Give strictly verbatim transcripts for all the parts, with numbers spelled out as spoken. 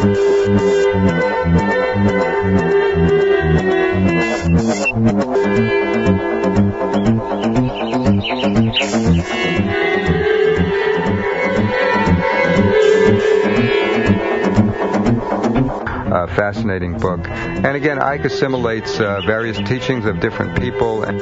Uh, fascinating book. And again, Ike assimilates uh, various teachings of different people. And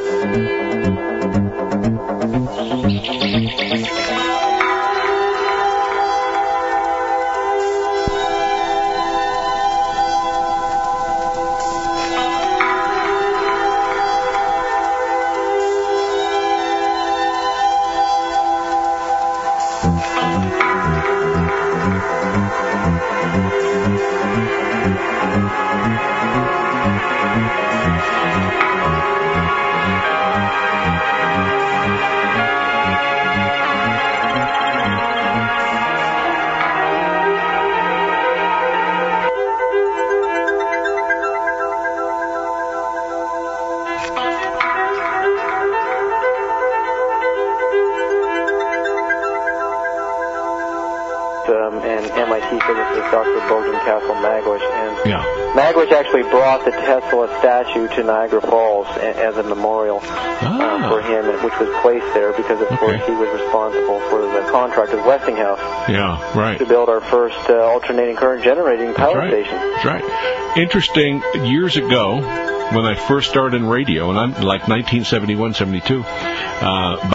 Doctor Bogdan Castle Magwitch, and yeah. Magwitch actually brought the Tesla statue to Niagara Falls as a memorial ah. um, for him, which was placed there because, of okay. course, he was responsible for the contract with Westinghouse. Yeah, right. To build our first uh, alternating current generating power That's right. station. That's right. Interesting. Years ago, when I first started in radio, and I'm like nineteen seventy-one, seventy-two. Uh,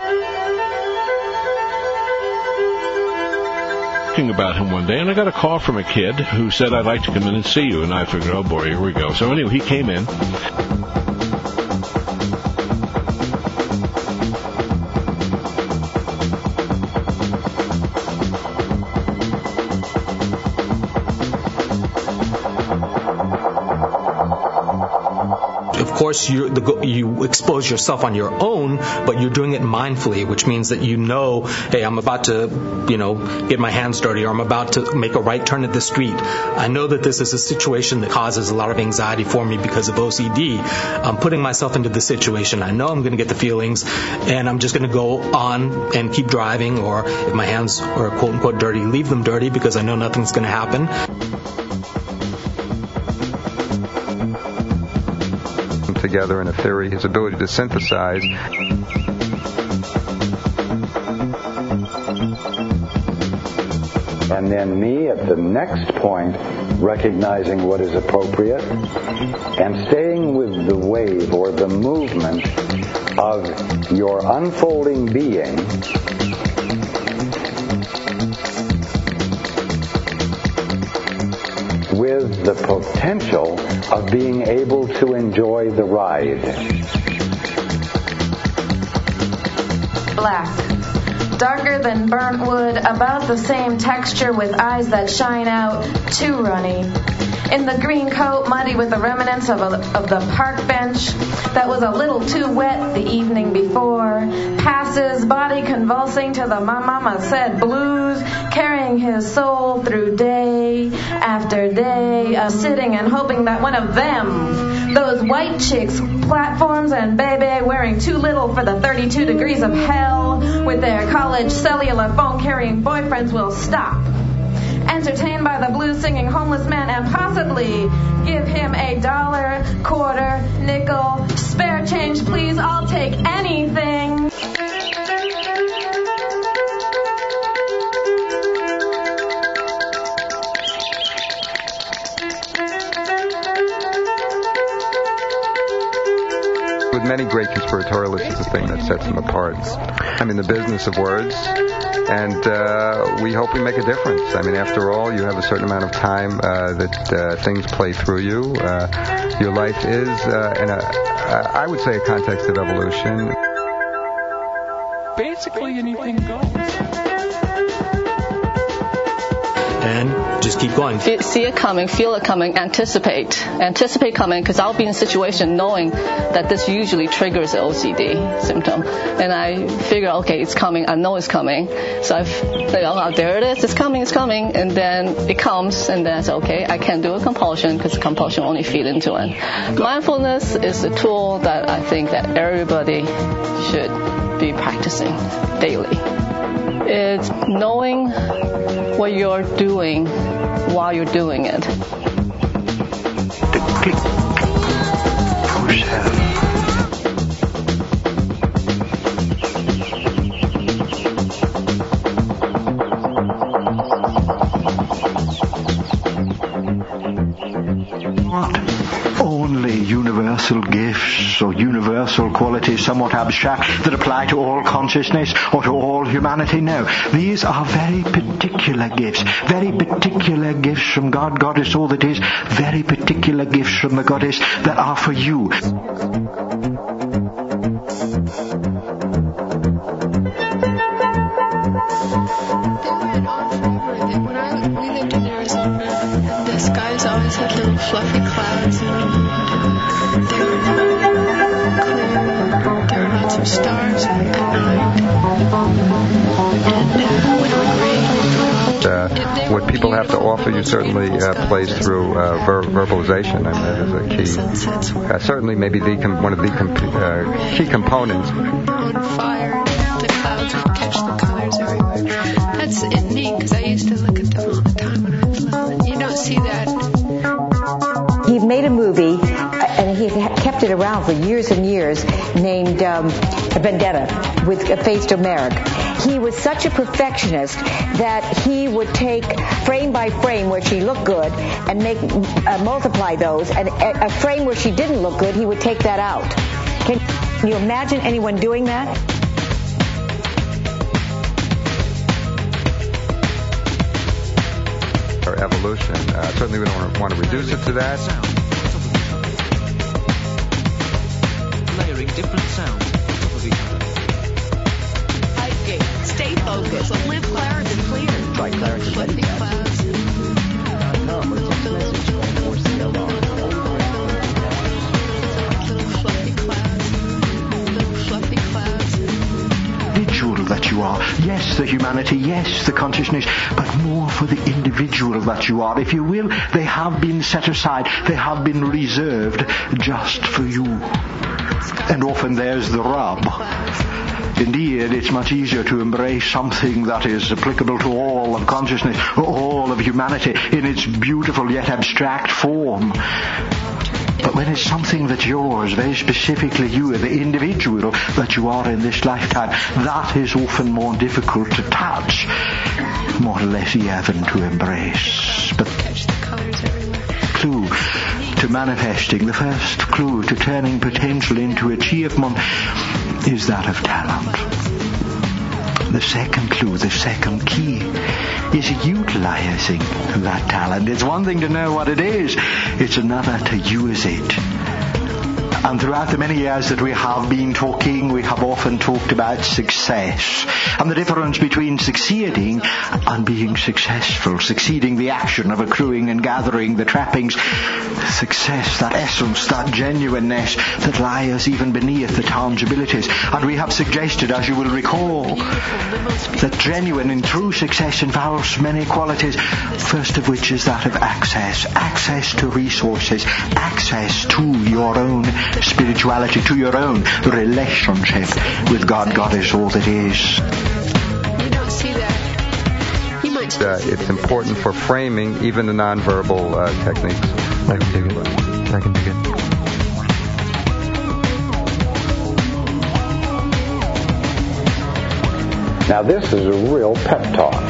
about him one day, and I got a call from a kid who said, I'd like to come in and see you, and I figured, oh boy, here we go. So anyway, he came in. Of course, you the, you expose yourself on your own, but you're doing it mindfully, which means that you know, hey, I'm about to, you know, get my hands dirty, or I'm about to make a right turn at the street. I know that this is a situation that causes a lot of anxiety for me because of O C D. I'm putting myself into the situation. I know I'm going to get the feelings, and I'm just going to go on and keep driving, or if my hands are quote-unquote dirty, leave them dirty because I know nothing's going to happen. Together in a theory, his ability to synthesize. And then me at the next point recognizing what is appropriate and staying with the wave or the movement of your unfolding being with the potential of being able to enjoy the ride. Black. Darker than burnt wood, about the same texture with eyes that shine out, too runny. In the green coat, muddy with the remnants of, a, of the park bench that was a little too wet the evening before. Passes, body convulsing to the my mama said blues, carrying his soul through day after day, uh, sitting and hoping that one of them, those white chicks, platforms and baby wearing too little for the thirty-two degrees of hell with their college cellular phone carrying boyfriends will stop. Entertained by the blues singing homeless man and possibly give him a dollar, quarter, nickel, spare change please, I'll take anything. With many great conspiratorialists, it's the thing that sets them apart. I'm in the business of words, and uh, we hope we make a difference. I mean, after all, you have a certain amount of time uh, that uh, things play through you. Uh, your life is, uh, in a, uh, I would say, a context of evolution. Basically, anything goes. And just keep going. See it coming, feel it coming, anticipate. Anticipate coming, because I'll be in a situation knowing that this usually triggers an O C D symptom. And I figure, okay, it's coming, I know it's coming. So I've, you know, oh, there it is, it's coming, it's coming. And then it comes, and then I say, okay, I can't do a compulsion, because compulsion only feed into it. Mindfulness is a tool that I think that everybody should be practicing daily. It's knowing what you're doing while you're doing it. The click for self. Universal gifts or universal qualities, somewhat abstract, that apply to all consciousness or to all humanity. No, these are very particular gifts, very particular gifts from God, Goddess, all that is, very particular gifts from the Goddess that are for you. Had little fluffy clouds in them. They were clear. There were lots of stars at night. And uh, when it would rain, it would uh, what people have to offer you certainly uh, plays through uh, ver- verbalization. I mean, that is a key. Uh, certainly, maybe the com- one of the com- uh, key components. On fire, the clouds would catch the colors everywhere. That's neat because I used to look at them all the time when I was little. You don't see that. He made a movie, and he kept it around for years and years, named um, Vendetta, with Faith Domergue. He was such a perfectionist that he would take frame by frame where she looked good and make uh, multiply those, and a, a frame where she didn't look good, he would take that out. Can you imagine anyone doing that? Evolution. Uh, certainly we don't want to reduce it to that. Layering different sounds on top of each other. Okay, stay focused. Live clarity clear. Try clarity ready. Clouds. No, but it's a message for C L R. Little fluffy clouds. Little fluffy clouds. Individual that you are. Yes, the humanity, yes, the consciousness, but more for the individual that you are. If you will, they have been set aside. They have been reserved just for you. And often there's the rub. Indeed, it's much easier to embrace something that is applicable to all of consciousness, all of humanity, in its beautiful yet abstract form. But when it's something that's yours, very specifically you, the individual that you are in this lifetime, that is often more difficult to touch, more or less even to embrace. But clue to manifesting, the first clue to turning potential into achievement is that of talent. The second clue, the second key, is utilizing that talent. It's one thing to know what it is, it's another to use it. And throughout the many years that we have been talking, we have often talked about success and the difference between succeeding and being successful. Succeeding, the action of accruing and gathering the trappings. Success, that essence, that genuineness that lies even beneath the tangibilities. And we have suggested, as you will recall, that genuine and true success involves many qualities, first of which is that of access. Access to resources, access to your own spirituality, to your own relationship with God, Goddess, all that is. You don't see that. You might. Uh, it's important for framing even the nonverbal uh, techniques. I can dig it. I can dig it. Now this is a real pep talk.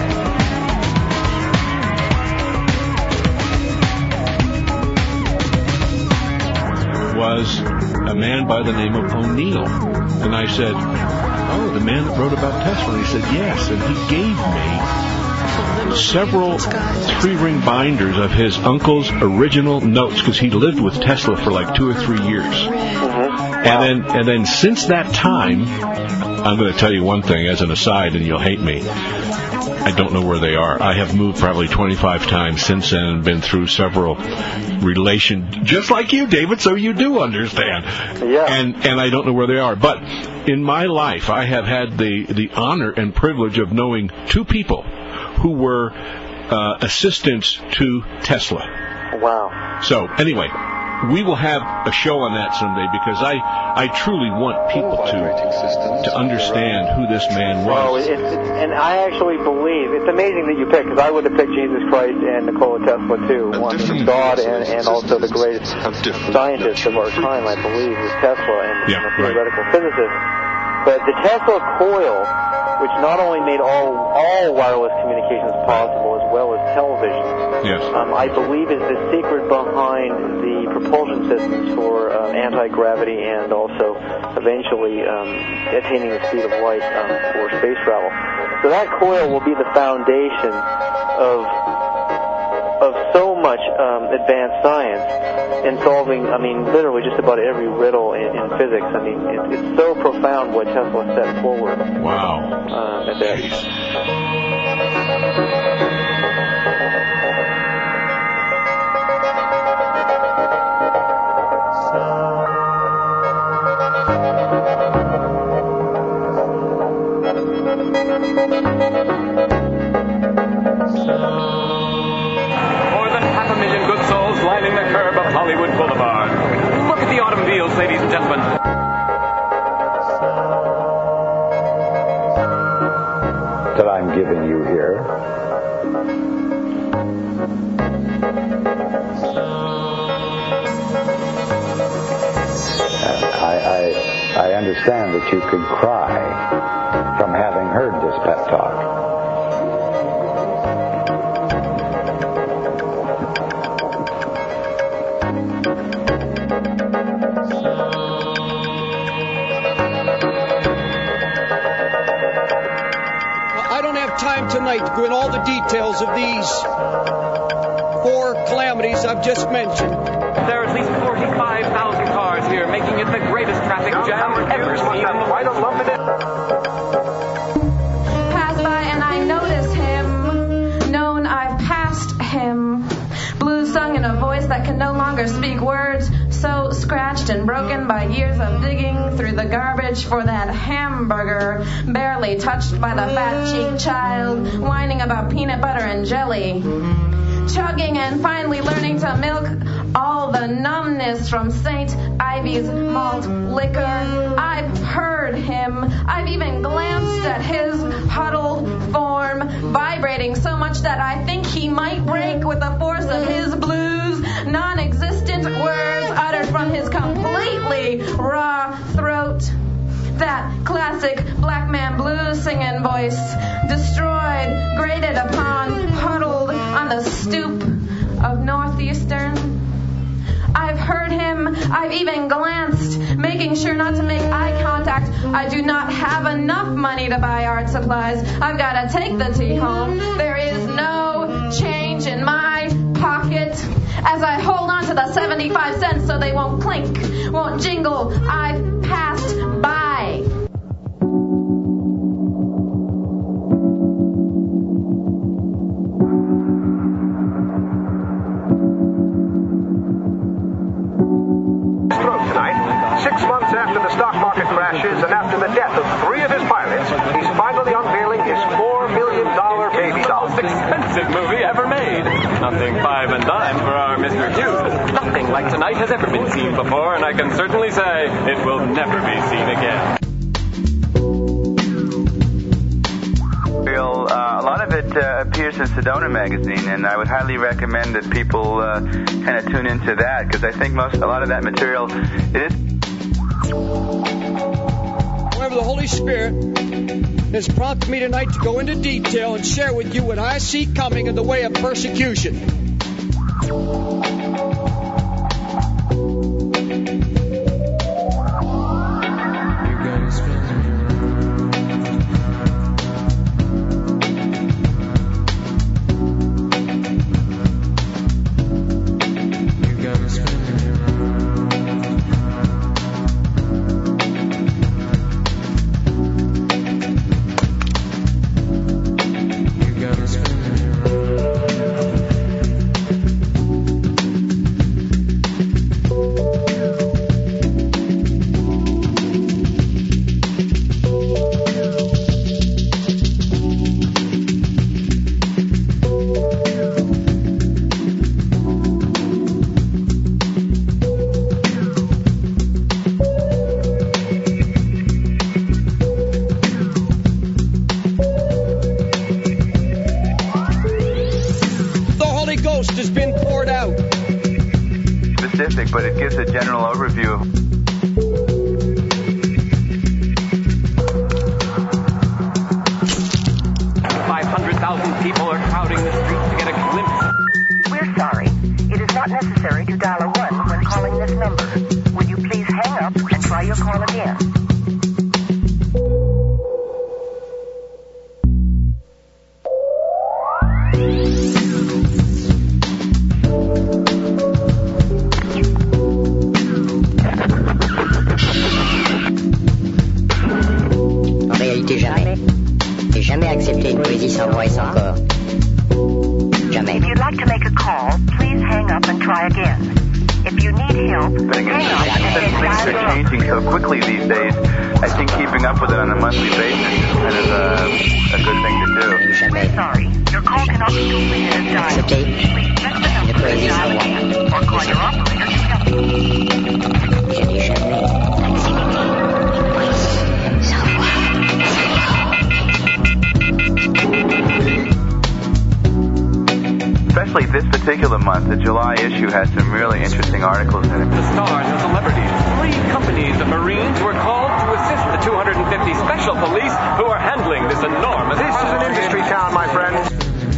Was a man by the name of O'Neill. And I said, oh, the man that wrote about Tesla. And he said, yes. And he gave me several three-ring binders of his uncle's original notes, because he lived with Tesla for like two or three years. And then, and then since that time, I'm going to tell you one thing as an aside, and you'll hate me. I don't know where they are. I have moved probably twenty-five times since then and been through several relations, just like you, David, so you do understand. Yeah. And and I don't know where they are. But in my life, I have had the, the honor and privilege of knowing two people who were uh, assistants to Tesla. Wow. So, anyway, we will have a show on that someday because I, I truly want people to to understand who this man was. Oh, it's, and I actually believe it's amazing that you picked, because I would have picked Jesus Christ and Nikola Tesla too, one from God and, and also the greatest scientist of our time, I believe, was Tesla and yeah, a theoretical right. physicist. But the Tesla coil, which not only made all all wireless communications possible as well as television, yes. um, I believe is the secret behind the propulsion systems for uh, anti-gravity and also eventually um, attaining the speed of light um, for space travel. So that coil will be the foundation of of so much um, advanced science in solving, I mean, literally just about every riddle in, in physics. I mean, it, it's so profound what Tesla set forward. Wow. Uh, at that. Lining the curb of Hollywood Boulevard. Look at the automobiles, ladies and gentlemen. That I'm giving you here. I, I, I understand that you could cry from having heard this pep talk. Tonight to go in all the details of these four calamities I've just mentioned. There are at least forty-five thousand cars here, making it the greatest traffic jam ever seen in quite a lump in it. Pass by and I notice him, known I've passed him. Blues sung in a voice that can no longer speak words, so scratched and broken by years of digging through the garbage for that hamburger, barely touched by the fat-cheeked child, whining about peanut butter and jelly. Chugging and finally learning to milk all the numbness from Saint Ivy's malt liquor. I've heard him. I've even glanced at his huddled form, vibrating so much that I think he might break with the force of his blues, non-existent words uttered from his completely raw throat. That classic black man blues singing voice, destroyed, grated upon, huddled on the stoop of Northeastern. I've heard him, I've even glanced, making sure not to make eye contact. I do not have enough money to buy art supplies. I've got to take the tea home. There is no change in my pocket. As I hold on to the seventy-five cents so they won't clink, won't jingle, I've passed by. Six months after the stock market crashes and after the death of three of his pilots, he's finally unveiling his four million dollars baby doll. Most expensive movie ever made. Nothing five and dime for our Mister Hughes. Nothing like tonight has ever been seen before, and I can certainly say it will never be seen again. Uh, a lot of it uh, appears in Sedona magazine, and I would highly recommend that people uh, kind of tune into that, because I think most a lot of that material it is. However, the Holy Spirit has prompted me tonight to go into detail and share with you what I see coming in the way of persecution. has been poured out. Specific, but it gives a general overview of five hundred thousand people are crowding the streets to get a glimpse. We're sorry. It is not necessary to dial a one when calling this number. Will you please hang up and try your call again? Accepter une poésie sans voix et sans corps. Jamais. If you'd like to make a call, please hang up and try again. If you need help, hang up and since things are changing so quickly these days, I think keeping up with it on a monthly basis is kind of a, a good thing to do. We're sorry. Your call cannot be completed as dialed. Accepter Please check the number and dial again, or call your operator to help you. Je n'ai jamais accepté sans voix. Especially this particular month, the July issue has some really interesting articles in it. The stars and celebrities, three companies of Marines were called to assist the two hundred fifty special police who are handling this enormous... This is an industry town, my friends.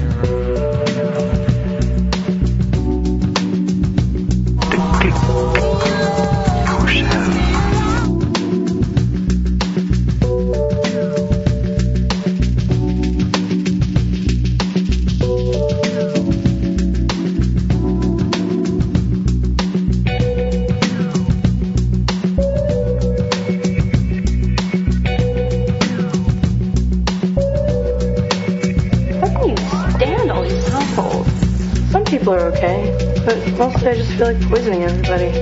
People are okay, but mostly I just feel like poisoning everybody.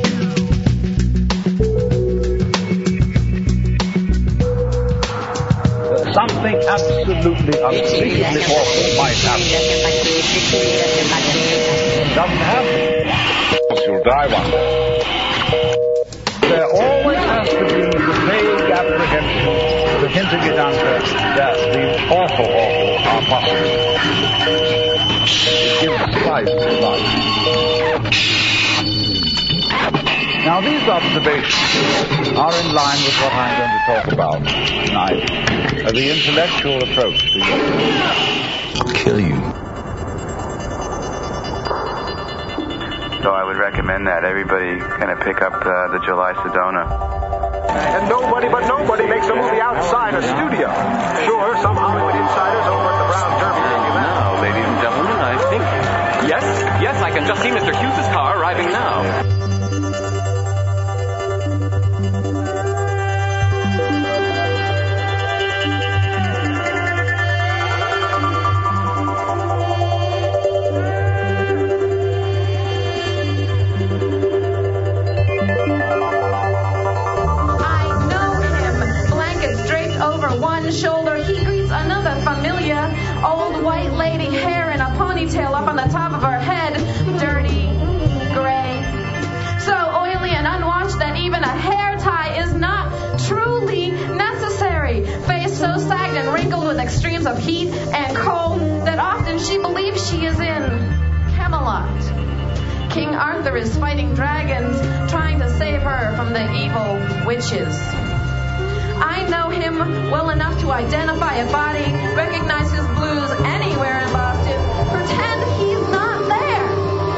Something absolutely unbelievably awful might happen. Doesn't happen. You'll die one day. There always has to be the vague apprehension, the hinting it under that the awful, awful are possible. It gives life to life. Now, these observations are in line with what I'm going to talk about tonight, uh, the intellectual approach to your... I'll kill you. So I would recommend that everybody kind of pick up uh, the July Sedona. And nobody but nobody makes a movie outside a studio. Sure, some Hollywood insiders over at the Brown Derby think you that. Now, ladies and gentlemen, I think... Yes, yes, I can just see Mister Hughes' car arriving now. Shoulder, he greets another familiar old white lady, hair in a ponytail up on the top of her head, dirty, gray, so oily and unwashed that even a hair tie is not truly necessary, face so sagged and wrinkled with extremes of heat and cold that often she believes she is in Camelot. King Arthur is fighting dragons, trying to save her from the evil witches. I know him well enough to identify a body, recognize his blues anywhere in Boston, pretend he's not there.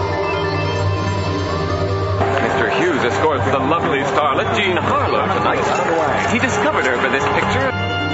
Mister Hughes escorts the lovely starlet Jean Harlow tonight. He discovered her for this picture.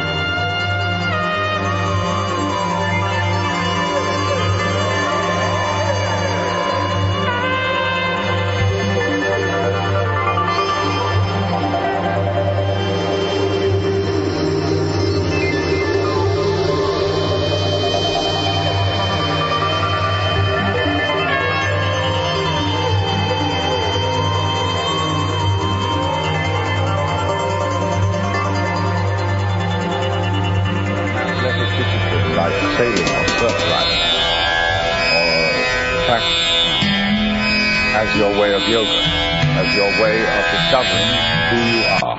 Sailing or surf riding, or practice as your way of yoga, as your way of discovering who you are.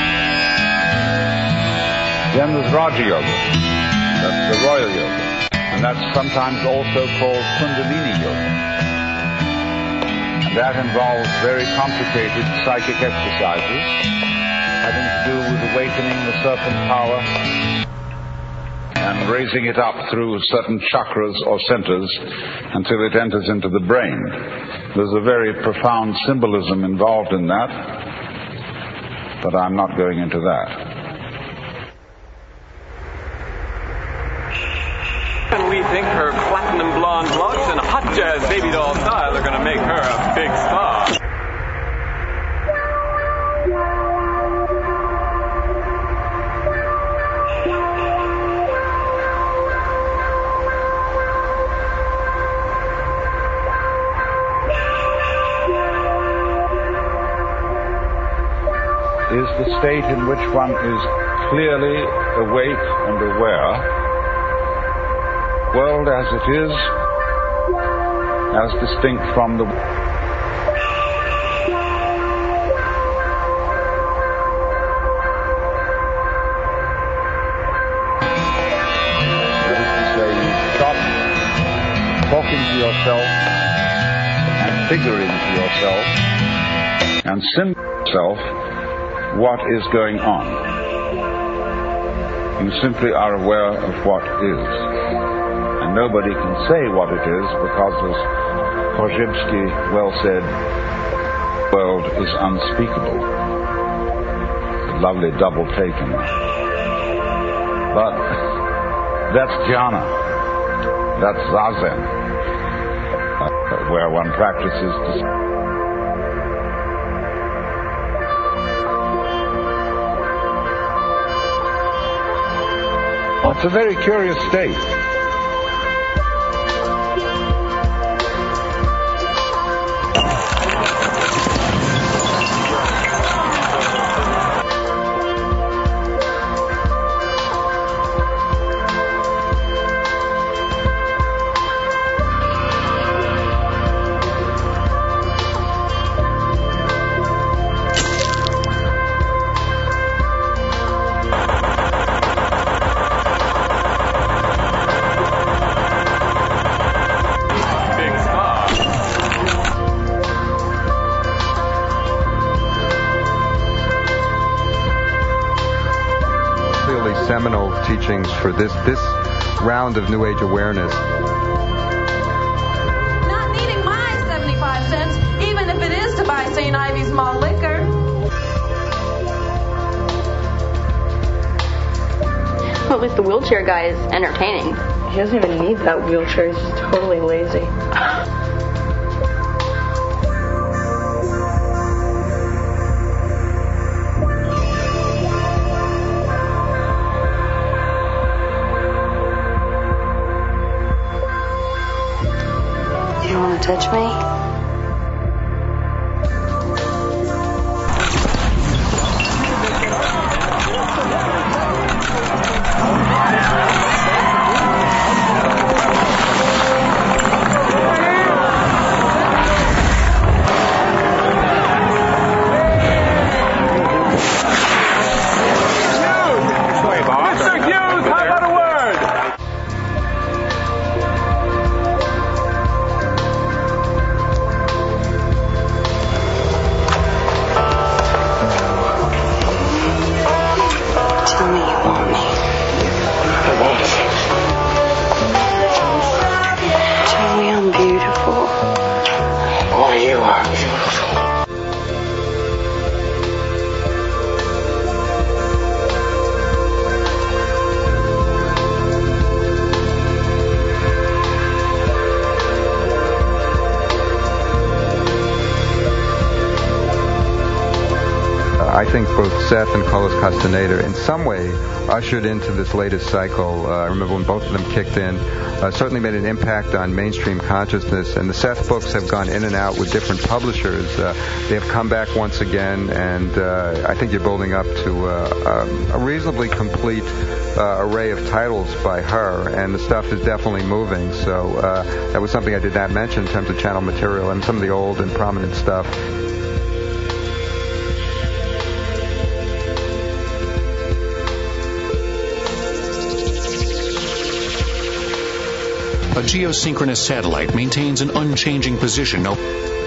Then there's Raja Yoga, that's the royal yoga, And that's sometimes also called Kundalini Yoga. And that involves very complicated psychic exercises having to do with awakening the serpent power and raising it up through certain chakras or centers until it enters into the brain. There's a very profound symbolism involved in that, but I'm not going into that. And we think her platinum blonde locks and hot jazz baby doll style are going to make her a big star. Is the state in which one is clearly awake and aware, world as it is, as distinct from the that is to say, you stop talking to yourself and figuring to yourself and symbol yourself what is going on. You simply are aware of what is. And nobody can say what it is because, as Korzybski well said, the world is unspeakable. A lovely double take in that. But that's jhana. That's zazen, uh, where one practices to It's a very curious state. Seminal teachings for this this round of New Age awareness. Not needing my seventy-five cents, even if it is to buy Saint Ivy's malt liquor. Well, at least the wheelchair guy is entertaining. He doesn't even need that wheelchair. He's just totally lazy. Touch me? I think both Seth and Carlos Castaneda in some way ushered into this latest cycle. Uh, I remember when both of them kicked in, uh, certainly made an impact on mainstream consciousness. And the Seth books have gone in and out with different publishers. Uh, they have come back once again, and uh, I think you're building up to uh, a reasonably complete uh, array of titles by her, and the stuff is definitely moving. So uh, that was something I did not mention in terms of channel material and some of the old and prominent stuff. A geosynchronous satellite maintains an unchanging position. No.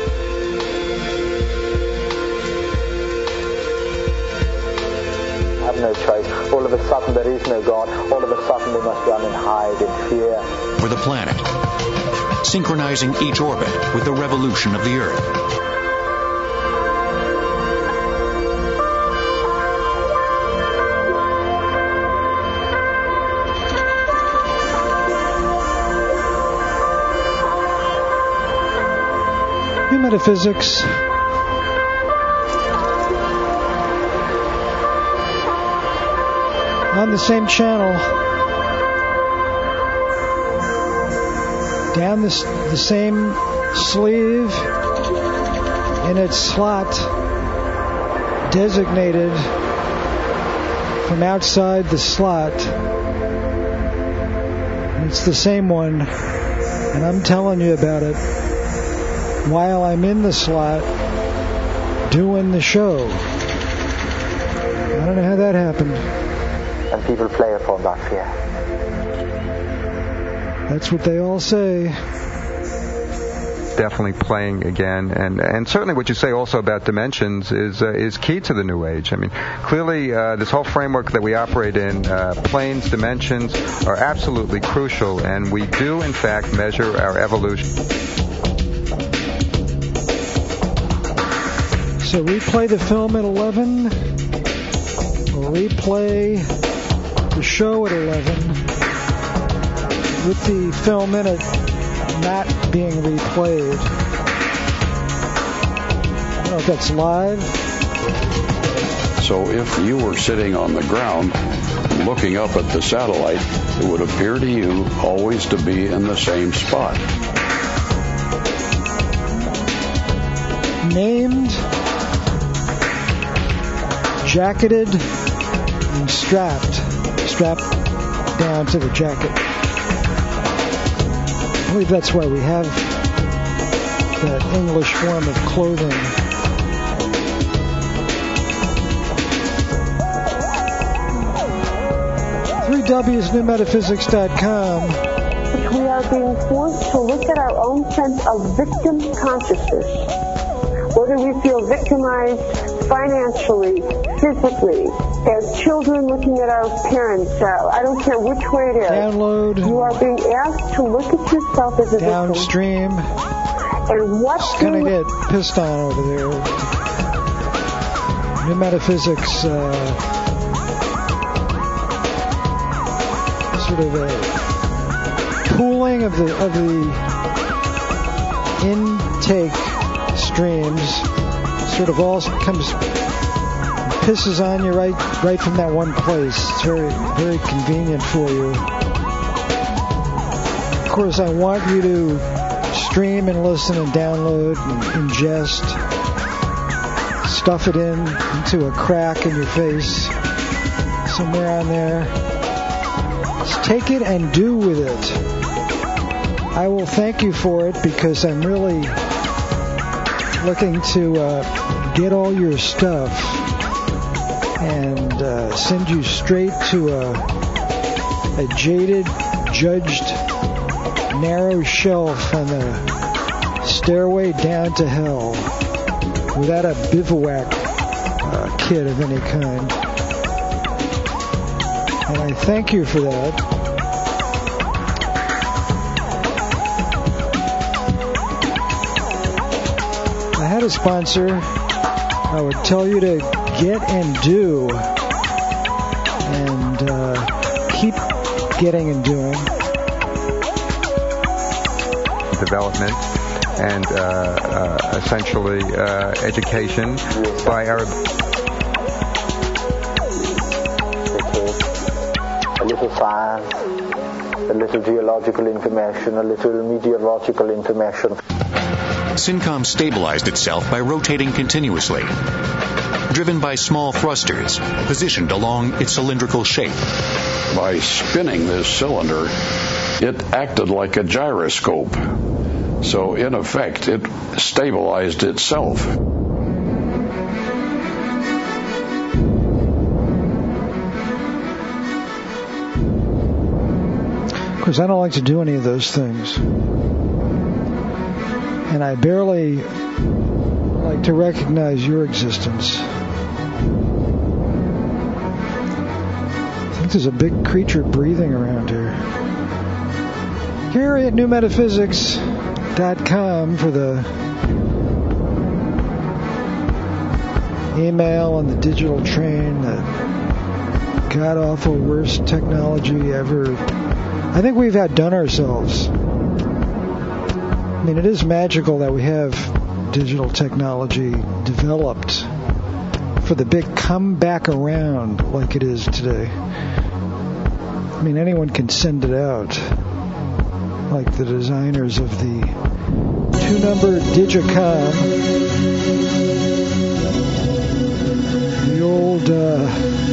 Have no choice. All of a sudden there is no God. All of a sudden they must run and hide in fear. For the planet, synchronizing each orbit with the revolution of the Earth. New Metaphysics. On the same channel, down this, the same sleeve, in its slot, designated from outside the slot. And it's the same one, and I'm telling you about it while I'm in the slot doing the show. I don't know how that happened. And people play upon that fear. That's what they all say. Definitely playing again, and and certainly what you say also about dimensions is uh, is key to the New Age. I mean, clearly uh, this whole framework that we operate in, uh, planes, dimensions, are absolutely crucial, and we do in fact measure our evolution. So replay the film at eleven, or replay the show at eleven, with the film in it not being replayed. I don't know if that's live. So if you were sitting on the ground looking up at the satellite, it would appear to you always to be in the same spot. Named, jacketed, and strapped. Strapped down to the jacket. I believe that's why we have that English form of clothing. three W new metaphysics dot com. We are being forced to look at our own sense of victim consciousness. Whether we feel victimized financially, physically, as children looking at our parents, uh, I don't care which way it is. Download. You are being asked to look at yourself as a downstream. victim. And what It's going to get pissed on over there. New Metaphysics, uh, sort of a pooling of the of the intake streams. Sort of all comes pisses on you right right from that one place. It's very very convenient for you. Of course, I want you to stream and listen and download and ingest. Stuff it in into a crack in your face somewhere on there. Just take it and do with it. I will thank you for it because I'm really looking to uh, get all your stuff and uh, send you straight to a, a jaded, judged, narrow shelf on the stairway down to hell without a bivouac uh, kit of any kind. And I thank you for that. I had a sponsor. I would tell you to get and do, and uh, keep getting and doing. Development and uh, uh, essentially uh, education by our. A little science, a little geological information, a little meteorological information. SYNCOM stabilized itself by rotating continuously, driven by small thrusters positioned along its cylindrical shape. By spinning this cylinder, it acted like a gyroscope. So, in effect, it stabilized itself. Of course, I don't like to do any of those things. And I barely like to recognize your existence. I think there's a big creature breathing around here. Here at new metaphysics dot com for the email and the digital train, the god-awful worst technology ever. I think we've outdone ourselves. I mean, it is magical that we have digital technology developed for the big comeback around like it is today. I mean, anyone can send it out, like the designers of the two-number Digicom, the old uh,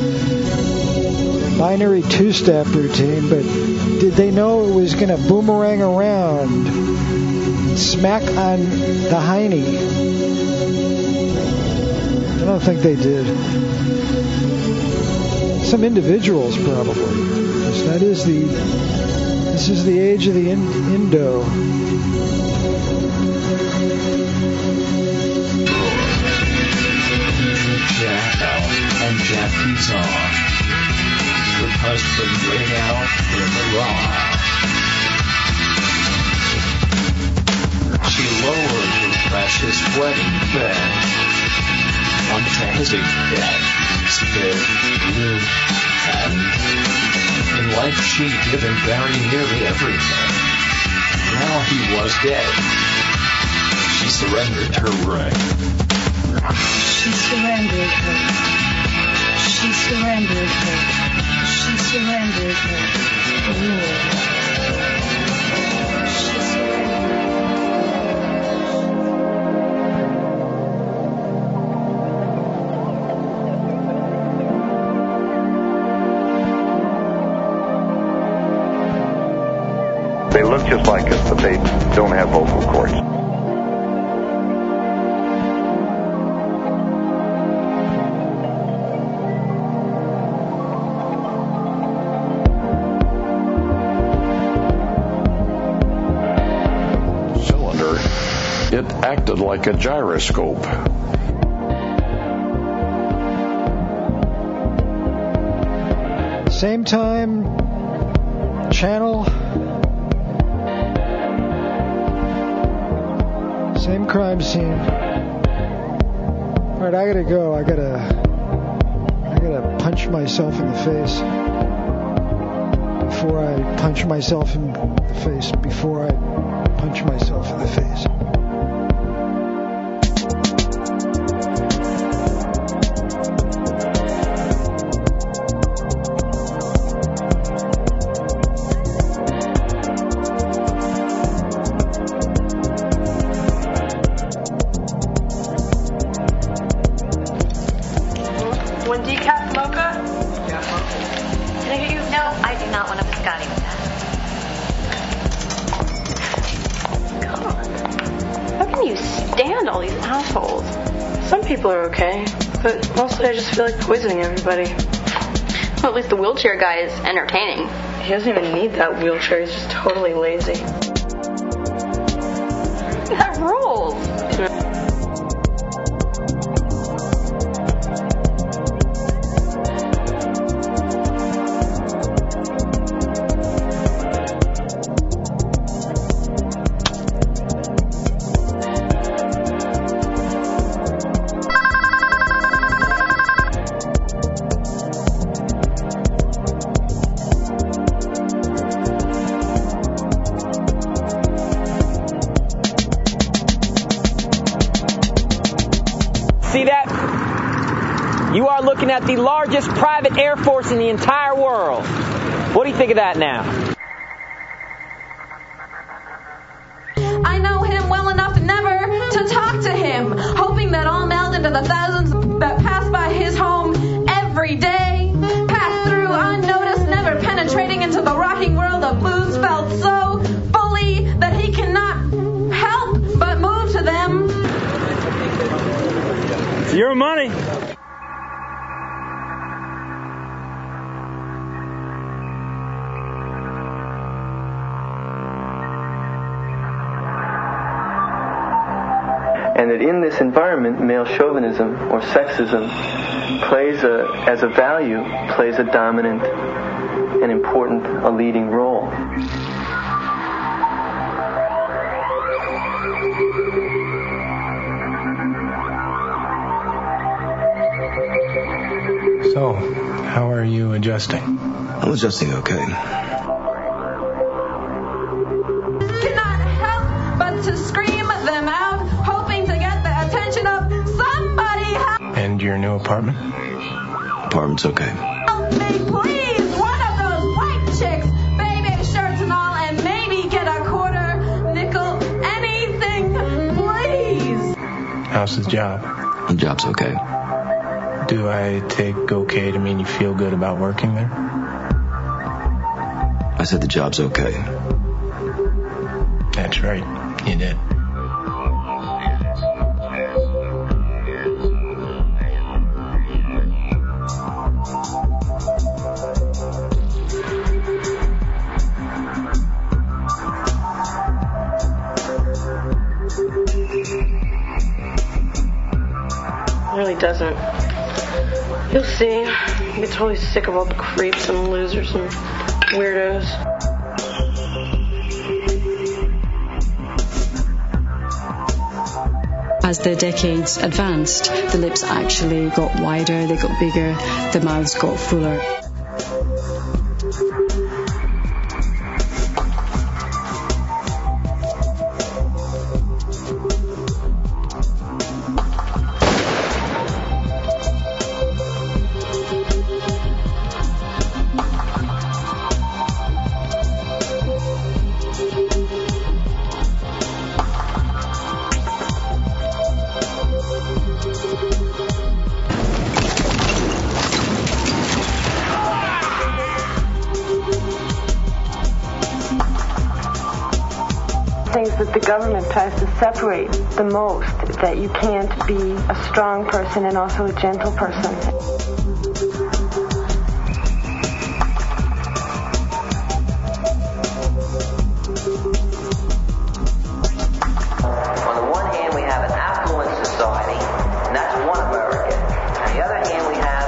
binary two-step routine, but did they know it was going to boomerang around, smack on the hiney? I don't think they did. Some individuals probably. Because that is the, this is the age of the in, Indo. Jack out and Jack he's on. With husband way out in the raw. She lowered her precious wedding bed onto his bed, spare room, and in life she'd given Barry nearly everything. Now he was dead. She surrendered her ring. She surrendered her. She surrendered her. She surrendered her. Rule. She surrendered. They look just like us, but they don't have vocal cords. Cylinder. It acted like a gyroscope. Same time, channel, same crime scene. All right, I gotta go. I gotta, I gotta punch myself in the face before I punch myself in the face. Before I punch myself in the face. One decaf mocha? Can I get you? No, I do not want a biscotti with that. God. How can you stand all these assholes? Some people are okay, but mostly I just feel like poisoning everybody. Well, at least the wheelchair guy is entertaining. He doesn't even need that wheelchair, he's just totally lazy. That rules! See that? You are looking at the largest private air force in the entire world. What do you think of that now? I know him well enough never to talk to him, hoping that I'll meld into the thousands that pass by his home every day. Pass through unnoticed, never penetrating into the rocking world of blues, felt so fully that he cannot help but move to them. It's your money. And that in this environment, male chauvinism or sexism plays a, as a value, plays a dominant and important, a leading role. So, how are you adjusting? I'm adjusting okay. Cannot help but to scream them out, hoping to get the attention of somebody. And your new apartment? Apartment's okay. Help me, please! One of those white chicks, baby shirts and all, and maybe get a quarter, nickel, anything, please! How's the job? The job's okay. Do I take okay to mean you feel good about working there? I said the job's okay. That's right. You did. It really doesn't. You'll see. I get totally sick of all the creeps and losers and weirdos. As the decades advanced, the lips actually got wider, they got bigger, the mouths got fuller. That the government tries to separate the most, that you can't be a strong person and also a gentle person. On the one hand, we have an affluent society, and that's one America. On the other hand, we have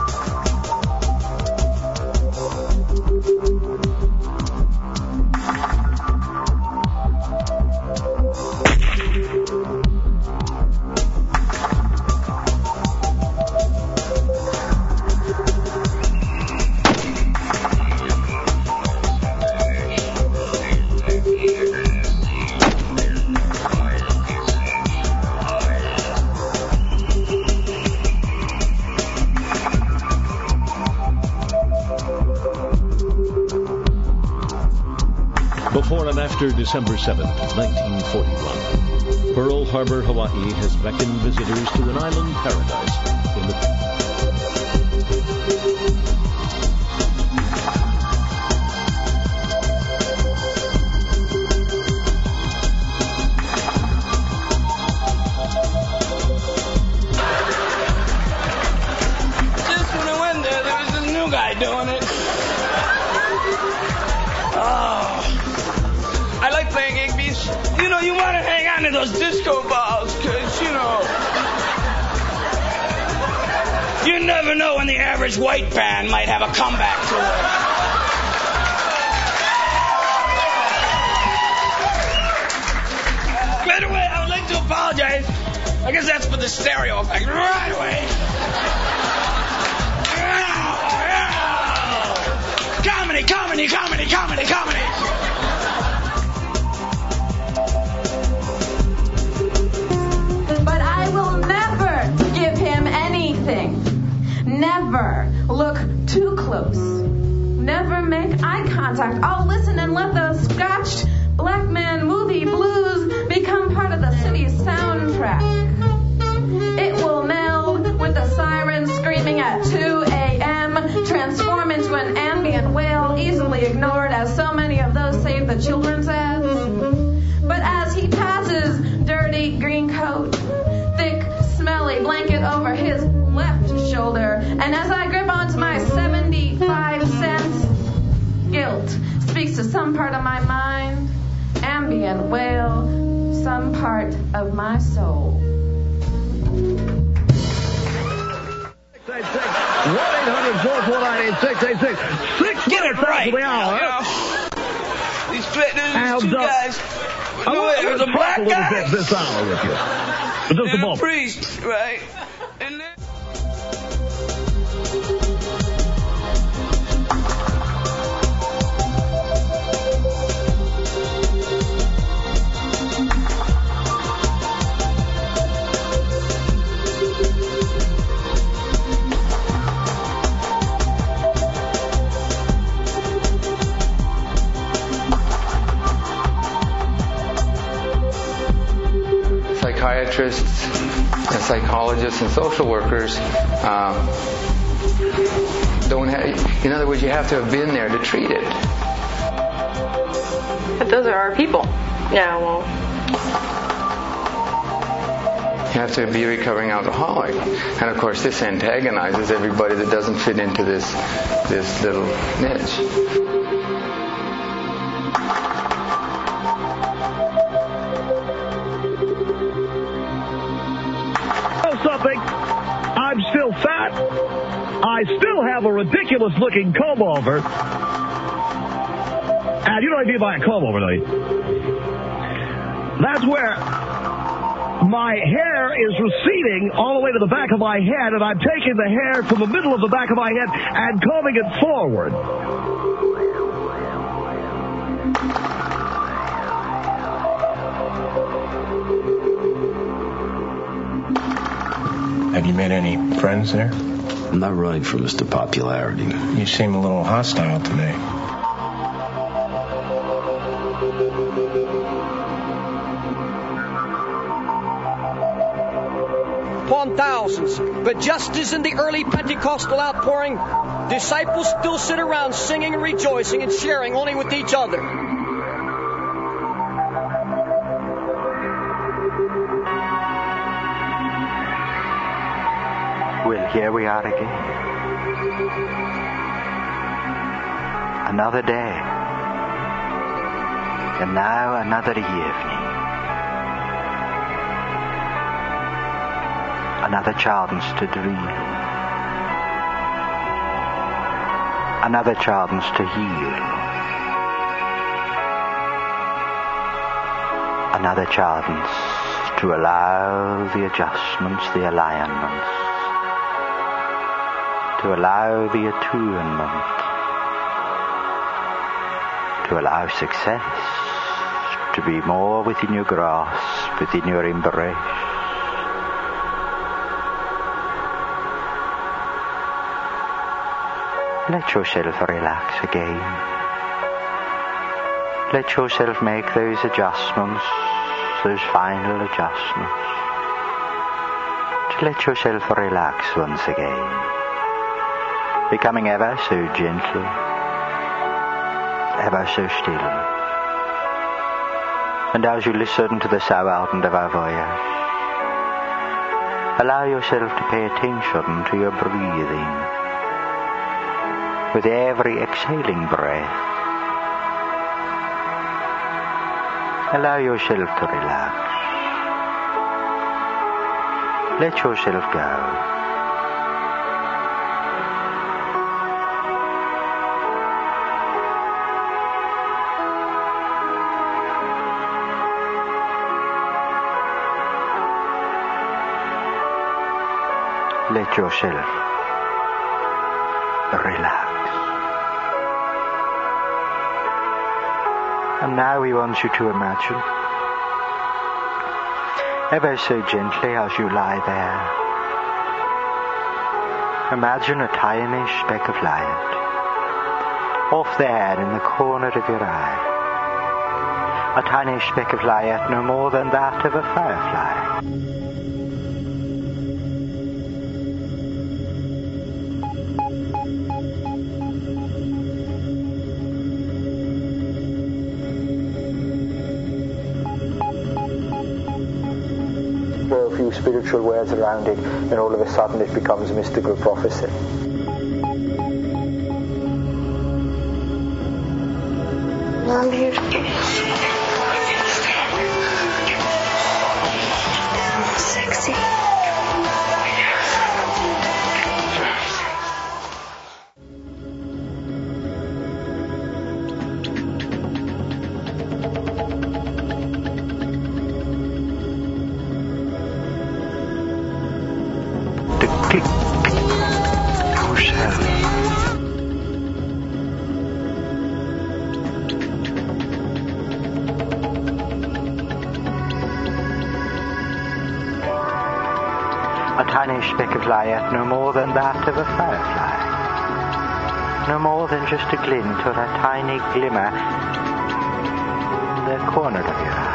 Before and after December seventh, nineteen forty-one, Pearl Harbor, Hawaii has beckoned visitors to an island paradise in the Just when I went there, there was this new guy doing it. Oh. I like playing egg beats. You know, you want to hang on to those disco balls, because, you know, you never know when the average white band might have a comeback tour. By the way, I would like to apologize. I guess that's for the stereo effect. Right away. Comedy, comedy, comedy, comedy, comedy. But I will never give him anything. Never look too close. Never make eye contact. I'll listen and let the scratched black man movie blues become part of the city's soundtrack. It will meld with the sirens screaming at two a.m., transform into an ambient wail easily ignored as so many of those Save the Children's ads. But as he passes, dirty green coat, thick, smelly blanket over his left shoulder, and as I grip onto my seventy-five cents, guilt speaks to some part of my mind, ambient wail, some part of my soul. one eight hundred four four nine eight six eight six. Six Get it right. The hour. Yeah. These, these two up. guys. I No, want it was a to black talk a little guy. bit this hour with you. But just a And a moment. priest, right? And then... Psychiatrists and psychologists and social workers um, don't have, in other words, you have to have been there to treat it. But those are our people. Yeah, well. You have to be a recovering alcoholic. And of course this antagonizes everybody that doesn't fit into this this little niche. Something. I'm still fat. I still have a ridiculous looking comb over. And you know what I mean by a comb over, don't you? That's where my hair is receding all the way to the back of my head, and I'm taking the hair from the middle of the back of my head and combing it forward. Have you made any friends there? I'm not running for Mister Popularity. You seem a little hostile today. Upon thousands, but just as in the early Pentecostal outpouring, disciples still sit around singing and rejoicing and sharing only with each other. Well, here we are again. Another day. And now another evening. Another chance to dream. Another chance to heal. Another chance to allow the adjustments, the alignments, to allow the attunement, to allow success to be more within your grasp, within your embrace. Let yourself relax again. Let yourself make those adjustments, those final adjustments. To let yourself relax once again, becoming ever so gentle, ever so still. And as you listen to the sound of our voice, allow yourself to pay attention to your breathing. With every exhaling breath, allow yourself to relax. Let yourself go. Let yourself relax. And now we want you to imagine, ever so gently as you lie there, imagine a tiny speck of light off there in the corner of your eye. A tiny speck of light, no more than that of a firefly. Spiritual words around it, and all of a sudden it becomes mystical prophecy. I'm here. Keep yourself. A tiny speck of light, no more than that of a firefly. No more than just a glint or a tiny glimmer in the corner of your eye.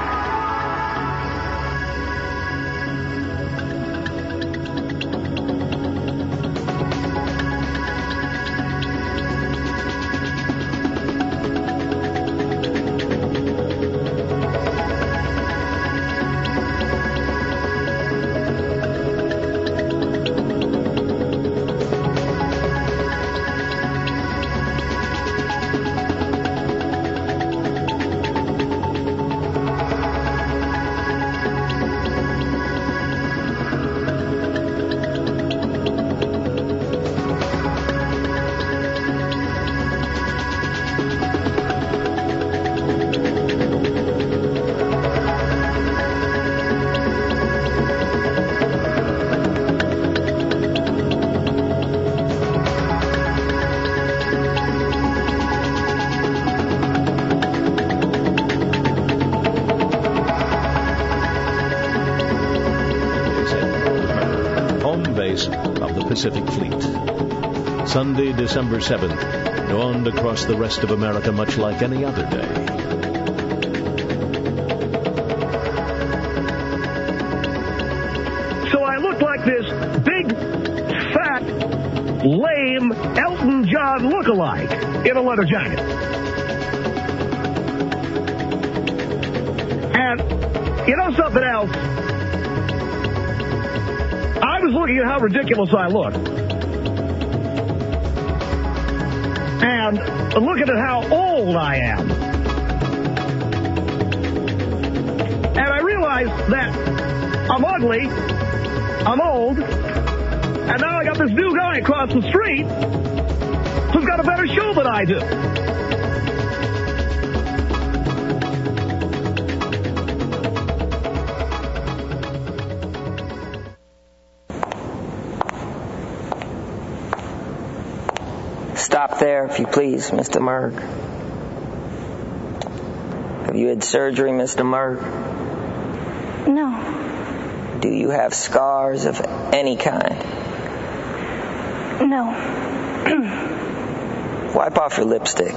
Of the Pacific Fleet. Sunday, December seventh, dawned across the rest of America much like any other day. So I looked like this big, fat, lame Elton John look-alike in a leather jacket. And you know something else? I was looking at how ridiculous I looked. And looking at how old I am. And I realized that I'm ugly, I'm old, and now I got this new guy across the street who's got a better show than I do. Stop there, if you please, Mister Merg. Have you had surgery, Mister Merg? No. Do you have scars of any kind? No. Wipe off your lipstick.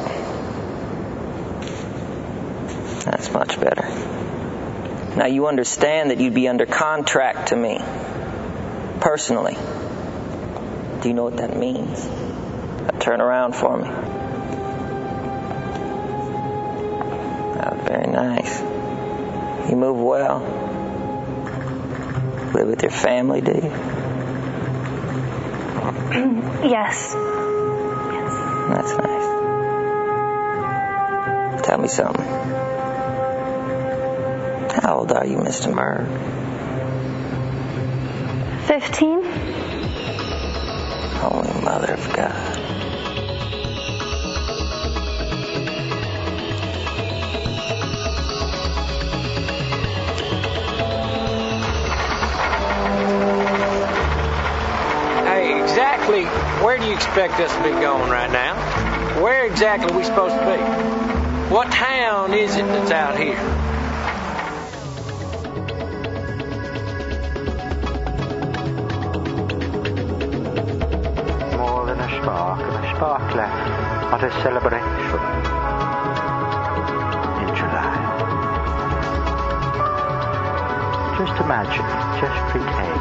That's much better. Now you understand that you'd be under contract to me. Personally. Do you know what that means? Turn around for me. Oh, very nice. You move well. Live with your family, do you? Yes. Yes. That's nice. Tell me something. How old are you, Mister Merg? Fifteen. Holy Mother of God. Exactly where do you expect us to be going right now? Where exactly are we supposed to be? What town is it that's out here? More than a spark of a spark left. What a celebration in July. Just imagine, just pretend.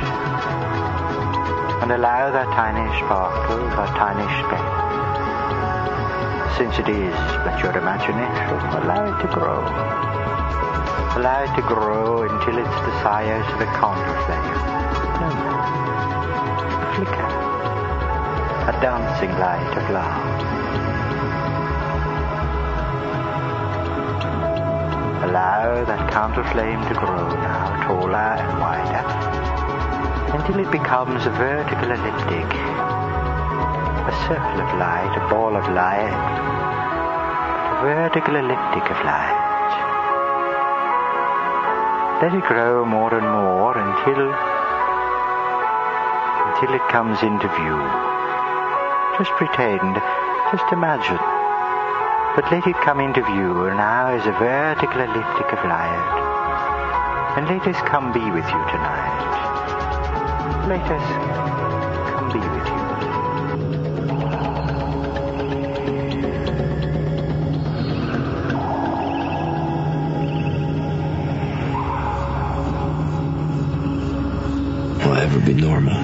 And allow that tiny sparkle, that tiny speck. Since it is but your imagination, allow it to grow. Allow it to grow until it's the size of a candle flame. No more. A flicker. A dancing light of love. Allow that candle flame to grow now, taller and wider, until it becomes a vertical elliptic, a circle of light, a ball of light, a vertical elliptic of light. Let it grow more and more until, until it comes into view. Just pretend, just imagine. But let it come into view now as a vertical elliptic of light. And let us come be with you tonight. Let us come be with you. Will I ever be normal?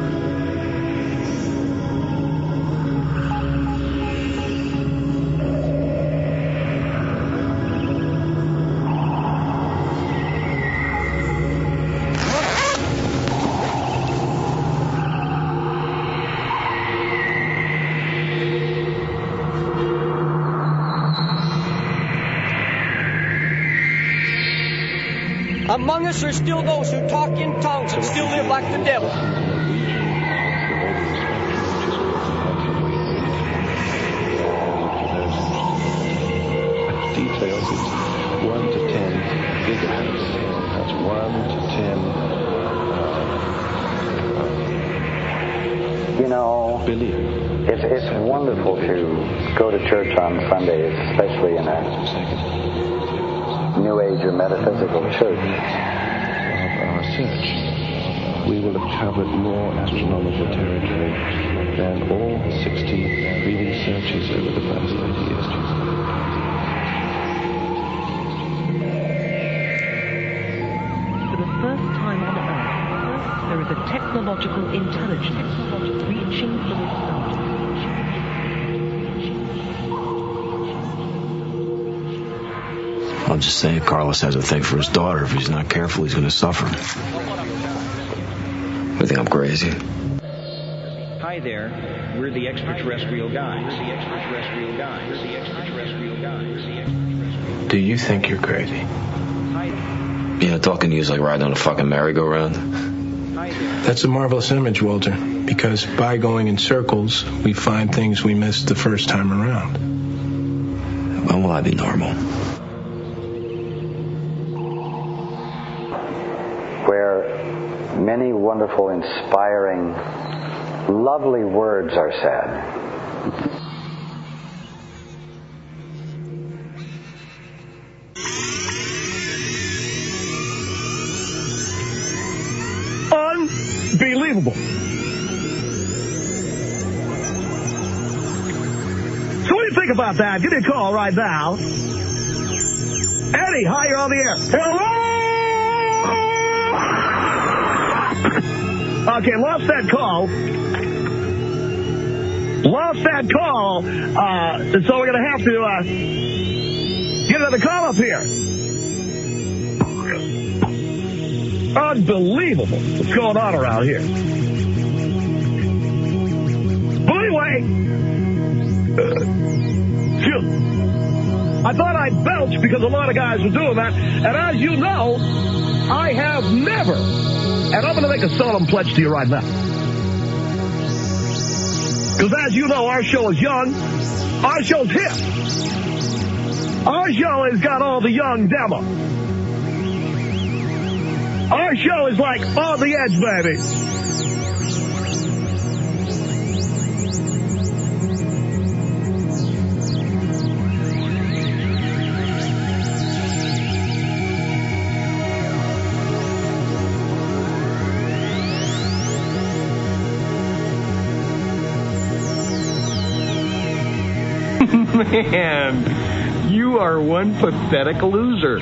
Among us are still those who talk in tongues and still live like the devil. Details, it's one to ten gigahertz. That's one to ten. Uh, you know, billion. It's it's wonderful to go to church on Sundays, especially in a New Age or metaphysical church. Of our search, we will have covered more astronomical territory than all sixty previous searches over the past thirty years. For the first time on Earth, there is a technological intelligence reaching for the stars. I'm just saying Carlos has a thing for his daughter. If he's not careful, he's going to suffer. You think I'm crazy? Hi there. We're the extraterrestrial guys. The extraterrestrial guys. The extraterrestrial guys. Do you think you're crazy? Yeah, talking to you is like riding on a fucking merry-go-round. That's a marvelous image, Walter, because by going in circles, we find things we missed the first time around. When will I be normal? Many wonderful, inspiring, lovely words are said. Unbelievable. So what do you think about that? Give me a call right now. Eddie, hi, you're on the air. Hello! Okay, lost that call. Lost that call. Uh, so we're going to have to uh, get another call up here. Unbelievable what's going on around here. But anyway, uh, phew, I thought I'd belch because a lot of guys were doing that. And as you know, I have never... And I'm going to make a solemn pledge to you right now. Because as you know, our show is young. Our show's hip. Our show has got all the young demo. Our show is like on the edge, baby. Man, you are one pathetic loser.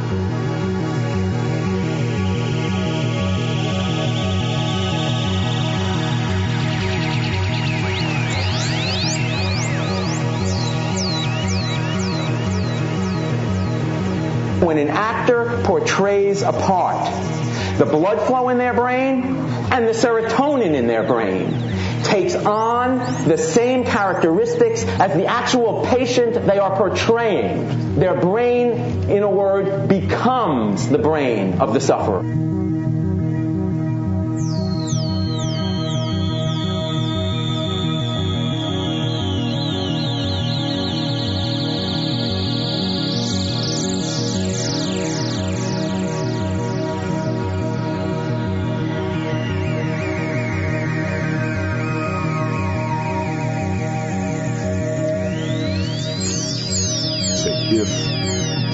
When an actor portrays a part, the blood flow in their brain and the serotonin in their brain takes on the same characteristics as the actual patient they are portraying. Their brain, in a word, becomes the brain of the sufferer.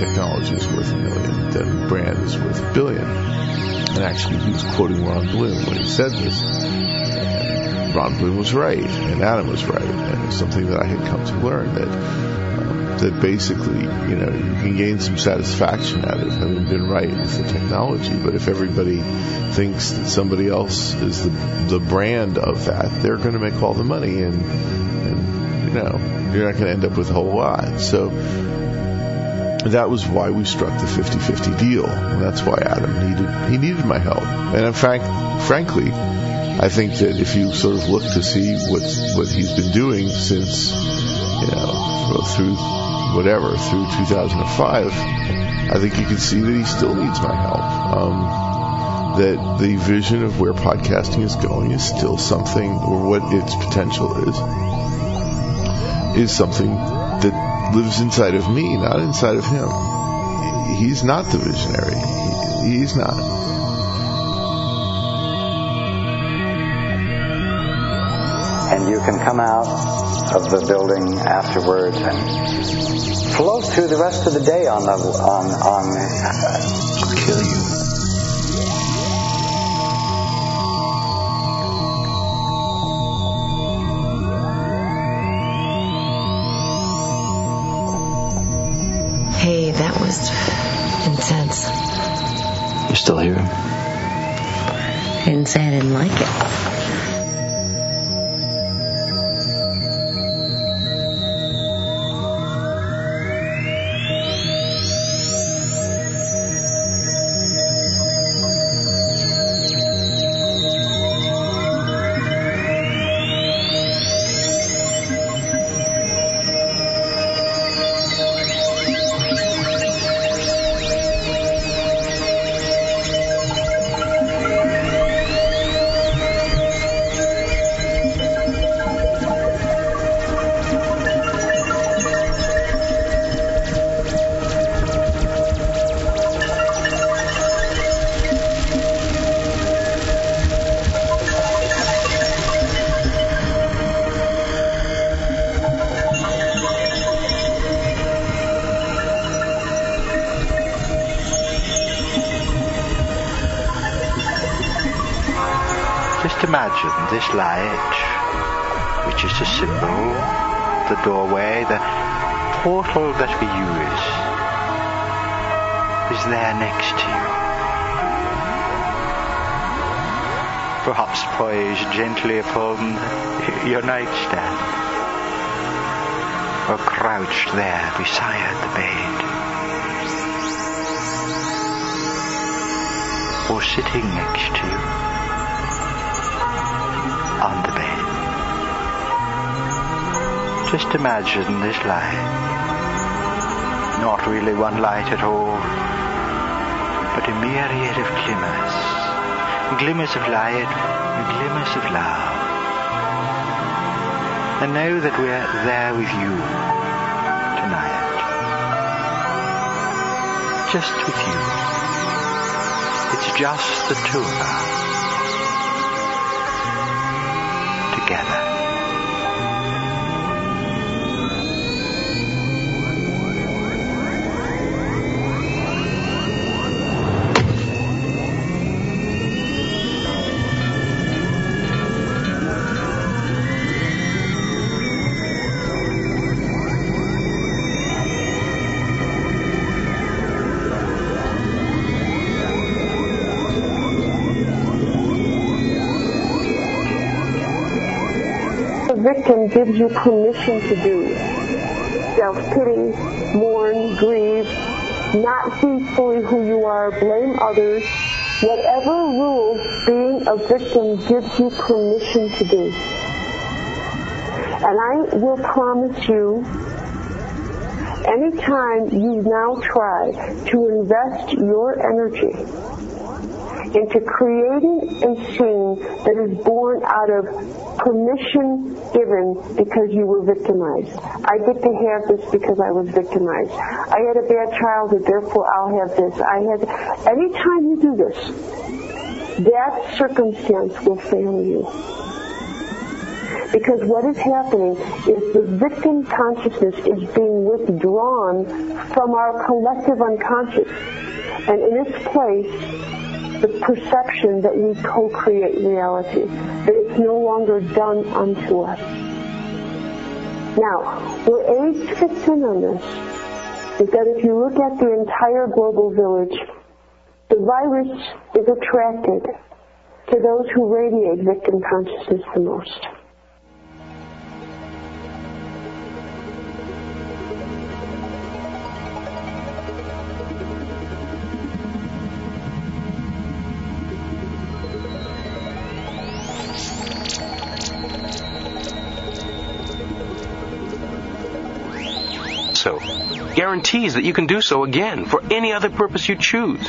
technology is worth a million, then the brand is worth a billion. And actually, he was quoting Ron Bloom when he said this. And Ron Bloom was right, and Adam was right, and it's something that I had come to learn, that um, that basically, you know, you can gain some satisfaction out of having been right with the technology, but if everybody thinks that somebody else is the the brand of that, they're going to make all the money, and, and you know, you're not going to end up with a whole lot. So that was why we struck the fifty-fifty deal. And that's why Adam needed, he needed my help. And in fact, frankly, I think that if you sort of look to see what, what he's been doing since, you know, well, through whatever, through two thousand five, I think you can see that he still needs my help. Um, that the vision of where podcasting is going is still something, or what its potential is, is something that lives inside of me, not inside of him. He's not the visionary. He, he's not. And you can come out of the building afterwards and float through the rest of the day on the on on. I'll kill you. Hey, that was intense. You're still here? I didn't say I didn't like it. Imagine this light, which is the symbol, the doorway, the portal that we use, is there next to you. Perhaps poised gently upon your nightstand, or crouched there beside the bed, or sitting next to you on the bed. Just imagine this light. Not really one light at all, but a myriad of glimmers. Glimmers of light, glimmers of love. And know that we're there with you tonight. Just with you. It's just the two of us. Together. Victim gives you permission to do. Self-pity, mourn, grieve, not be fully who you are, blame others. Whatever rules being a victim gives you permission to do. And I will promise you, anytime you now try to invest your energy into creating a scene that is born out of permission given because you were victimized. I get to have this because I was victimized. I had a bad childhood, therefore I'll have this. I had. Anytime you do this, that circumstance will fail you. Because what is happening is the victim consciousness is being withdrawn from our collective unconscious. And in its place, the perception that we co-create reality, that it's no longer done unto us. Now, where AIDS fits in on this is that if you look at the entire global village, the virus is attracted to those who radiate victim consciousness the most. So, guarantees that you can do so again for any other purpose you choose.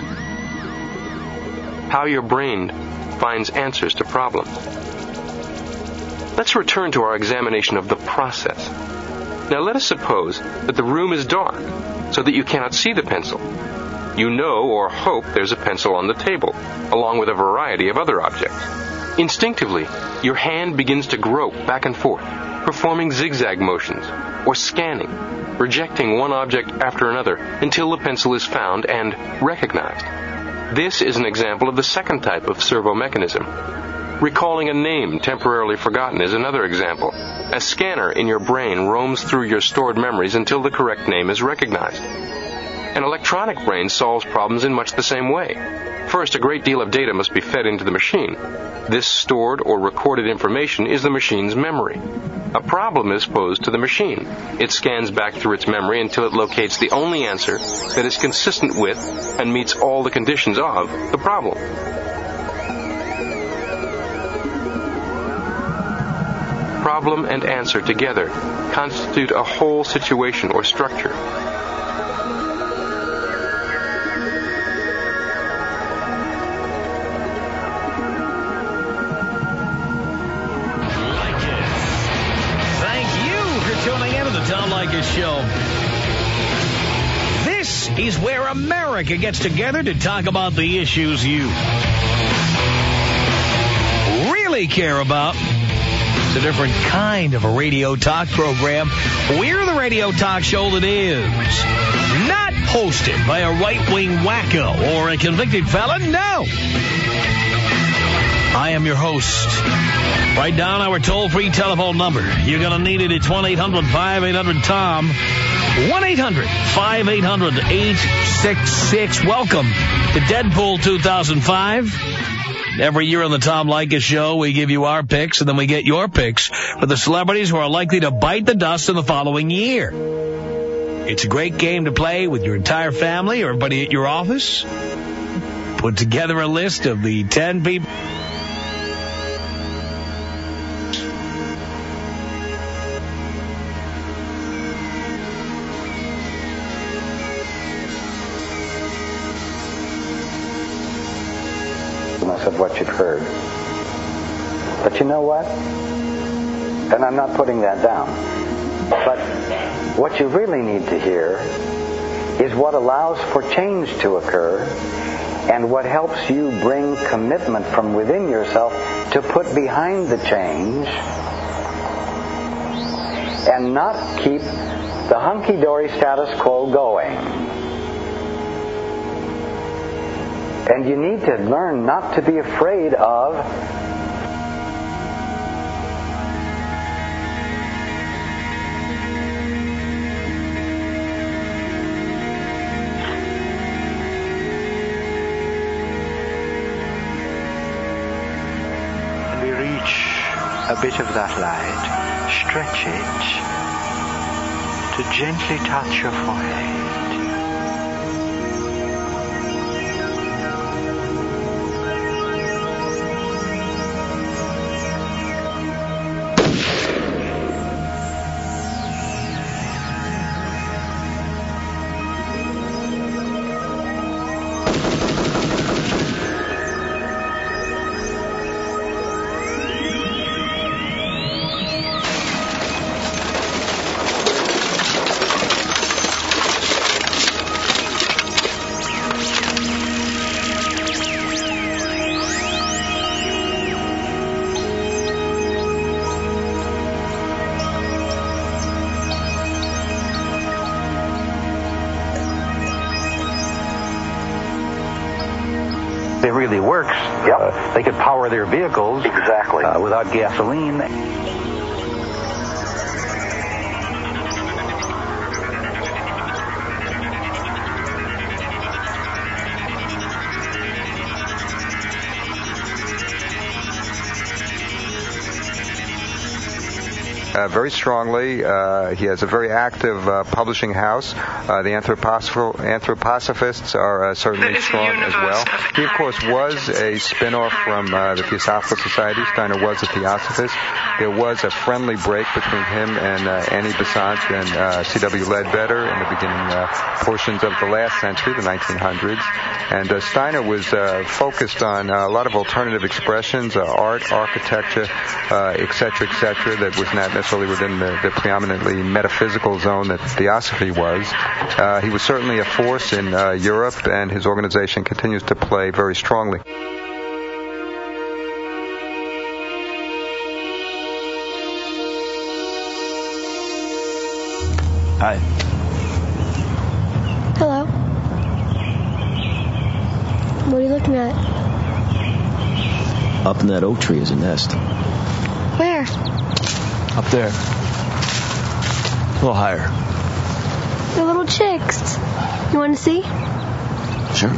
How your brain finds answers to problems. Let's return to our examination of the process. Now let us suppose that the room is dark, so that you cannot see the pencil. You know or hope there's a pencil on the table, along with a variety of other objects. Instinctively, your hand begins to grope back and forth, performing zigzag motions, or scanning, rejecting one object after another until the pencil is found and recognized. This is an example of the second type of servo mechanism. Recalling a name temporarily forgotten is another example. A scanner in your brain roams through your stored memories until the correct name is recognized. An electronic brain solves problems in much the same way. First, a great deal of data must be fed into the machine. This stored or recorded information is the machine's memory. A problem is posed to the machine. It scans back through its memory until it locates the only answer that is consistent with and meets all the conditions of the problem. Problem and answer together constitute a whole situation or structure. Show. This is where America gets together to talk about the issues you really care about. It's a different kind of a radio talk program. We're the radio talk show that is not hosted by a right-wing wacko or a convicted felon. No. I am your host. Write down our toll-free telephone number. You're going to need it. It's one eight hundred five eight hundred Tom. one eight hundred five eight hundred eight six six. Welcome to Deadpool two thousand five. Every year on the Tom Leykis Show, we give you our picks, and then we get your picks for the celebrities who are likely to bite the dust in the following year. It's a great game to play with your entire family or everybody at your office. Put together a list of the ten people. Of what you've heard. But you know what? And I'm not putting that down. But what you really need to hear is what allows for change to occur and what helps you bring commitment from within yourself to put behind the change and not keep the hunky-dory status quo going. And you need to learn not to be afraid of and we reach a bit of that light, stretch it to gently touch your forehead. works. Yep. Uh, they could power their vehicles exactly uh, without gasoline. Uh, very strongly. Uh, he has a very active uh, publishing house. Uh, the anthroposoph- anthroposophists are uh, certainly strong as well. He, of course, was a spin-off from uh, the Theosophical Society. Steiner was a Theosophist. There was a friendly break between him and uh, Annie Besant and uh, C W Ledbetter in the beginning uh, portions of the last century, the nineteen hundreds. And uh, Steiner was uh, focused on uh, a lot of alternative expressions, uh, art, architecture, uh, et cetera, et cetera, that was not necessarily within the, the preeminently metaphysical zone that Theosophy was. Uh, he was certainly a force in uh, Europe, and his organization continues to play very strongly. Hi. Hello. What are you looking at? Up in that oak tree is a nest. Where? Up there. A little higher. They're little chicks. You want to see? Sure.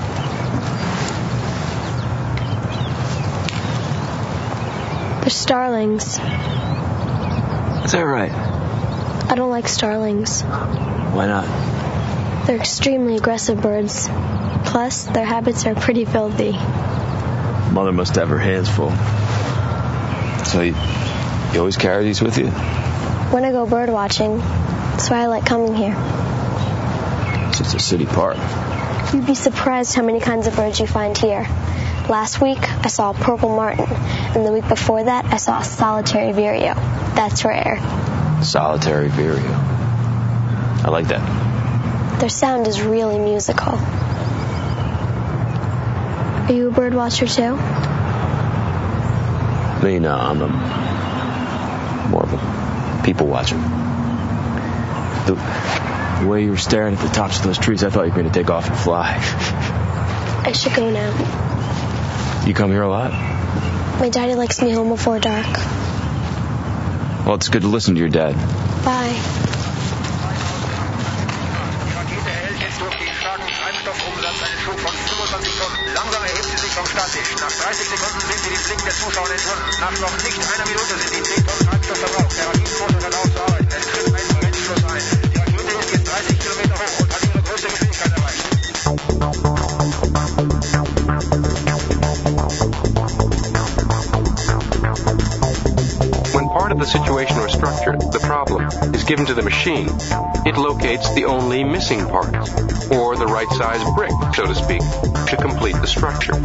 They're starlings. Is that right? I don't like starlings. Why not? They're extremely aggressive birds. Plus, their habits are pretty filthy. Mother must have her hands full. So you, you always carry these with you? When I go bird watching, that's why I like coming here. So it's a city park. You'd be surprised how many kinds of birds you find here. Last week, I saw a purple martin, and the week before that, I saw a solitary vireo. That's rare. Solitary vireo. I like that. Their sound is really musical. Are you a bird watcher too? Me, no, I'm a, more of a people watcher. The, the way you were staring at the tops of those trees, I thought you were going to take off and fly. I should go now. You come here a lot? My daddy likes me home before dark. Well, it's good to listen to your dad. Bye. Langsam erhebt sie sich vom Stadttisch. Nach dreißig Sekunden sind sie den Blick der Zuschauer entschwunden. Nach noch nicht einer Minute sind die zehn Tonnen Treibstoff verbraucht. Der Raketenmotor hört auf zu arbeiten. Es tritt ein Brennschluss ein. Die Rakete ist jetzt dreißig Kilometer hoch und hat ihre größte Geschwindigkeit erreicht. When part of the situation or structure, the problem, is given to the machine, it locates the only missing parts, or the right size brick, so to speak, to complete the structure.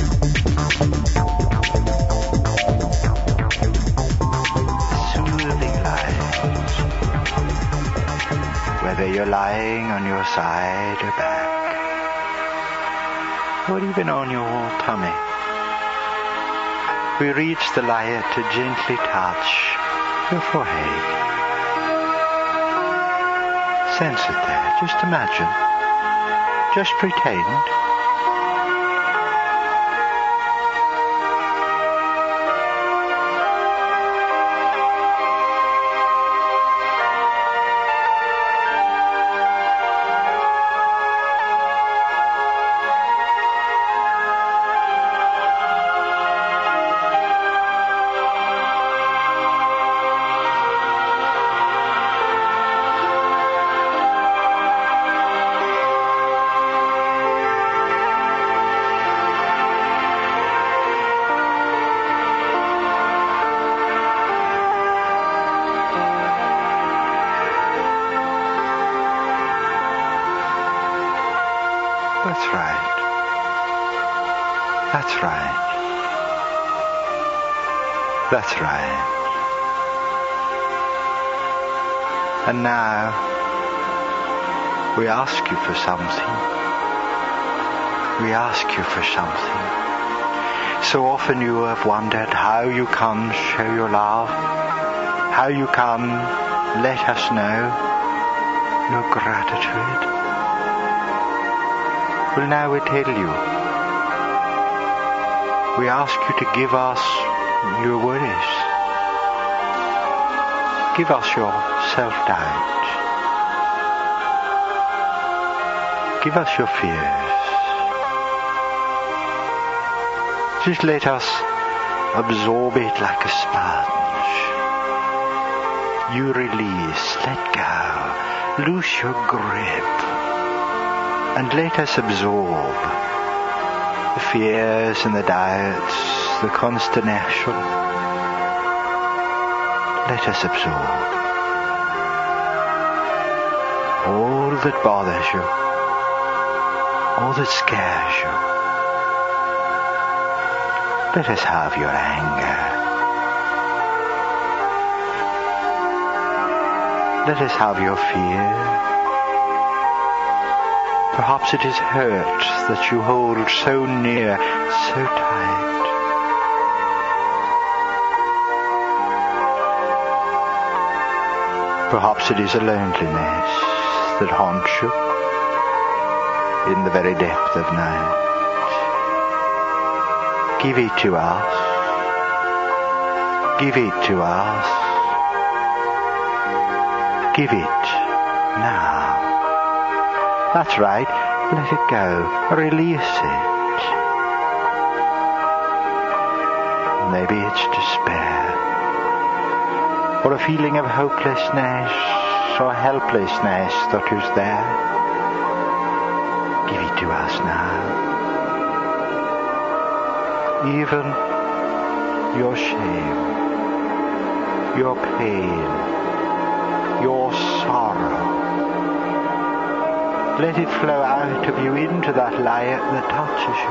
Soothing light. Whether you're lying on your side or back, or even on your tummy, we reach the light to gently touch your forehead. Sense it there. Just imagine. Just pretend. That's right. That's right. That's right. And now, we ask you for something. We ask you for something. So often you have wondered how you can show your love, how you can let us know your gratitude. Well, now we tell you. we ask you to give us your worries. Give us your self-doubt. Give us your fears. Just let us absorb it like a sponge. You release, let go, loose your grip, and let us absorb the fears and the doubts, the consternation. Let us absorb all that bothers you, all that scares you. Let us have your anger. Let us have your fear. Perhaps it is hurt that you hold so near, so tight. Perhaps it is a loneliness that haunts you in the very depth of night. Give it to us. Give it to us. Give it now. That's right. Let it go. Release it. Maybe it's despair, or a feeling of hopelessness or helplessness that is there. Give it to us now. Even your shame, your pain, your sorrow. Let it flow out of you into that light that touches you.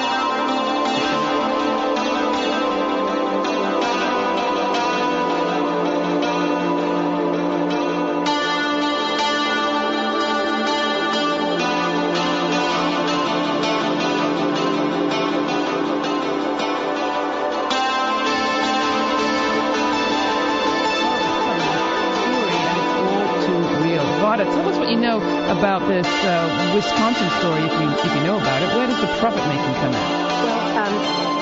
Tell us what you know about this uh, Wisconsin story, if you if you know about it. Where does the profit making come in? Well, um,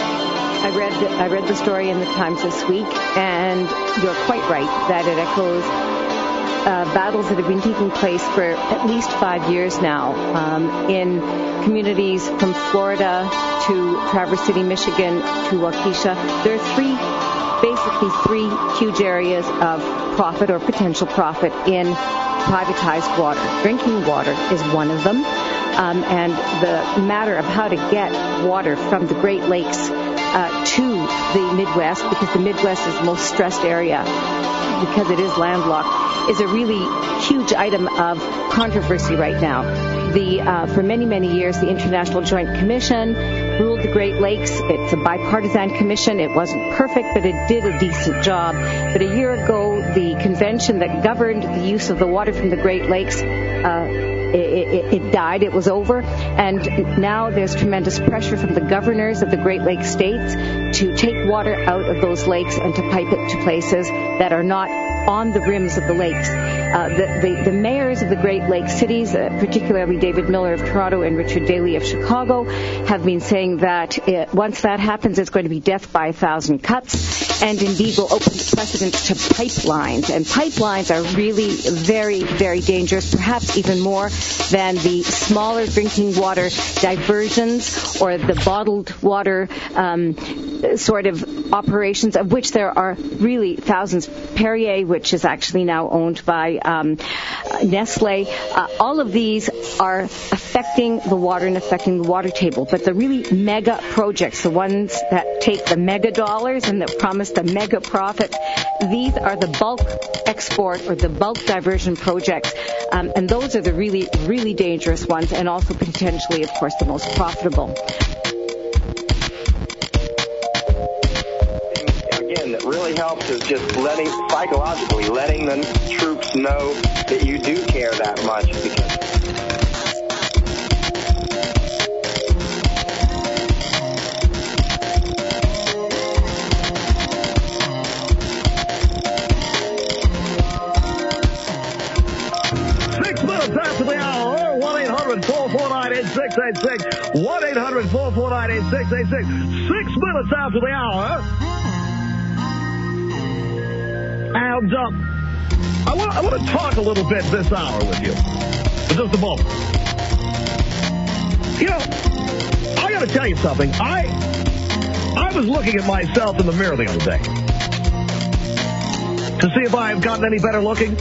I read the, I read the story in the Times this week, and you're quite right that it echoes uh, battles that have been taking place for at least five years now um, in communities from Florida to Traverse City, Michigan to Waukesha. There are three, basically three huge areas of profit or potential profit in privatized water. Drinking water is one of them, um, and the matter of how to get water from the Great Lakes uh, to the Midwest, because the Midwest is the most stressed area because it is landlocked, is a really huge item of controversy right now. The uh, for many, many years, the International Joint Commission ruled the Great Lakes. It's a bipartisan commission. It wasn't perfect, but it did a decent job. But a year ago, the convention that governed the use of the water from the Great Lakes, uh, it, it, it died. It was over. And now there's tremendous pressure from the governors of the Great Lakes states to take water out of those lakes and to pipe it to places that are not on the rims of the lakes. Uh, the, the, the mayors of the Great Lakes cities, uh, particularly David Miller of Toronto and Richard Daley of Chicago, have been saying that it, once that happens, it's going to be death by a thousand cuts, and indeed will open precedent to pipelines. And pipelines are really very, very dangerous, perhaps even more than the smaller drinking water diversions or the bottled water um, sort of operations, of which there are really thousands. Perrier, which is actually now owned by um, Nestle, uh, all of these are affecting the water and affecting the water table. But the really mega projects, the ones that take the mega dollars and that promise the mega profit, these are the bulk export or the bulk diversion projects. Um, and those are the really, really dangerous ones, and also potentially, of course, the most profitable. Again, that really helps is just letting, psychologically, letting the troops know that you do care that much. Because Six minutes after the hour, one eight hundred four four nine eight six eight six, one eight hundred four four nine eight six eight six. Six minutes after the hour. And uh, I want I want to talk a little bit this hour with you. For just a moment. You know, I got to tell you something. I I was looking at myself in the mirror the other day to see if I've gotten any better looking.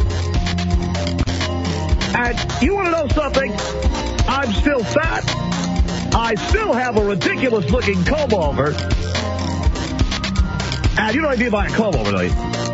And you want to know something? I'm still fat. I still have a ridiculous-looking comb-over. And you know what I mean by a comb-over, don't you?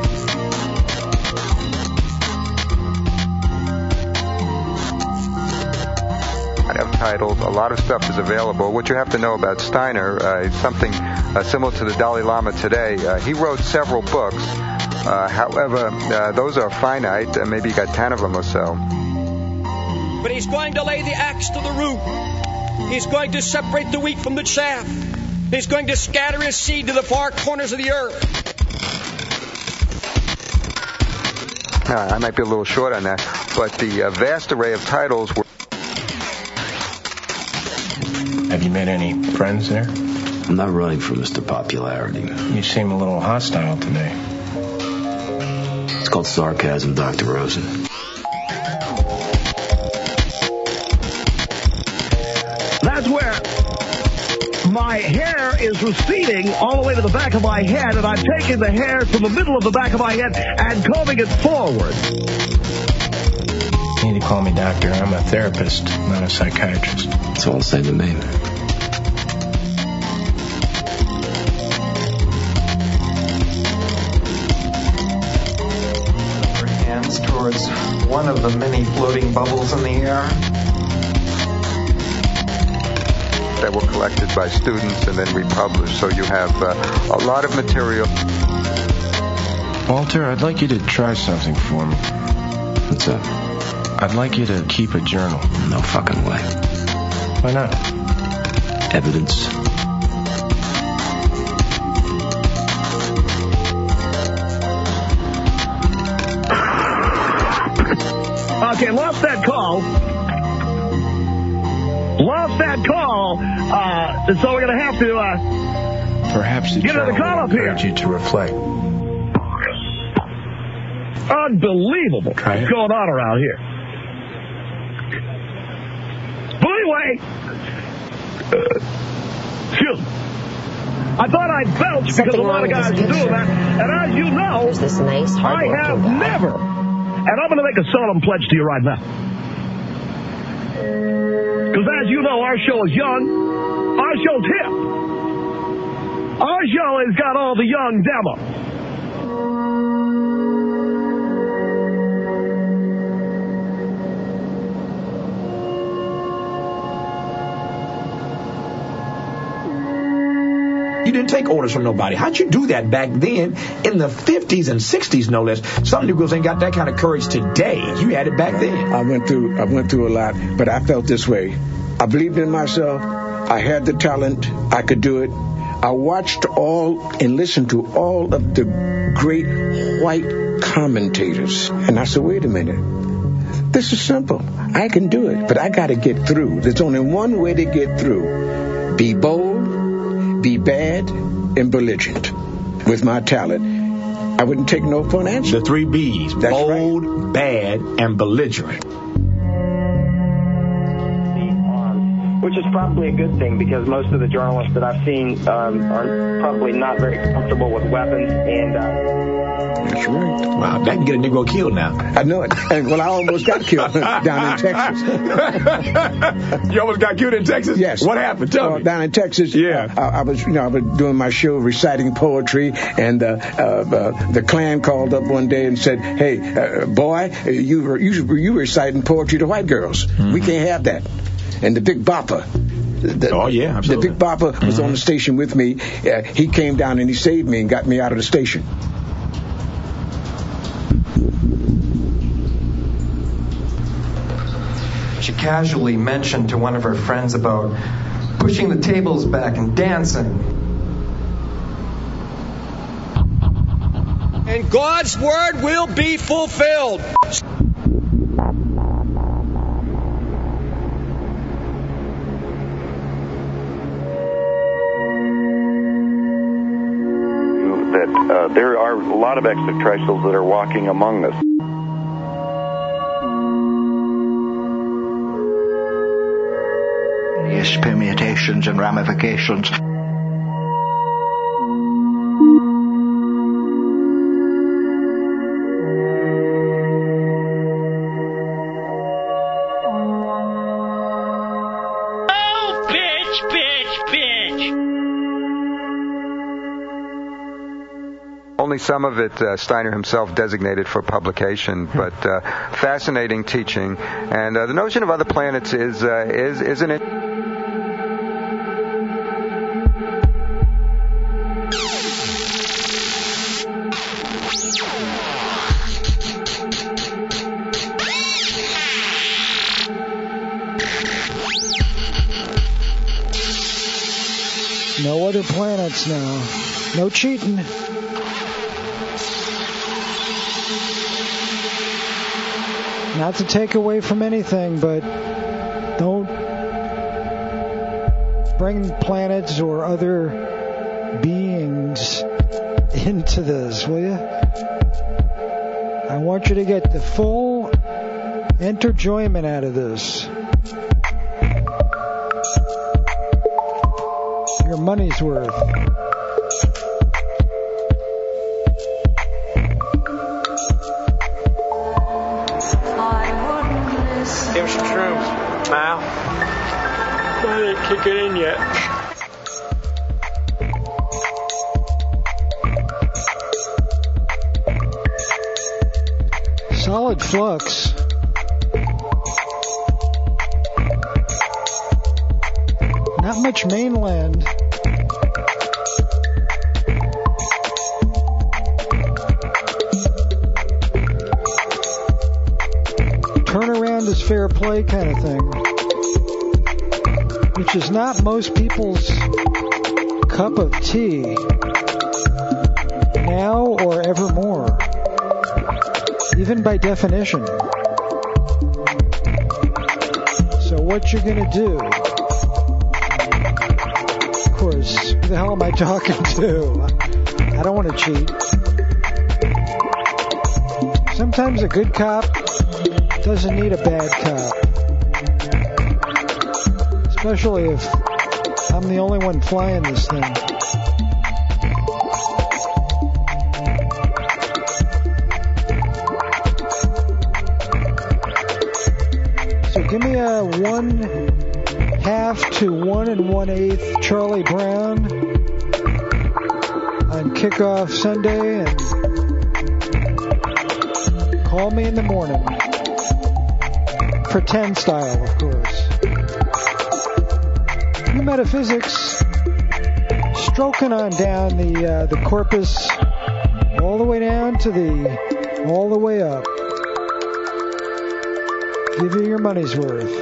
Titled, a lot of stuff is available. What you have to know about Steiner uh, is something uh, similar to the Dalai Lama today. Uh, he wrote several books. Uh, however, uh, those are finite. Uh, maybe you got ten of them or so. But he's going to lay the axe to the root. He's going to separate the wheat from the chaff. He's going to scatter his seed to the far corners of the earth. Uh, I might be a little short on that, but the uh, vast array of titles were. Have you made any friends there? I'm not running for Mister Popularity. You seem a little hostile today. It's called sarcasm, Doctor Rosen. That's where my hair is receding all the way to the back of my head, and I'm taking the hair from the middle of the back of my head and combing it forward. You need to call me doctor. I'm a therapist, not a psychiatrist. That's all say to me. Hands towards one of the many floating bubbles in the air. That were collected by students and then republished, so you have uh, a lot of material. Walter, I'd like you to try something for me. What's that? I'd like you to keep a journal. No fucking way. Why not? Evidence. Okay, lost that call. Lost that call. Uh, so we're going to have to uh, Perhaps the get another call up here. you to reflect. Unbelievable. Try it. What's going on around here? But anyway, uh, excuse me. I thought I'd belch because a lot of guys are doing that. And as you know, this nice, I have guy. never, and I'm going to make a solemn pledge to you right now. Because as you know, our show is young. Our show's hip. Our show has got all the young demo. You didn't take orders from nobody. How'd you do that back then in the fifties and sixties, no less? Some Negroes ain't got that kind of courage today. You had it back then. I went through, I went through a lot, but I felt this way. I believed in myself. I had the talent. I could do it. I watched all and listened to all of the great white commentators. And I said, wait a minute. This is simple. I can do it, but I got to get through. There's only one way to get through. Be bold, be bad, and belligerent. With my talent, I wouldn't take no for an answer. The three B's. That's bold, right. bad, and belligerent. Which is probably a good thing because most of the journalists that I've seen um, are probably not very comfortable with weapons. And uh... That's right. Wow, that can get a Negro killed now. I know it. And, well, I almost got killed down in Texas. You almost got killed in Texas? Yes. What happened? Tell well, me. Down in Texas, yeah. Uh, I, I was, you know, I was doing my show reciting poetry, and uh, uh, uh, the Klan called up one day and said, "Hey, uh, boy, you were you, you reciting poetry to white girls. Mm-hmm. We can't have that." And the Big Bopper. The, oh, yeah, absolutely. The Big Bopper was mm-hmm. on the station with me. Uh, he came down and he saved me and got me out of the station. She casually mentioned to one of her friends about pushing the tables back and dancing. And God's word will be fulfilled. that uh, there are a lot of extraterrestrials that are walking among us. Various permutations and ramifications. Only some of it uh, Steiner himself designated for publication, but uh, fascinating teaching. And uh, the notion of other planets is, uh, is isn't it? No other planets now. No cheating. Not to take away from anything, but don't bring planets or other beings into this, will you? I want you to get the full enjoyment out of this. Your money's worth. Give me some shrooms, Mal. I didn't kick it in yet. Solid flux. Not much mainland. Turnaround is fair play kind of thing, which is not most people's cup of tea now or evermore, even by definition. So what you're going to do, of course, who the hell am I talking to? I don't want to cheat. Sometimes a good cop doesn't need a bad cop. Especially if I'm the only one flying this thing. So give me a one half to one and one eighth Charlie Brown on kickoff Sunday, and call me in the morning. Pretend style, of course. New Metaphysics, stroking on down the uh, the corpus, all the way down to the, all the way up. Give you your money's worth.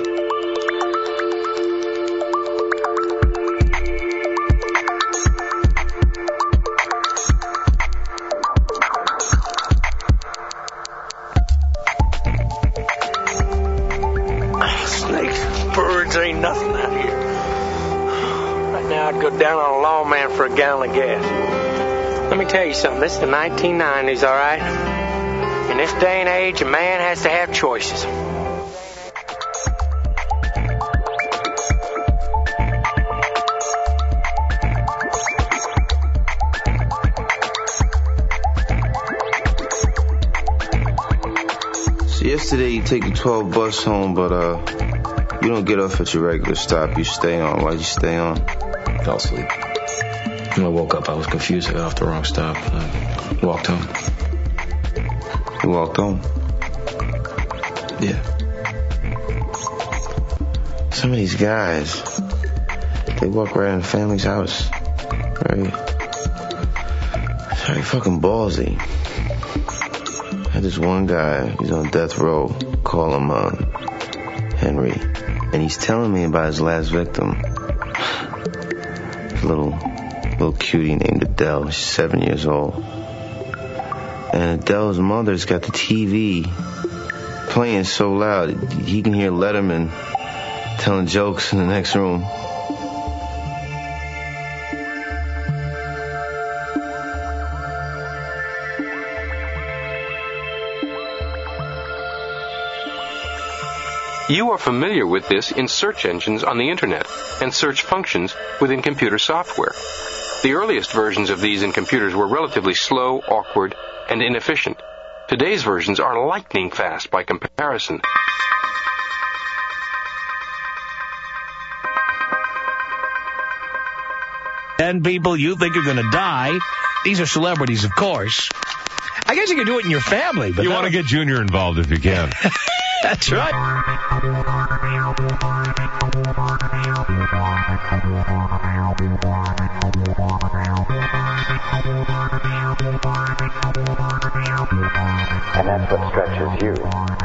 Ain't nothing out here. Right now I'd go down on a lawman for a gallon of gas. Let me tell you something, this is the nineteen nineties, alright? In this day and age, a man has to have choices. So yesterday you take the twelve bus home, but uh you don't get off at your regular stop. You stay on. Why'd you stay on? Fell asleep. When I woke up, I was confused. I got off the wrong stop. I walked home. You walked home? Yeah. Some of these guys, they walk around the family's house. Right? It's very fucking ballsy. I had this one guy, he's on death row. Call him, uh, Henry. And he's telling me about his last victim. A little, little cutie named Adele. She's seven years old. And Adele's mother's got the T V playing so loud, he can hear Letterman telling jokes in the next room. You are familiar with this in search engines on the internet and search functions within computer software. The earliest versions of these in computers were relatively slow, awkward, and inefficient. Today's versions are lightning fast by comparison. Ten people you think are going to die. These are celebrities, of course. I guess you can do it in your family. But you want to get Junior involved if you can. That's right. And that's what stretches you.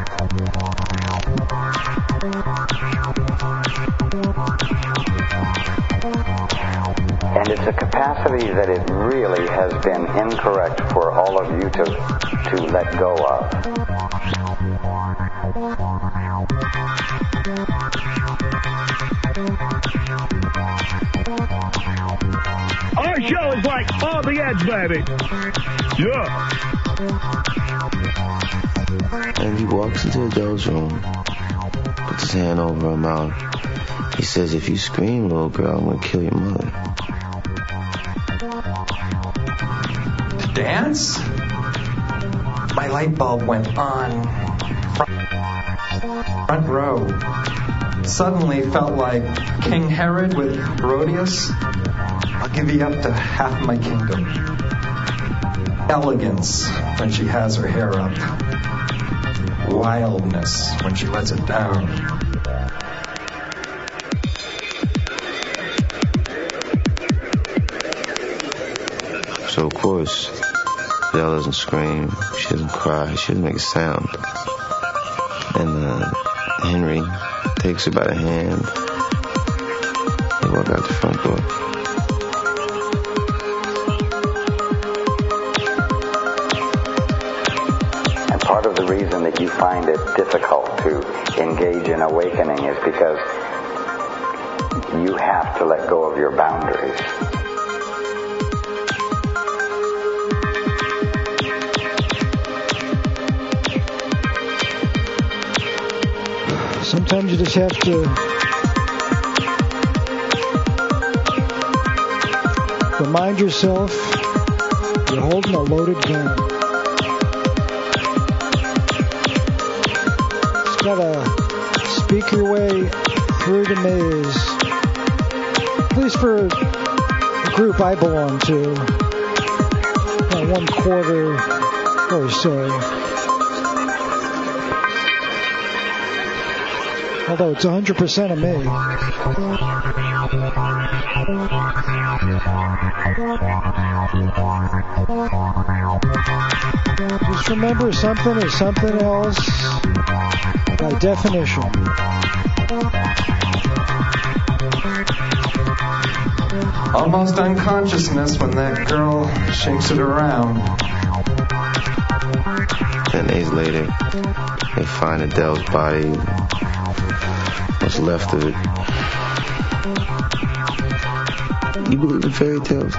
And it's a capacity that it really has been incorrect for all of you to, to let go of. Our show is like on the edge, baby. Yeah. And he walks into Adele's room, puts his hand over her mouth. He says, if you scream, little girl, I'm going to kill your mother. The dance? My light bulb went on. Front row. Suddenly felt like King Herod with Herodias. I'll give you up to half my kingdom. Elegance when she has her hair up. Wildness when she lets it down. So, of course, Adele doesn't scream, she doesn't cry, she doesn't make a sound. And uh, Henry takes her by the hand. They walk out the front door. And part of the reason that you find it difficult to engage in awakening is because you have to let go of your boundaries. Sometimes you just have to remind yourself you're holding a loaded gun. Just gotta speak your way through the maze. At least for the group I belong to, about one quarter or so. Although it's one hundred percent of me. Just remember, something is something else by definition. Almost unconsciousness when that girl shakes it around. Ten days later, they find Adele's body. What's left of it. You believe in fairy tales?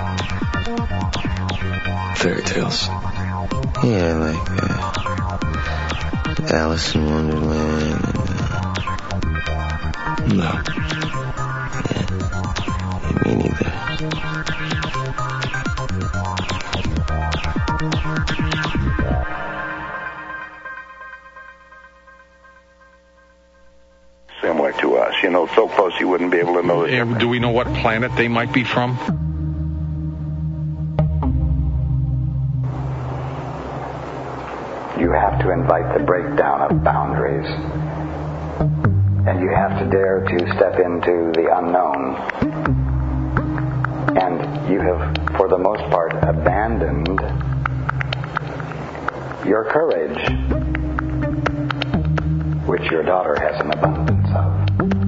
Fairy tales? Yeah, like uh, Alice in Wonderland. And, uh, no. Yeah. Me neither. Similar to us, you know, so close you wouldn't be able to know the difference. Do we know what planet they might be from? You have to invite the breakdown of boundaries. And you have to dare to step into the unknown. And you have, for the most part, abandoned your courage, which your daughter has an abundance of.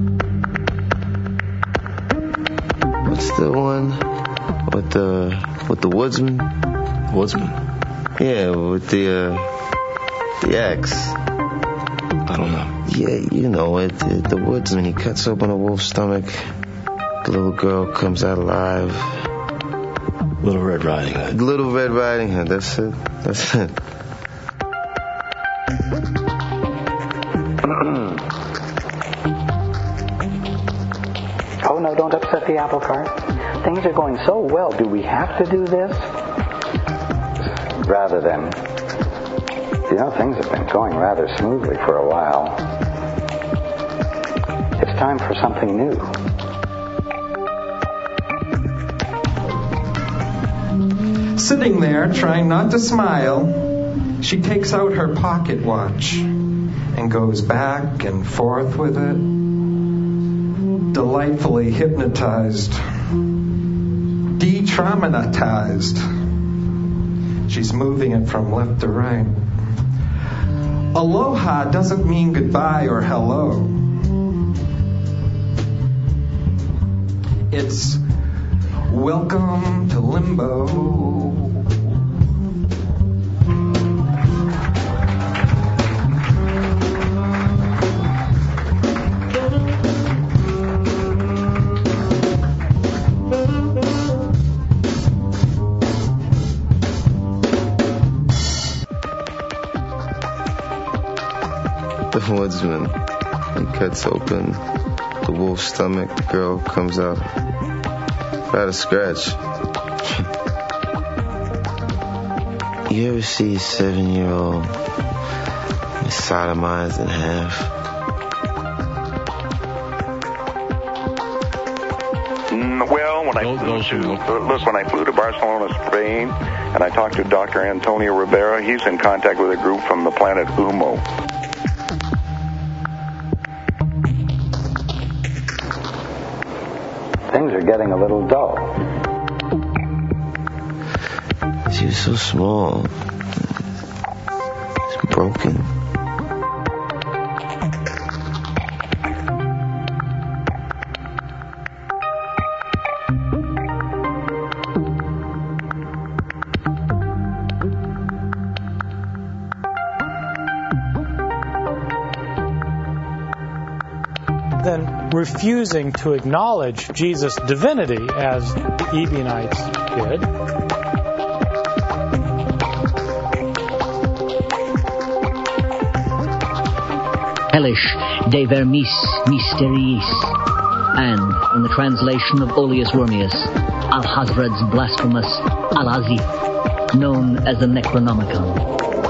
What's the one with the with the woodsman? Woodsman? Yeah, with the uh, the axe. I don't know. Yeah, you know it. The, the woodsman. He cuts open a wolf's stomach. The little girl comes out alive. Little Red Riding Hood. Little Red Riding Hood. That's it. That's it. Oh, no, don't upset the apple cart. Things are going so well. Do we have to do this? Rather than, you know, things have been going rather smoothly for a while. It's time for something new. Sitting there, trying not to smile, she takes out her pocket watch and goes back and forth with it, delightfully hypnotized, de-traumatized. She's moving it from left to right. Aloha doesn't mean goodbye or hello. It's welcome to limbo. The woodsman. He cuts open the wolf's stomach. The girl comes out without a scratch. You ever see a seven-year-old sodomized in half? Mm, well, when I flew to look, when I flew to Barcelona, Spain, and I talked to Doctor Antonio Rivera, he's in contact with a group from the planet Humo. Things are getting a little dull. She was so small. It's broken. Then refusing to acknowledge Jesus' divinity as the Ebionites did. Hellish de vermis mysteriis, and, in the translation of Oleus Wormius, Al-Hazred's blasphemous Al-Azif, known as the Necronomicon.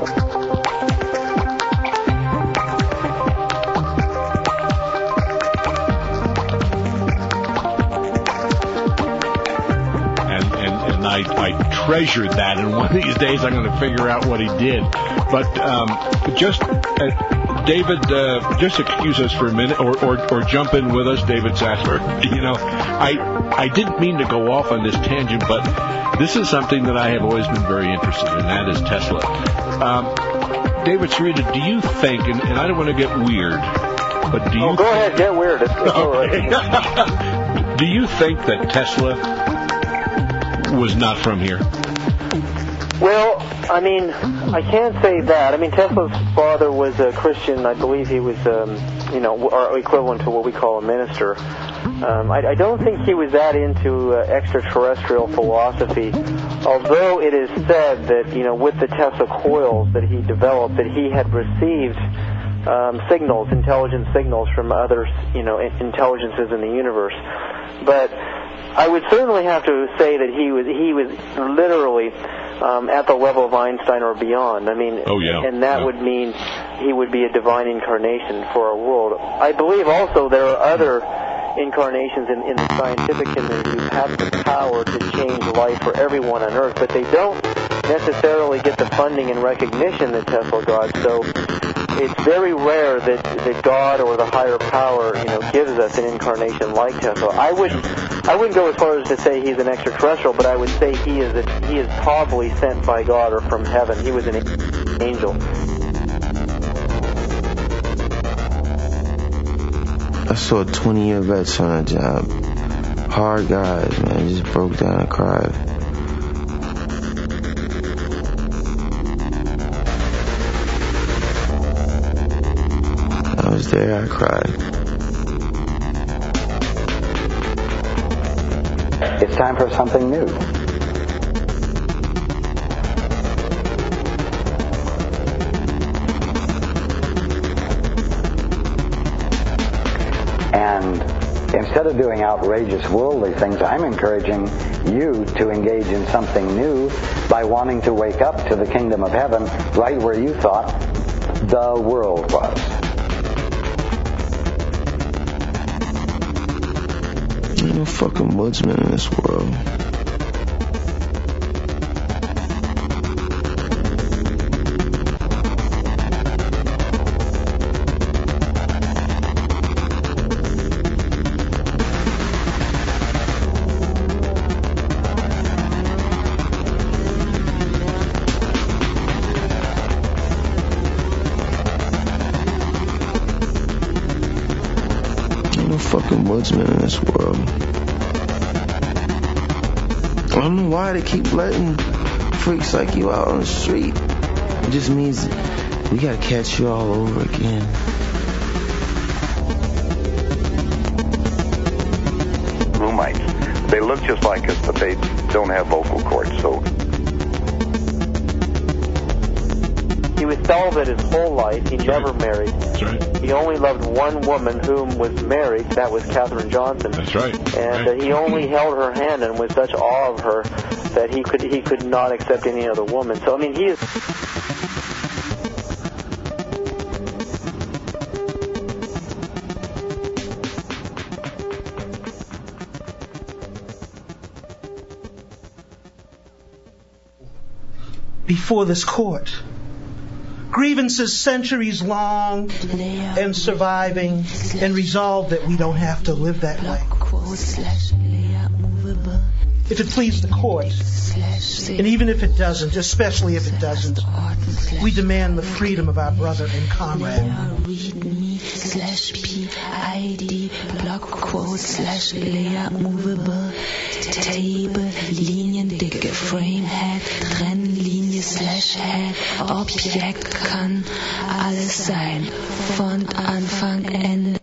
I, I treasured that, and one of these days I'm going to figure out what he did. But um, just, uh, David, uh, just excuse us for a minute, or, or, or jump in with us, David Sassler. You know, I I didn't mean to go off on this tangent, but this is something that I have always been very interested in, and that is Tesla. Um, David Sarita, do you think, and, and I don't want to get weird, but do you... Oh, go think, ahead, get weird. It's, it's all right. Do you think that Tesla was not from here? Well, I mean, I can't say that. I mean, Tesla's father was a Christian. I believe he was, um, you know, or equivalent to what we call a minister. Um, I, I don't think he was that into uh, extraterrestrial philosophy, although it is said that, you know, with the Tesla coils that he developed, that he had received um, signals, intelligent signals from other, you know, intelligences in the universe. But I would certainly have to say that he was he was literally um, at the level of Einstein or beyond. I mean, oh, yeah. and that yeah. would mean he would be a divine incarnation for our world. I believe also there are other incarnations in, in the scientific community who have the power to change life for everyone on Earth, but they don't necessarily get the funding and recognition that Tesla got. So it's very rare that, that God or the higher power, you know, gives us an incarnation like Tesla. I wouldn't I wouldn't go as far as to say he's an extraterrestrial, but I would say he is a, he is probably sent by God or from heaven. He was an angel. I saw twenty-year vets on a job. Hard guys, man. Just broke down and cried. I was there, I cried. It's time for something new. Instead of doing outrageous worldly things, I'm encouraging you to engage in something new by wanting to wake up to the kingdom of heaven right where you thought the world was. Ain't no fucking woodsman in this world. Fucking woodsman in this world. I don't know why they keep letting freaks like you out on the street. It just means we gotta catch you all over again. Roomites. They look just like us, but they don't have vocal cords, so. He was celibate his whole life. He never married. That's right. He only loved one woman whom was married. That was Katherine Johnson. That's right. And right. Uh, he only held her hand and was such awe of her that he could he could not accept any other woman. So I mean, he is. Before this court. Grievances centuries long and surviving, and resolve that we don't have to live that way. If it please the court, and even if it doesn't, especially if it doesn't, we demand the freedom of our brother and comrade. Slash P I D block quote slash layer movable table liniendicke frame head Trennlinie slash head Objekt kann alles sein von Anfang Ende.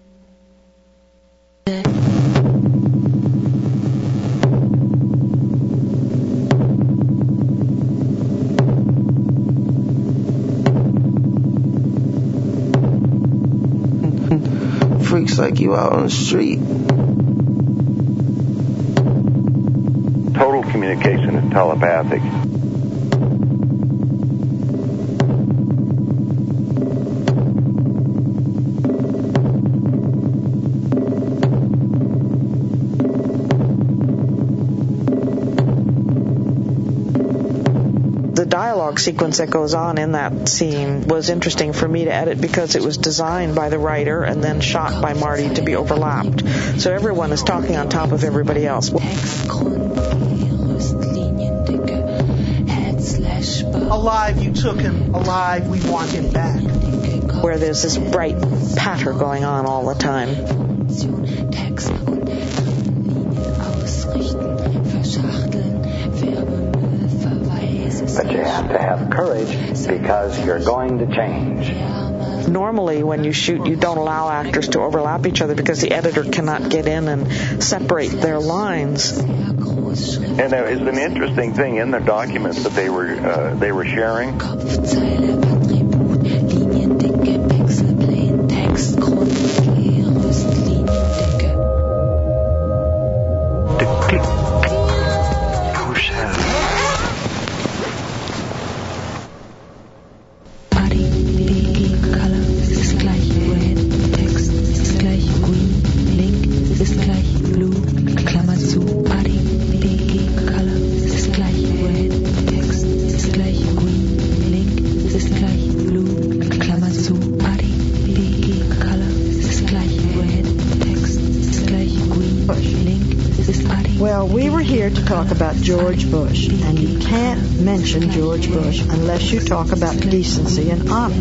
Freaks like you out on the street. Total communication is telepathic. The dialogue sequence that goes on in that scene was interesting for me to edit because it was designed by the writer and then shot by Marty to be overlapped. So everyone is talking on top of everybody else. Alive, you took him. Alive, we want him back. Where there's this bright patter going on all the time. But you have to have courage because you're going to change. Normally, when you shoot, you don't allow actors to overlap each other because the editor cannot get in and separate their lines. And there is an interesting thing in the documents that they were uh, they were sharing. Talk about George Bush, and you can't mention George Bush unless you talk about decency and honor.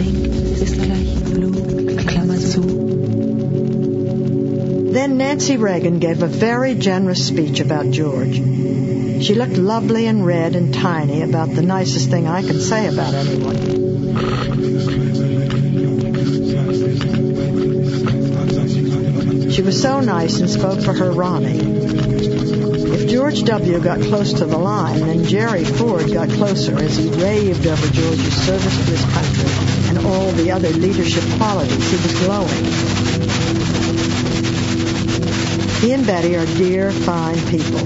Then Nancy Reagan gave a very generous speech about George. She looked lovely and red and tiny, about the nicest thing I can say about anyone. She was so nice and spoke for her Ronnie. If George W. got close to the line, then Jerry Ford got closer as he raved over George's service to his country and all the other leadership qualities. He was glowing. He and Betty are dear, fine people.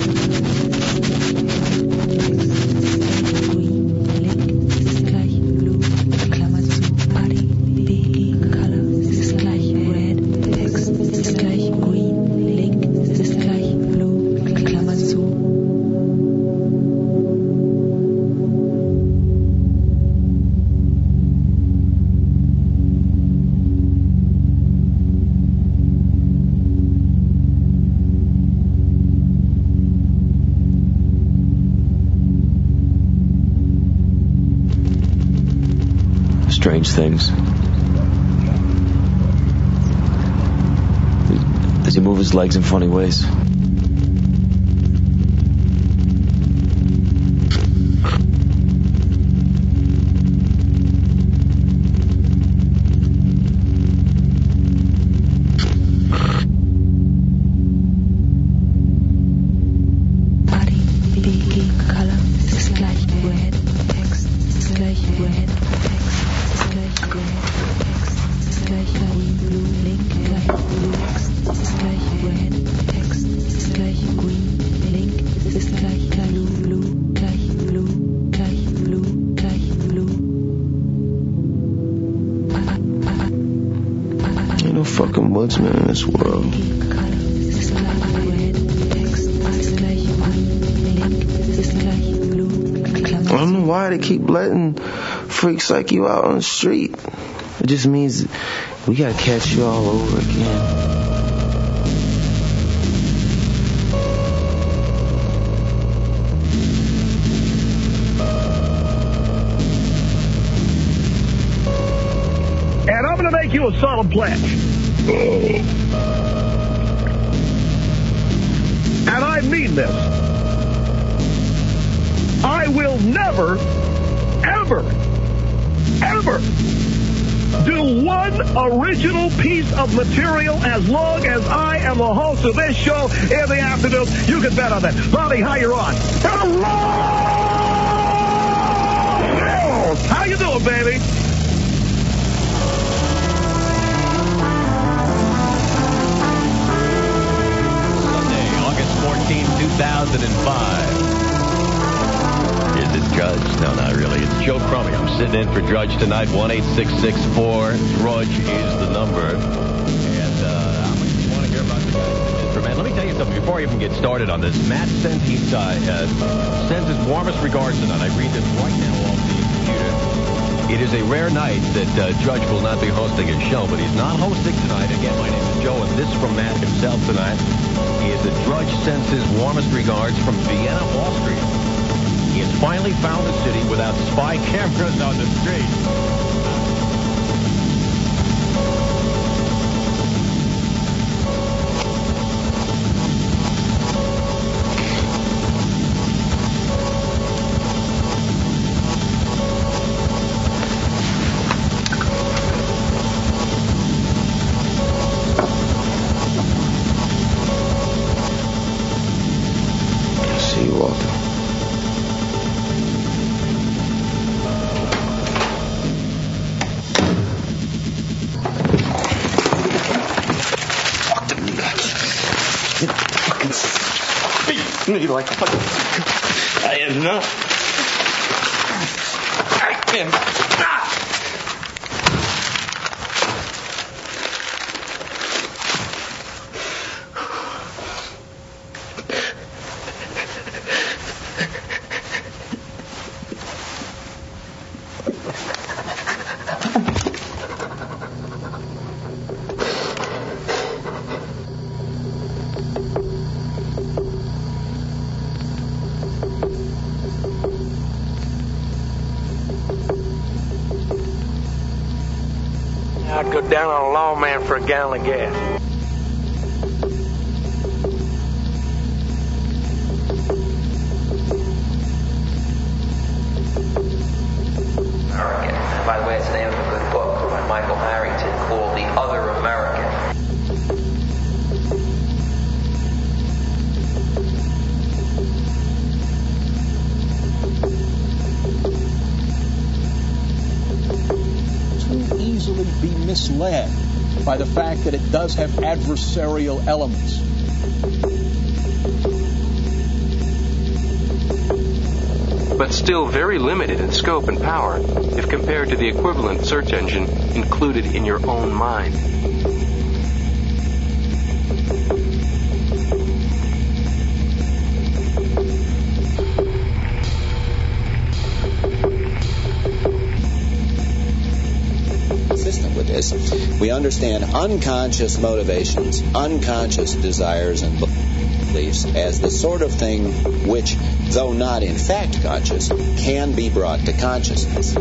Strange things. Does he move his legs in funny ways? Fucking woodsman in this world. I don't know why they keep letting freaks like you out on the street. It just means we gotta catch you all over again. And I'm gonna make you a solemn pledge. And I mean this. I will never, ever, ever do one original piece of material as long as I am the host of this show in the afternoon. You can bet on that. Bobby, how you on? Hello! How you doing, baby? two thousand five. Is it Drudge? No, not really. It's Joe Crummy. I'm sitting in for Drudge tonight. one eight six six four. Drudge is the number. And uh, how much do you want to hear about the guys for man? Let me tell you something before I even get started on this. Matt sends, he, uh, uh, sends his warmest regards tonight. I read this right now off the computer. It is a rare night that uh, Drudge will not be hosting his show, but he's not hosting tonight. Again, my name is Joe, and this is from Matt himself tonight. Is that Drudge sends his warmest regards from Vienna, Austria. He has finally found a city without spy cameras on the street. Me like fucking. I am not. I am not. I'd go down on a lawman for a gallon of gas. American. By the way, it's the name of a good book by Michael Harrington called The Other American. Be misled by the fact that it does have adversarial elements. but still very limited in scope and power if compared to the equivalent search engine included in your own mind. Consistent with this, we understand unconscious motivations, unconscious desires and beliefs as the sort of thing which, though not in fact conscious, can be brought to consciousness.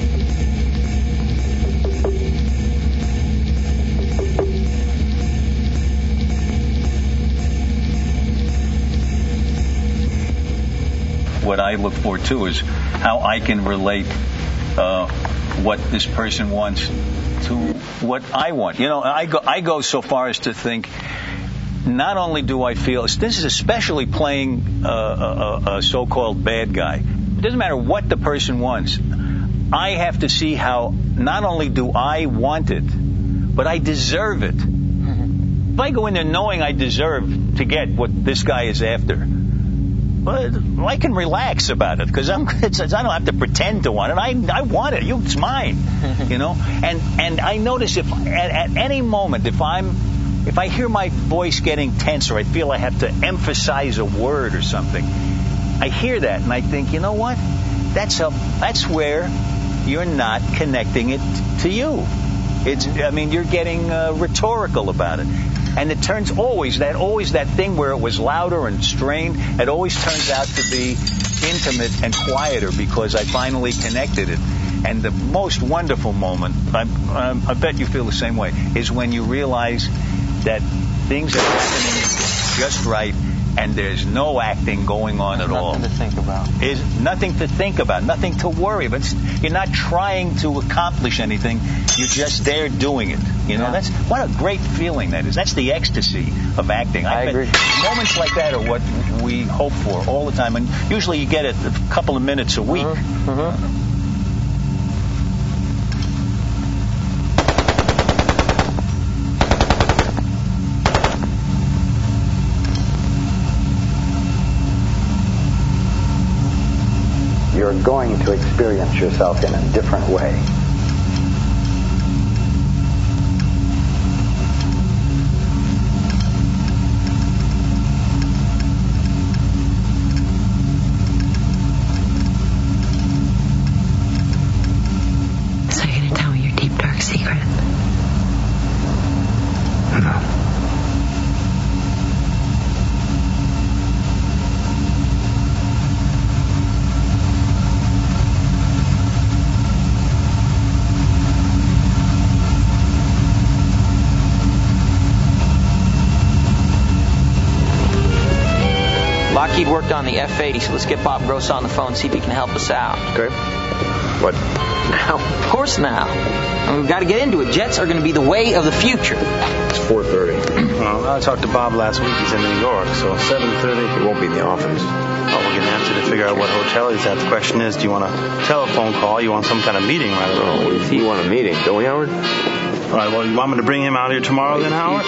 What I look for, too, is how I can relate uh, what this person wants to what I want. You know, I go, I go so far as to think, not only do I feel, this is especially playing uh, a, a so-called bad guy. It doesn't matter what the person wants. I have to see how not only do I want it, but I deserve it. If I go in there knowing I deserve to get what this guy is after, well, I can relax about it because I'm. It's, I don't have to pretend to want it. I I want it. You, it's mine. You know. And and I notice if at, at any moment if I'm if I hear my voice getting tense or I feel I have to emphasize a word or something, I hear that and I think, you know what? That's a that's where you're not connecting it to you. It's. I mean, you're getting uh, rhetorical about it. And it turns always, that always that thing where it was louder and strained, it always turns out to be intimate and quieter because I finally connected it. And the most wonderful moment, I, I, I bet you feel the same way, is when you realize that things are happening just right and there's no acting going on There's at all. Nothing to think about. Is nothing to think about, nothing to worry about. You're not trying to accomplish anything. You're just there doing it. You know, yeah. That's what a great feeling that is. That's the ecstasy of acting. I, I agree. Moments like that are what we hope for all the time, and usually you get it a couple of minutes a week. Mm-hmm. Mm-hmm. You're going to experience yourself in a different way. So you're going to tell me your deep, dark secret? No. Lockheed worked on the F eighty, so let's get Bob Gross on the phone and see if he can help us out. Okay. What? Now? Of course now. And we've got to get into it. Jets are going to be the way of the future. It's four thirty. Well, I talked to Bob last week. He's in New York, so seven thirty. He won't be in the office. Well, we're going to have to figure out what hotel he's at. The question is, do you want a telephone call? You want some kind of meeting right away? Oh, we, we want a meeting, don't we, Howard? All right, well, you want me to bring him out here tomorrow then, Howard?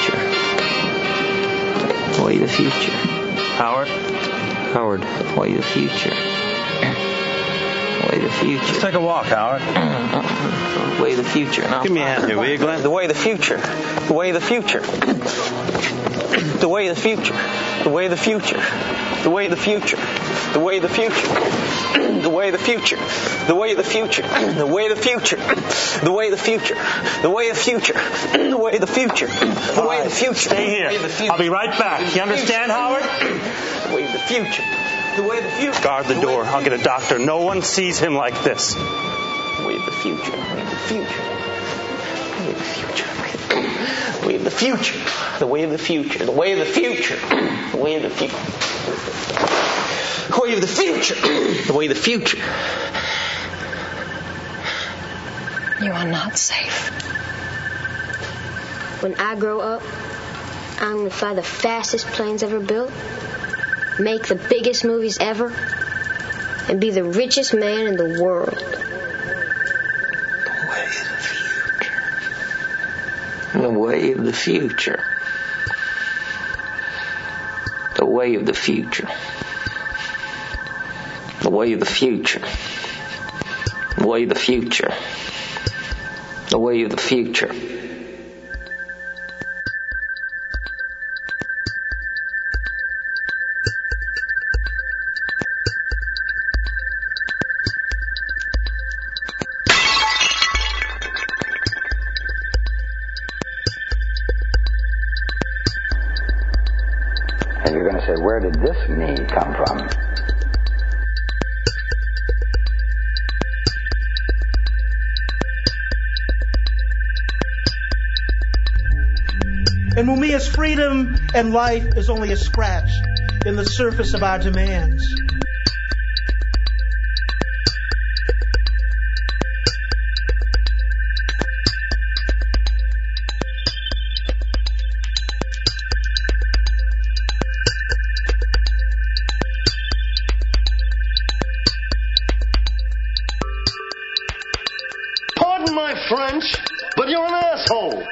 Way the future. Howard? Howard. Way the future. Way the future. Let's take a walk, Howard. Way the future. No. Give me a hand here, will you, Glenn? The way of the future. The way of the future. The way of the future. The way of the future. The way of the future. The way of the future. The way of the future. The way of the future. The way of the future. The way of the future. The way of the future. The way of the future. The way of the future. Stay here. I'll be right back. You understand, Howard? The way of the future. The way of the future. Guard the door. I'll get a doctor. No one sees him like this. The way of the future. The way of the future. The way of the future. The way of the future. The way of the future. The way of the future. The way of the future. The way of the future. You are not safe. When I grow up, I'm going to fly the fastest planes ever built, make the biggest movies ever, and be the richest man in the world. The way of the future. The way of the future. The way of the future. The way of the future. The way of the future. The way of the future. And you're going to say, where did this me come from? And Mumia's freedom and life is only a scratch in the surface of our demands. Pardon my French, but you're an asshole.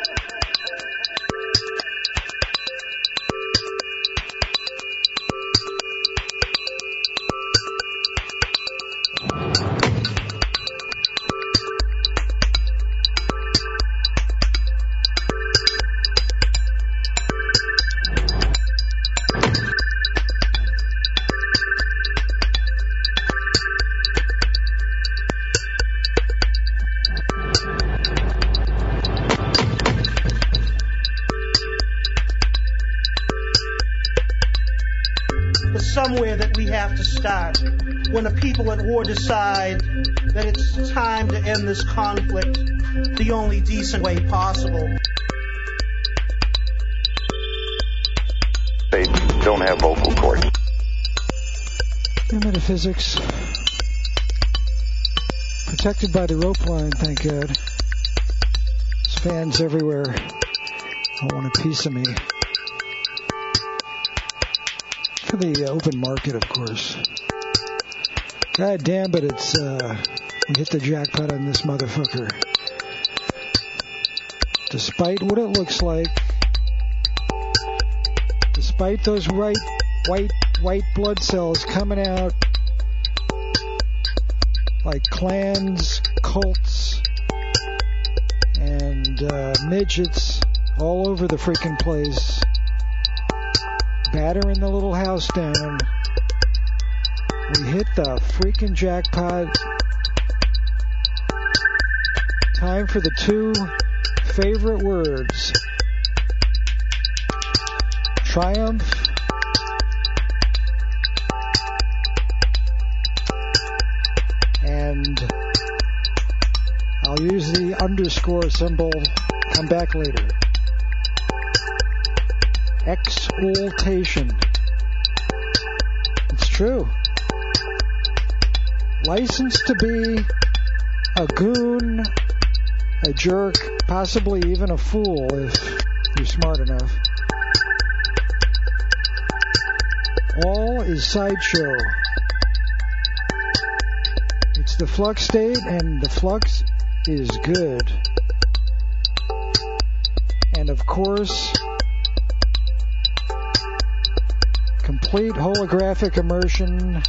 Somewhere that we have to start when the people at war decide that it's time to end this conflict the only decent way possible. They don't have vocal cords. Metaphysics. Protected by the rope line, thank God. There's fans everywhere. I want a piece of me. For the open market, of course. God damn, but it's, uh, we hit the jackpot on this motherfucker. Despite what it looks like, despite those right, white, white blood cells coming out like clans, cults, and uh, midgets all over the freaking place, battering the little house down. We hit the freaking jackpot. Time for the two favorite words. Triumph and I'll use the underscore symbol. Come back later. Exaltation. It's true. Licensed to be a goon, a jerk, possibly even a fool if you're smart enough. All is sideshow. It's the flux state, and the flux is good. And of course, complete holographic immersion.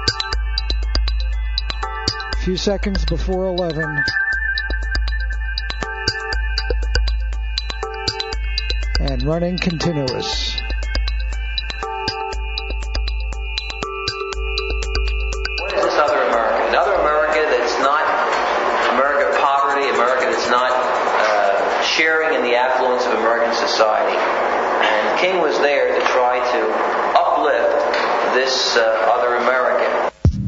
A few seconds before eleven. And running continuous. What is this other America? Another America that's not America of poverty, America that's not uh, sharing in the affluence of American society. And King was there to try to uplift this uh, other America.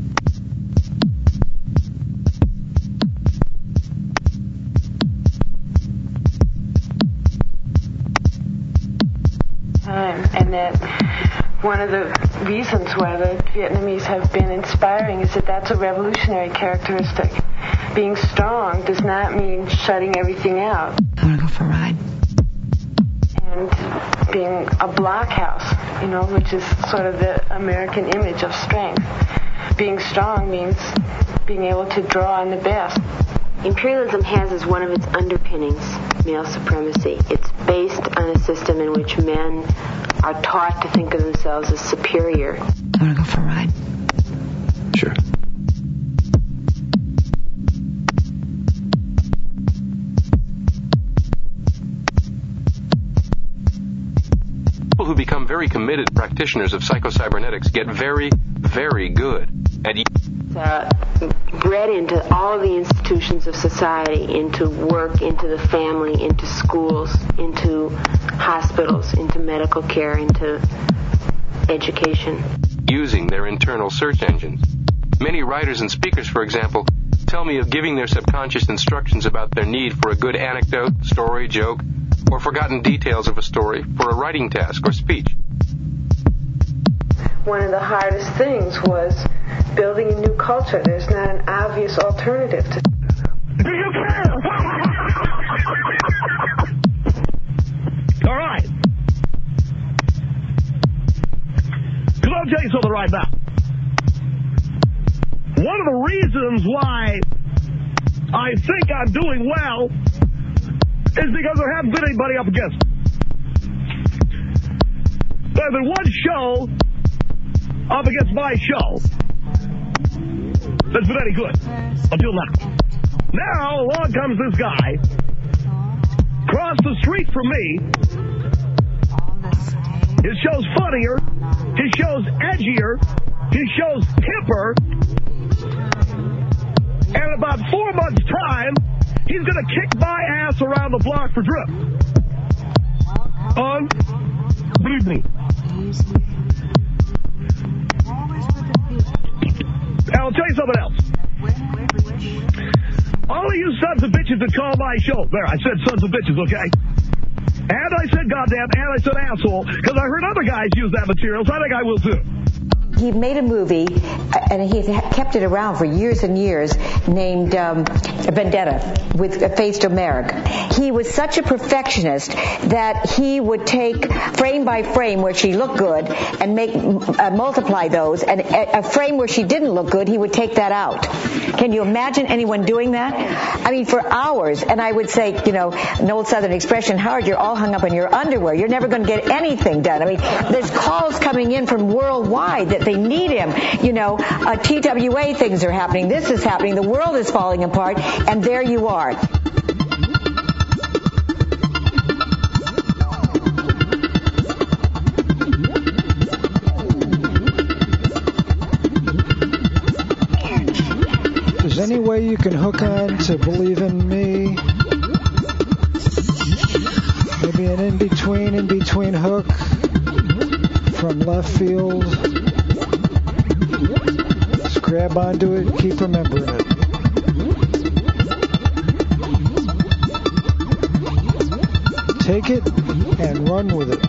Um, and that one of the reasons why the Vietnamese have been inspiring is that that's a revolutionary characteristic. Being strong does not mean shutting everything out. I want to go for a ride. And being a blockhouse, you know, which is sort of the American image of strength. Being strong means being able to draw on the best. Imperialism has as one of its underpinnings male supremacy. It's based on a system in which men are taught to think of themselves as superior. Want to go for a ride? Sure. People who become very committed practitioners of psychocybernetics get very, very good at Uh, bred into all of the institutions of society, into work, into the family, into schools, into hospitals, into medical care, into education. using their internal search engines. Many writers and speakers, for example, tell me of giving their subconscious instructions about their need for a good anecdote, story, joke, or forgotten details of a story for a writing task or speech. One of the hardest things was building a new culture. There's not an obvious alternative to. Do you care? All right. Because I'll tell you something right now. One of the reasons why I think I'm doing well is because there hasn't been anybody up against me. There's been one show up against my show that's been any good until now. Now along comes this guy across the street from me. His show's funnier. His show's edgier. His show's hipper. And in about four months' time, he's going to kick my ass around the block for drip. Unbelievable. And I'll tell you something else. All of you sons of bitches that call my show, there, I said sons of bitches, okay? And I said goddamn, and I said asshole, because I heard other guys use that material, so I think I will too. He made a movie, and he kept it around for years and years, named um, Vendetta, with Faith Domergue. He was such a perfectionist that he would take frame by frame where she looked good and make uh, multiply those, and a, a frame where she didn't look good, he would take that out. Can you imagine anyone doing that? I mean, for hours. And I would say, you know, an old Southern expression, Howard, you're all hung up in your underwear. You're never going to get anything done. I mean, there's calls coming in from worldwide that they need him. You know, uh, T W A things are happening. This is happening. The world is falling apart. And there you are. Is any way you can hook on to Believe in Me? Maybe an in-between, in-between hook from left field. Just grab onto it, keep remembering it. Take it and run with it.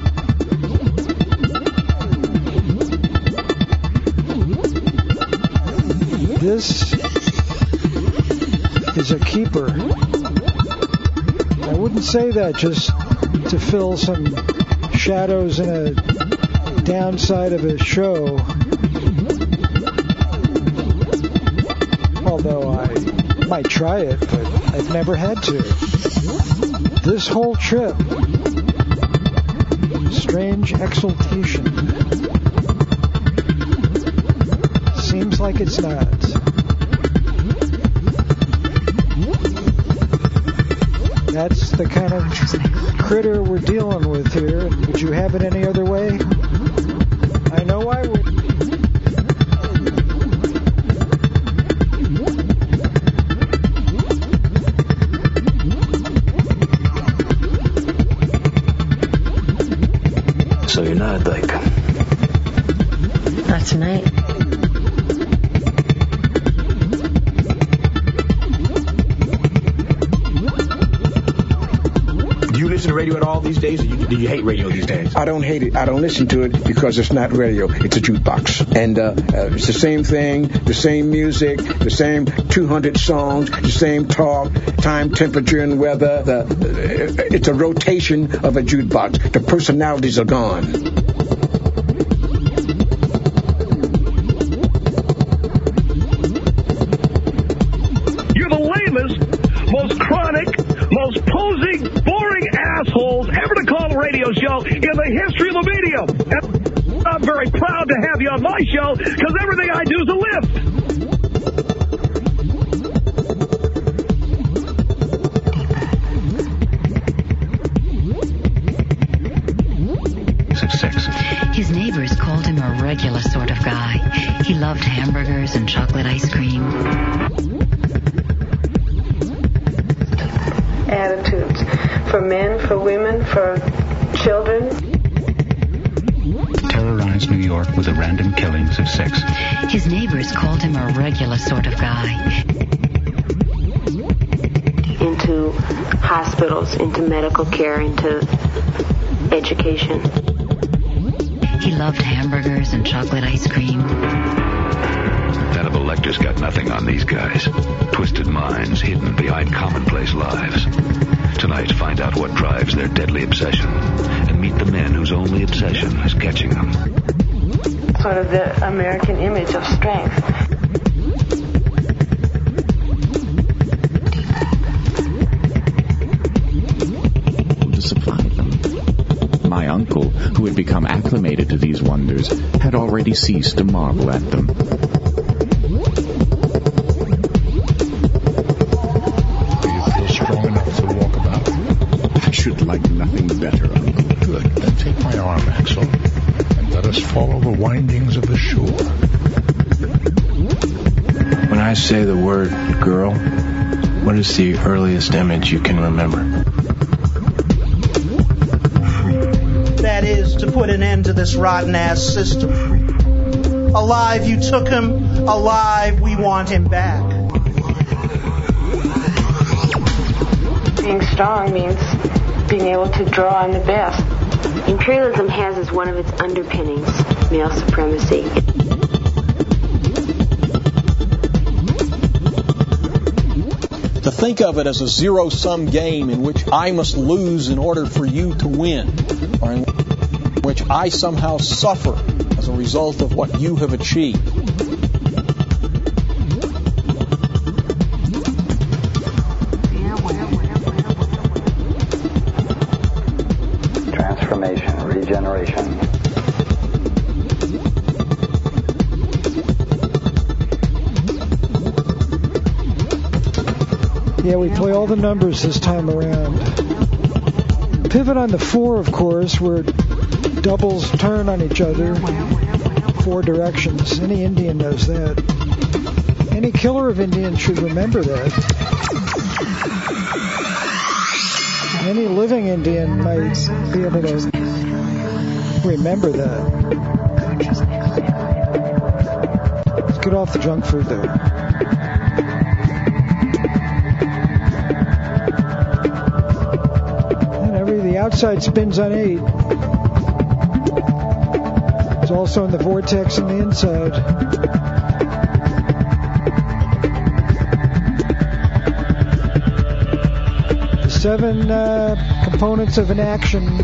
This is a keeper. I wouldn't say that just to fill some shadows in a downside of a show. Although I might try it, but I've never had to. This whole trip, strange exaltation. Seems like it's not. That's the kind of critter we're dealing with here. Would you have it any other way? I know I would. So you're not a dyke? Not tonight. Do you listen to radio at all these days, or you, do you hate radio these days? I don't hate it. I don't listen to it because it's not radio. It's a jukebox. And uh, uh, it's the same thing, the same music, the same two hundred songs, the same talk, time, temperature, and weather. The, uh, it's a rotation of a jukebox. The personalities are gone. You're the lamest, most chronic, most posing, boring assholes ever to call a radio radio show in the history of the medium. And I'm very proud to have you on my show because everything I do is a lift. His neighbors called him a regular sort of guy. He loved hamburgers and chocolate ice cream. Attitudes for men, for women, for children. Terrorized New York with the random killings of six. His neighbors called him a regular sort of guy. Into hospitals, into medical care, into education. He loved hamburgers and chocolate ice cream. Hannibal Lecter's got nothing on these guys. Twisted minds hidden behind commonplace lives. Tonight, find out what drives their deadly obsession and meet the men whose only obsession is catching them. Sort of the American image of strength. To supply them. My uncle, who had become acclimated to these wonders, had already ceased to marvel at them. Like nothing better, Uncle. Good. Then take my arm, Axel, and let us follow the windings of the shore. When I say the word girl, what is the earliest image you can remember? That is to put an end to this rotten-ass system. Alive, you took him. Alive, we want him back. Being strong means being able to draw on the best. Imperialism has as one of its underpinnings male supremacy. To think of it as a zero-sum game in which I must lose in order for you to win, or in which I somehow suffer as a result of what you have achieved. Regeneration. Yeah, we play all the numbers this time around. Pivot on the four, of course, where doubles turn on each other. Four directions. Any Indian knows that. Any killer of Indians should remember that. Any living Indian might be able to remember that. Let's get off the junk food there. And every the outside spins on eight. It's also in the vortex on the inside. The seven uh, components of an action.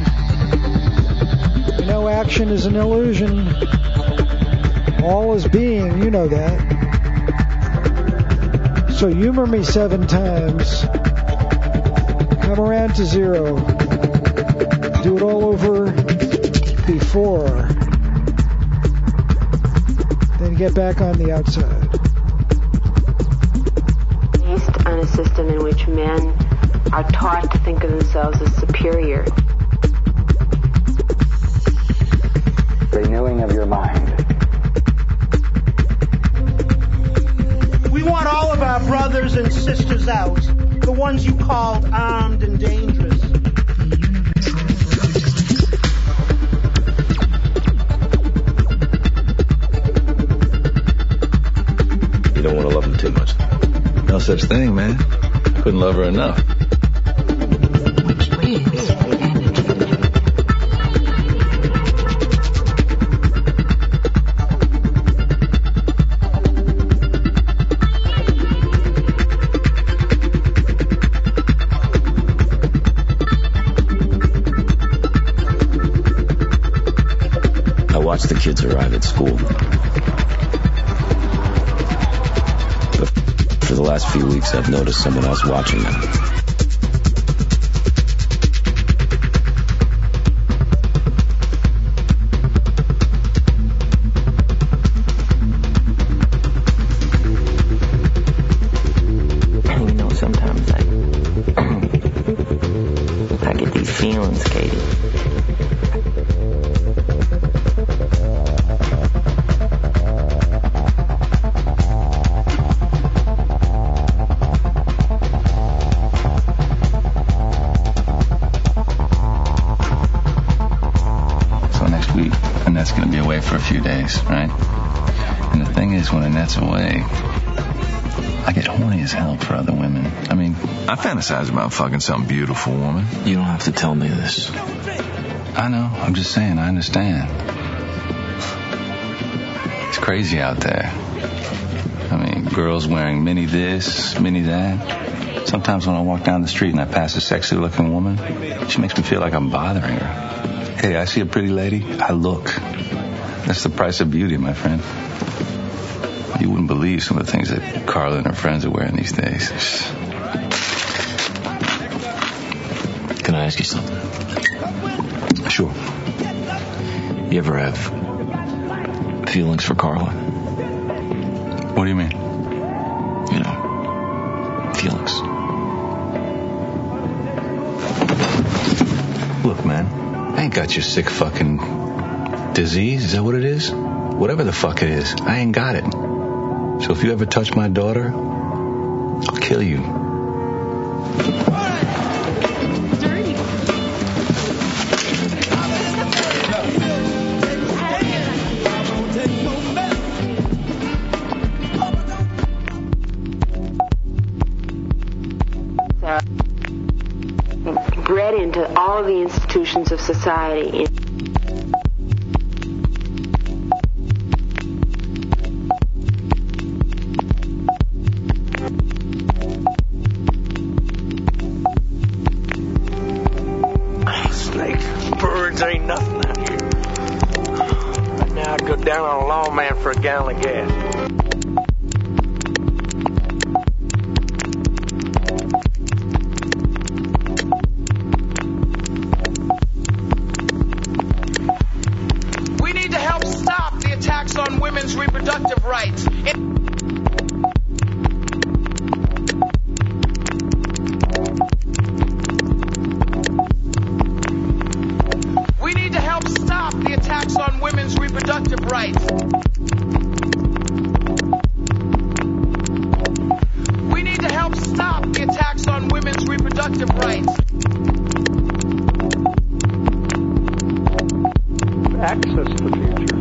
No action is an illusion. All is being, you know that. So humor me seven times. Come around to zero. Do it all over before. Then get back on the outside. Based on a system in which men are taught to think of themselves as superior. Renewing of your mind. We want all of our brothers and sisters out, the ones you called armed and dangerous. You don't want to love them too much. No such thing, man. Couldn't love her enough. Watch the kids arrive at school. But for the last few weeks, I've noticed someone else watching them. Jones, Katie. So next week, Annette's going to be away for a few days, right? And the thing is, when Annette's away, I get horny as hell for other women. I mean, I fantasize about fucking some beautiful woman. You don't have to tell me this. I know. I'm just saying, I understand. It's crazy out there. I mean, girls wearing mini this, mini that. Sometimes when I walk down the street and I pass a sexy looking woman, she makes me feel like I'm bothering her. Hey, I see a pretty lady, I look. That's the price of beauty, my friend. You wouldn't believe some of the things that Carla and her friends are wearing these days. Can I ask you something? Sure. You ever have feelings for Carla? What do you mean? You know, feelings. Look, man, I ain't got your sick fucking disease. Is that what it is? Whatever the fuck it is, I ain't got it. So if you ever touch my daughter, I'll kill you. Dirty. Bred into all of the institutions of society. Ain't nothing out here. Right now I'd go down on a lawman for a gallon of gas. We need to help stop the attacks on women's reproductive rights. It- on women's reproductive rights. We need to help stop the attacks on women's reproductive rights. Access to the future.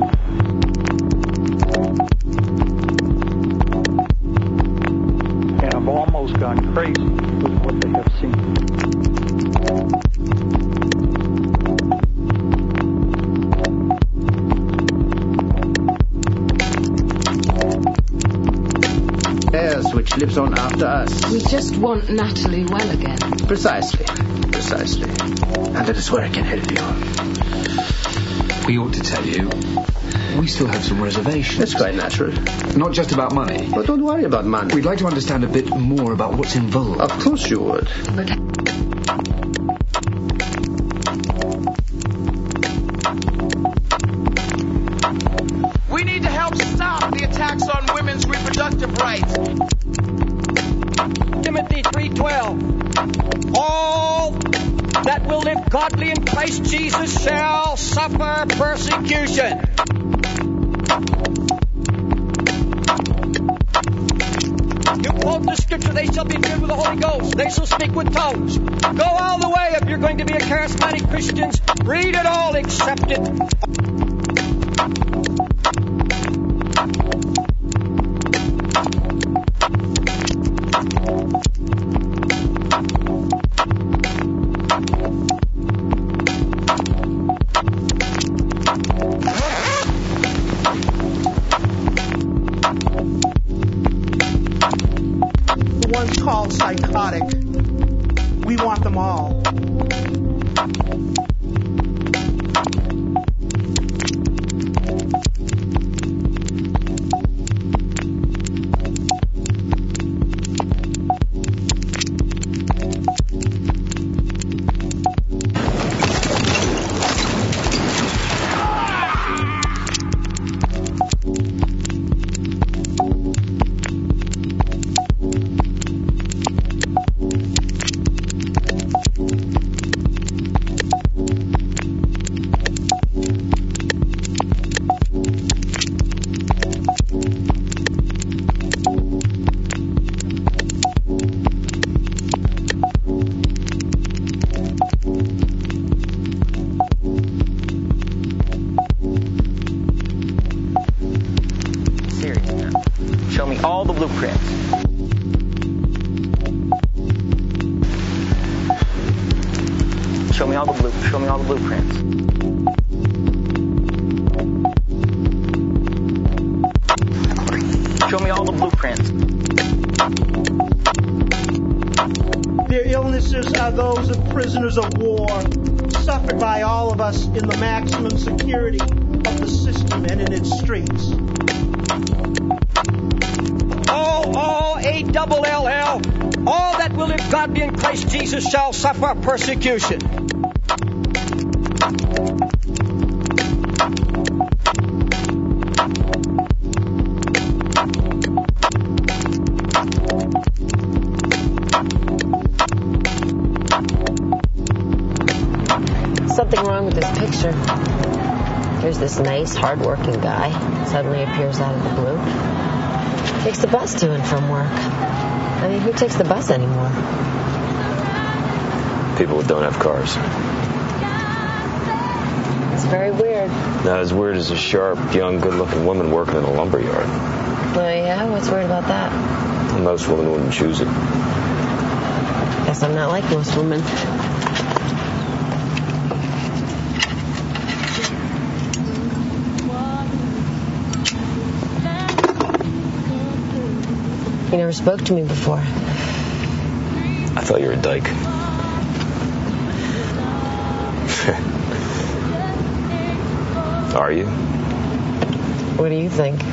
And I've almost gone crazy with what they have seen. Which lives on after us. We just want Natalie well again. Precisely. Precisely. And that is where I can help you. We ought to tell you, we still have some reservations. That's quite natural. Not just about money. But don't worry about money. We'd like to understand a bit more about what's involved. Of course you would. But we need to help stop the attacks on women's reproductive rights. Timothy three twelve. All that will live godly in Christ Jesus shall suffer persecution. You quote the scripture, they shall be filled with the Holy Ghost. They shall speak with tongues. Go all the way if you're going to be a charismatic Christian. Read it all, accept it. Called psychotic. We want them all. all the blue, show me all the blueprints. Show me all the blueprints. Their illnesses are those of prisoners of war, suffered by all of us in the maximum security of the system and in its streets. All, all, A double L L, all that will live godly in Christ Jesus shall suffer persecution. Something wrong with this picture. Here's this nice, hard-working guy. Suddenly appears out of the blue. Takes the bus to and from work. I mean, who takes the bus anymore? People who don't have cars. It's very weird. Not as weird as a sharp, young, good-looking woman working in a lumber yard. Oh, yeah? What's weird about that? Most women wouldn't choose it. Guess I'm not like most women. You never spoke to me before. I thought you were a dyke. Are you? What do you think?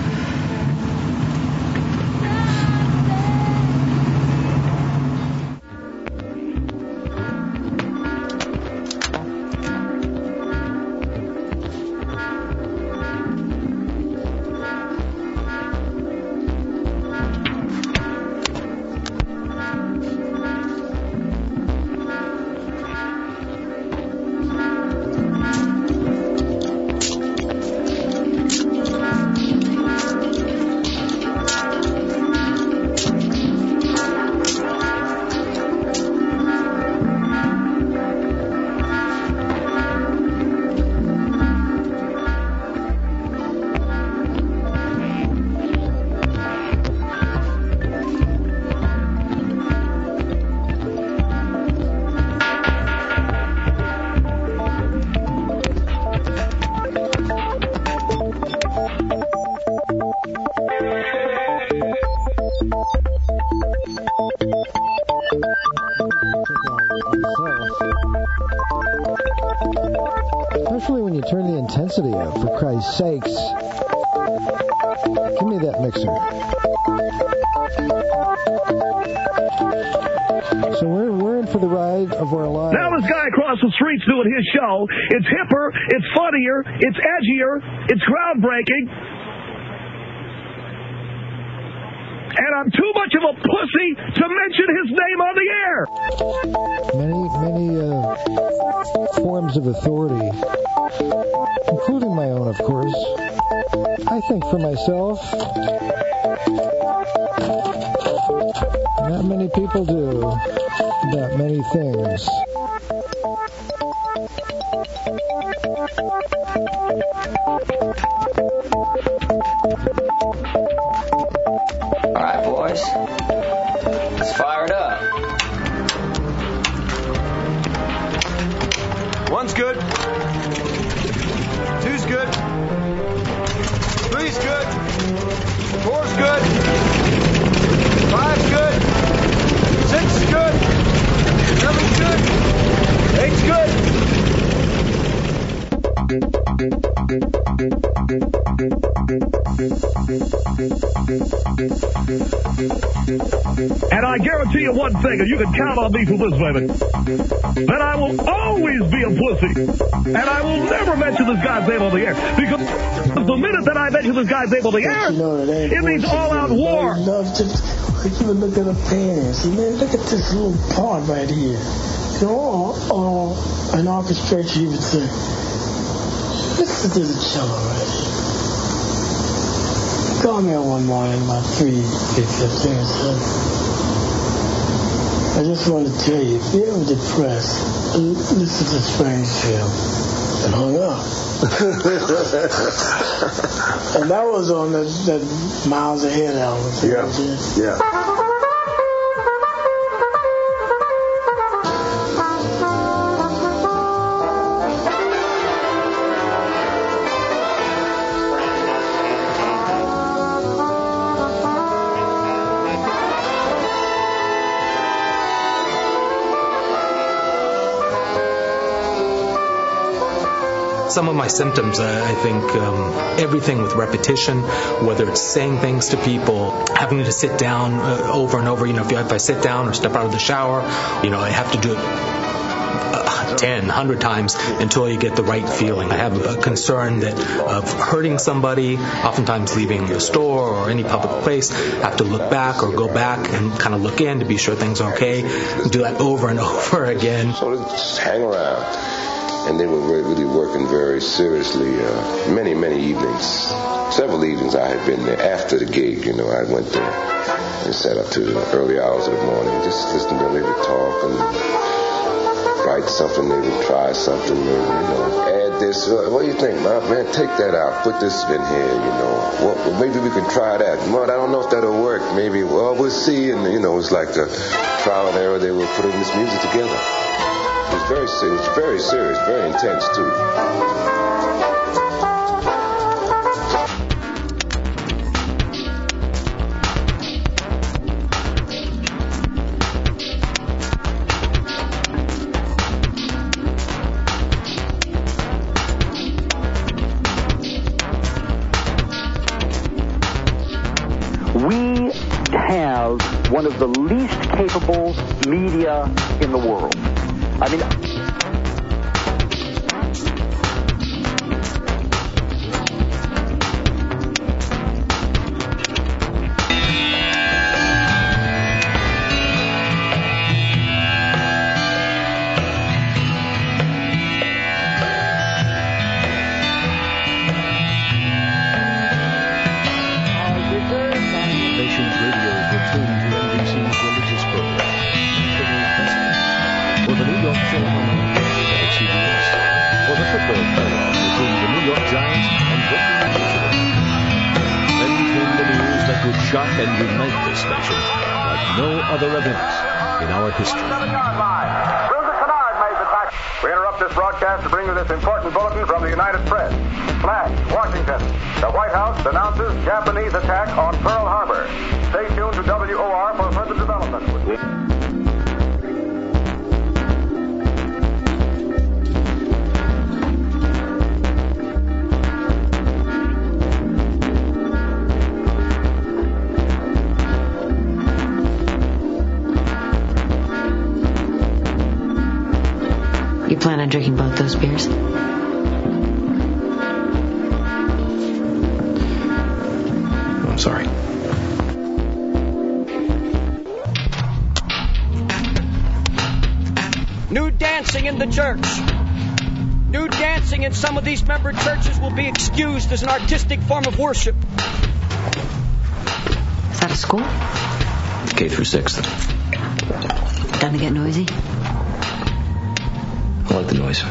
Especially when you turn the intensity up, for Christ's sakes. Give me that mixer. So we're, we're in for the ride of our lives. Now this guy across the street's doing his show. It's hipper, it's funnier, it's edgier, it's groundbreaking. And I'm too much of a pussy to mention his name on the air. Many, many uh, forms of authority, including my own, of course. I think for myself, not many people do about many things. All right, boys. Let's fire it up. One's good. Two's good. Three's good. Four's good. Five's good. Six's good. Seven's good. Eight's good. And I guarantee you one thing, and you can count on me for this, baby, that I will always be a pussy. And I will never mention this guy's name on the air. Because the minute that I mention this guy's name on the air, it means all-out war. Even look at the pants. Man, look at this little part right here. You know, or, or an orchestration, you would say. Listen to the cello right here. Call me one morning, my three, six, seven, seven. I just want to tell you, if you're ever depressed, listen to Springfield. And hung up. And that was on that, that Miles Ahead album. Yeah, yeah. Some of my symptoms, I think um, everything with repetition, whether it's saying things to people, having to sit down uh, over and over. You know, if, you, if I sit down or step out of the shower, you know, I have to do it uh, ten, one hundred times until you get the right feeling. I have a concern that of hurting somebody, oftentimes leaving the store or any public place, I have to look back or go back and kind of look in to be sure things are okay. Do that over and over again. So just hang around. And they were really working very seriously uh, many, many evenings. Several evenings I had been there after the gig. You know, I went there and sat up to the early hours of the morning, just listening to them. They would talk and write something. They would try something. They would, you know, add this. What do you think, man? Man, take that out. Put this in here, you know. Well, maybe we can try that. Well, I don't know if that'll work. Maybe, well, we'll see. And, you know, it was like a trial and error. They were putting this music together. It was very serious, very serious, very intense, too. We have one of the least capable media in the world. I mean, and unite this nation like no other events in our history. We interrupt this broadcast to bring you this important bulletin from the United Press. Flash, Washington. The White House announces Japanese attack on Pearl Harbor. Stay tuned to W O R for further developments. You plan on drinking both those beers? I'm sorry. Nude dancing in the church. Nude dancing in some of these member churches will be excused as an artistic form of worship. Is that a school? K through sixth. Doesn't it get noisy? I like the noise.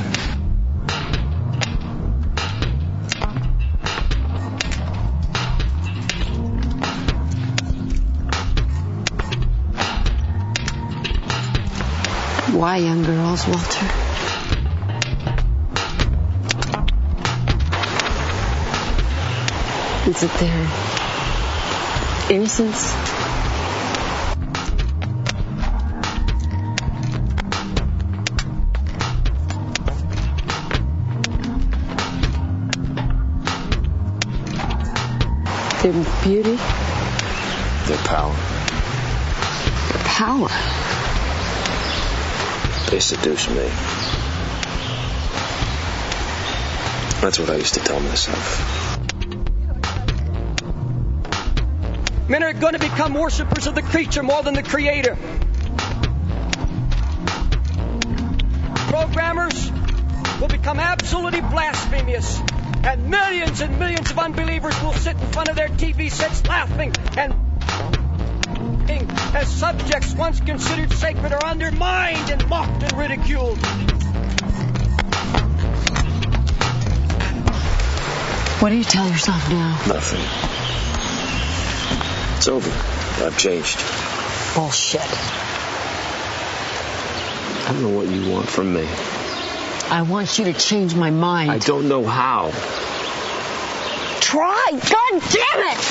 Why young girls, Walter? Is it their innocence? Their beauty? Their power. Their power? They seduce me. That's what I used to tell myself. Men are going to become worshippers of the creature more than the creator. Programmers will become absolutely blasphemous. And millions and millions of unbelievers will sit in front of their T V sets laughing and as subjects once considered sacred are undermined and mocked and ridiculed. What do you tell yourself now? Nothing. It's over. I've changed. Bullshit. I don't know what you want from me. I want you to change my mind. I don't know how. Try! God damn it!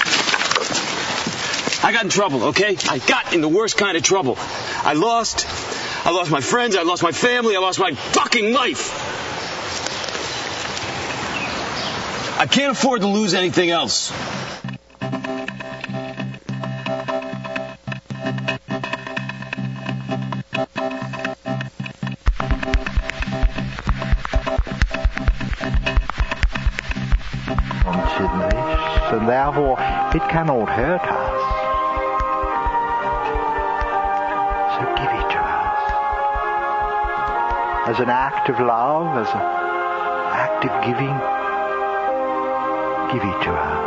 I got in trouble, okay? I got in the worst kind of trouble. I lost. I lost my friends. I lost my family. I lost my fucking life. I can't afford to lose anything else. And therefore it cannot hurt us. So give it to us. As an act of love, as an act of giving, give it to us.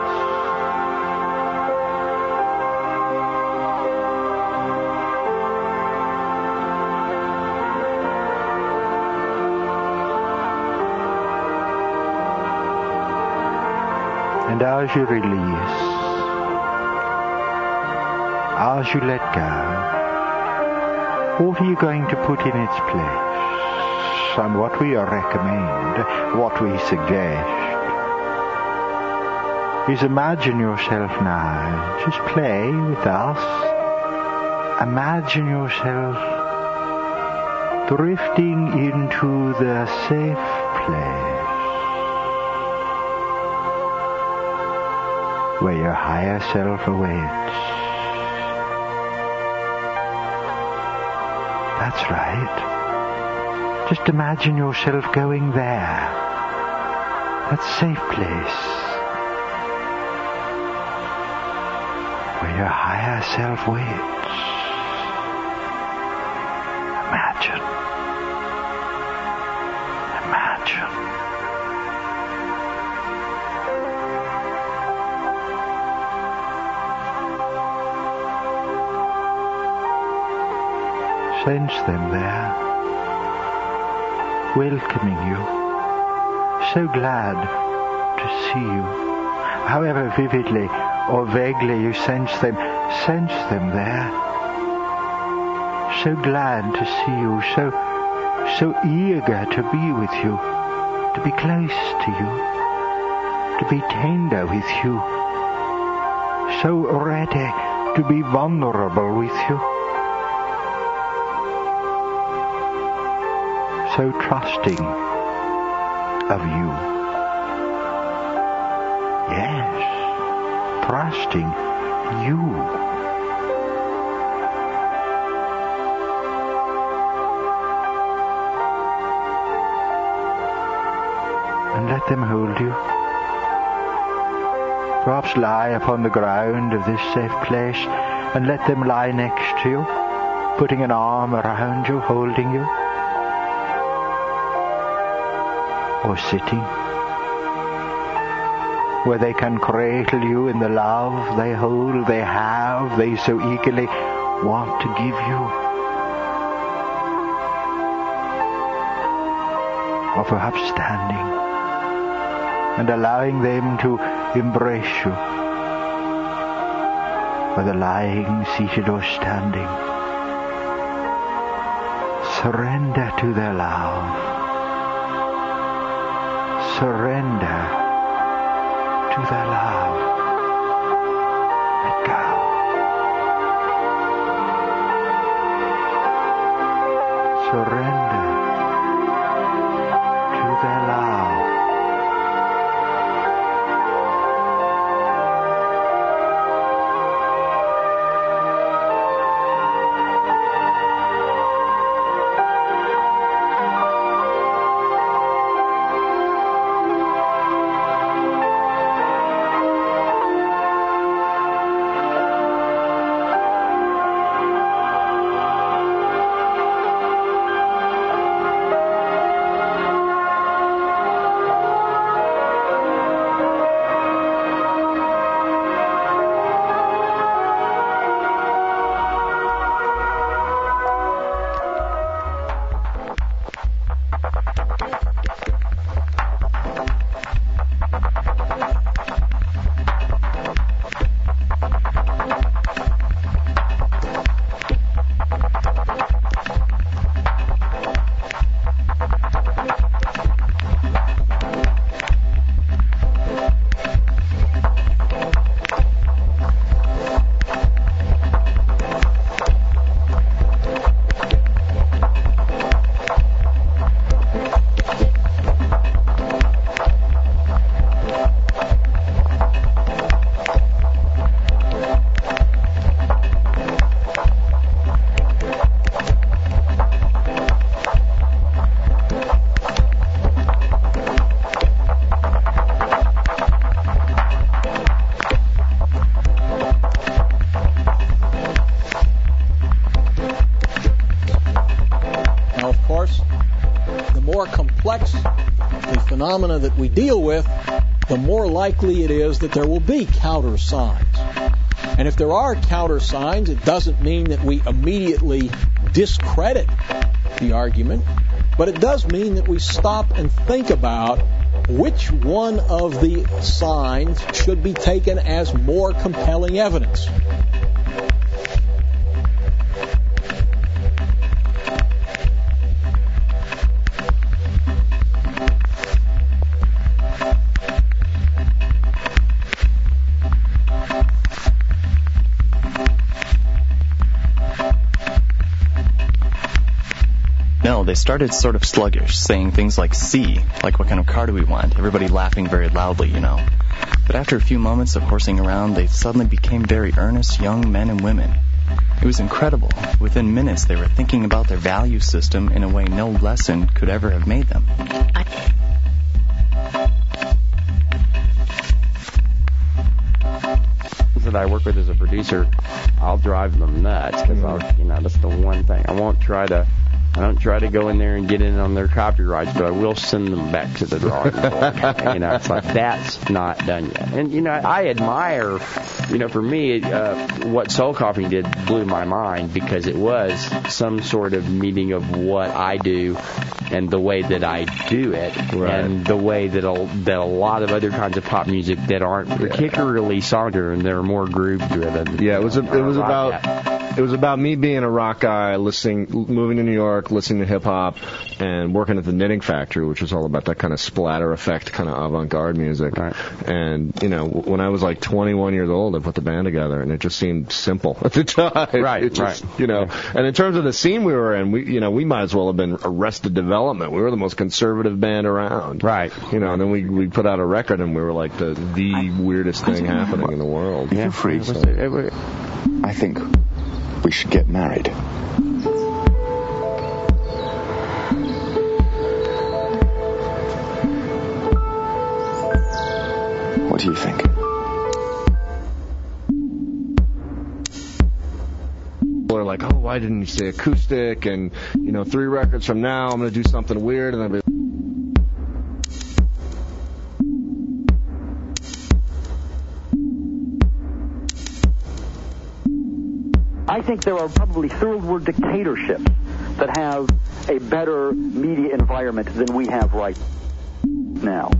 And as you release, as you let go, what are you going to put in its place? And what we recommend, what we suggest, is imagine yourself now, just play with us, imagine yourself drifting into the safe place, where your higher self awaits. That's right. Just imagine yourself going there. That safe place. Where your higher self waits. Imagine. Imagine. Sense them there, welcoming you, so glad to see you. However vividly or vaguely you sense them, sense them there, so glad to see you, so, so eager to be with you, to be close to you, to be tender with you, so ready to be vulnerable with you. So trusting of you. Yes, trusting you. And let them hold you. Perhaps lie upon the ground of this safe place and let them lie next to you, putting an arm around you, holding you. Or sitting, where they can cradle you in the love they hold, they have, they so eagerly want to give you. Or perhaps standing and allowing them to embrace you, whether lying, seated or standing. Surrender to their love. Surrender to their love. Let go. Surrender to their love. more complex the phenomena that we deal with, the more likely it is that there will be counter signs. And if there are counter signs, it doesn't mean that we immediately discredit the argument, but it does mean that we stop and think about which one of the signs should be taken as more compelling evidence. No, they started sort of sluggish, saying things like C, like what kind of car do we want, everybody laughing very loudly, you know. But after a few moments of horsing around, they suddenly became very earnest young men and women. It was incredible. Within minutes, they were thinking about their value system in a way no lesson could ever have made them. That I work with as a producer, I'll drive them nuts because I'll, you know, that's the one thing. I won't try to, I don't try to go in there and get in on their copyrights, but I will send them back to the drawing board. You know, it's like that's not done yet. And you know, I admire, you know, for me, uh, what Soul Coughing did blew my mind because it was some sort of meeting of what I do and the way that I do it, right. And the way that a, that a lot of other kinds of pop music that aren't particularly song-driven, they're more groove-driven. Yeah, it was a, it was about that. It was about me being a rock guy, listening, moving to New York, listening to hip hop, and working at the Knitting Factory, which was all about that kind of splatter effect, kind of avant-garde music. Right. And you know, when I was like twenty-one years old, I put the band together, and it just seemed simple at the time. Right, it just, right. You know, and in terms of the scene we were in, we, you know, we might as well have been Arrested Development. We were the most conservative band around. Right. You know, and then we we put out a record, and we were like the the weirdest thing happening in the world. If you're free, so I think we should get married. What do you think? People are like, oh, why didn't you say acoustic? And, you know, three records from now, I'm going to do something weird. And I'll be I think there are probably third world dictatorships that have a better media environment than we have right now.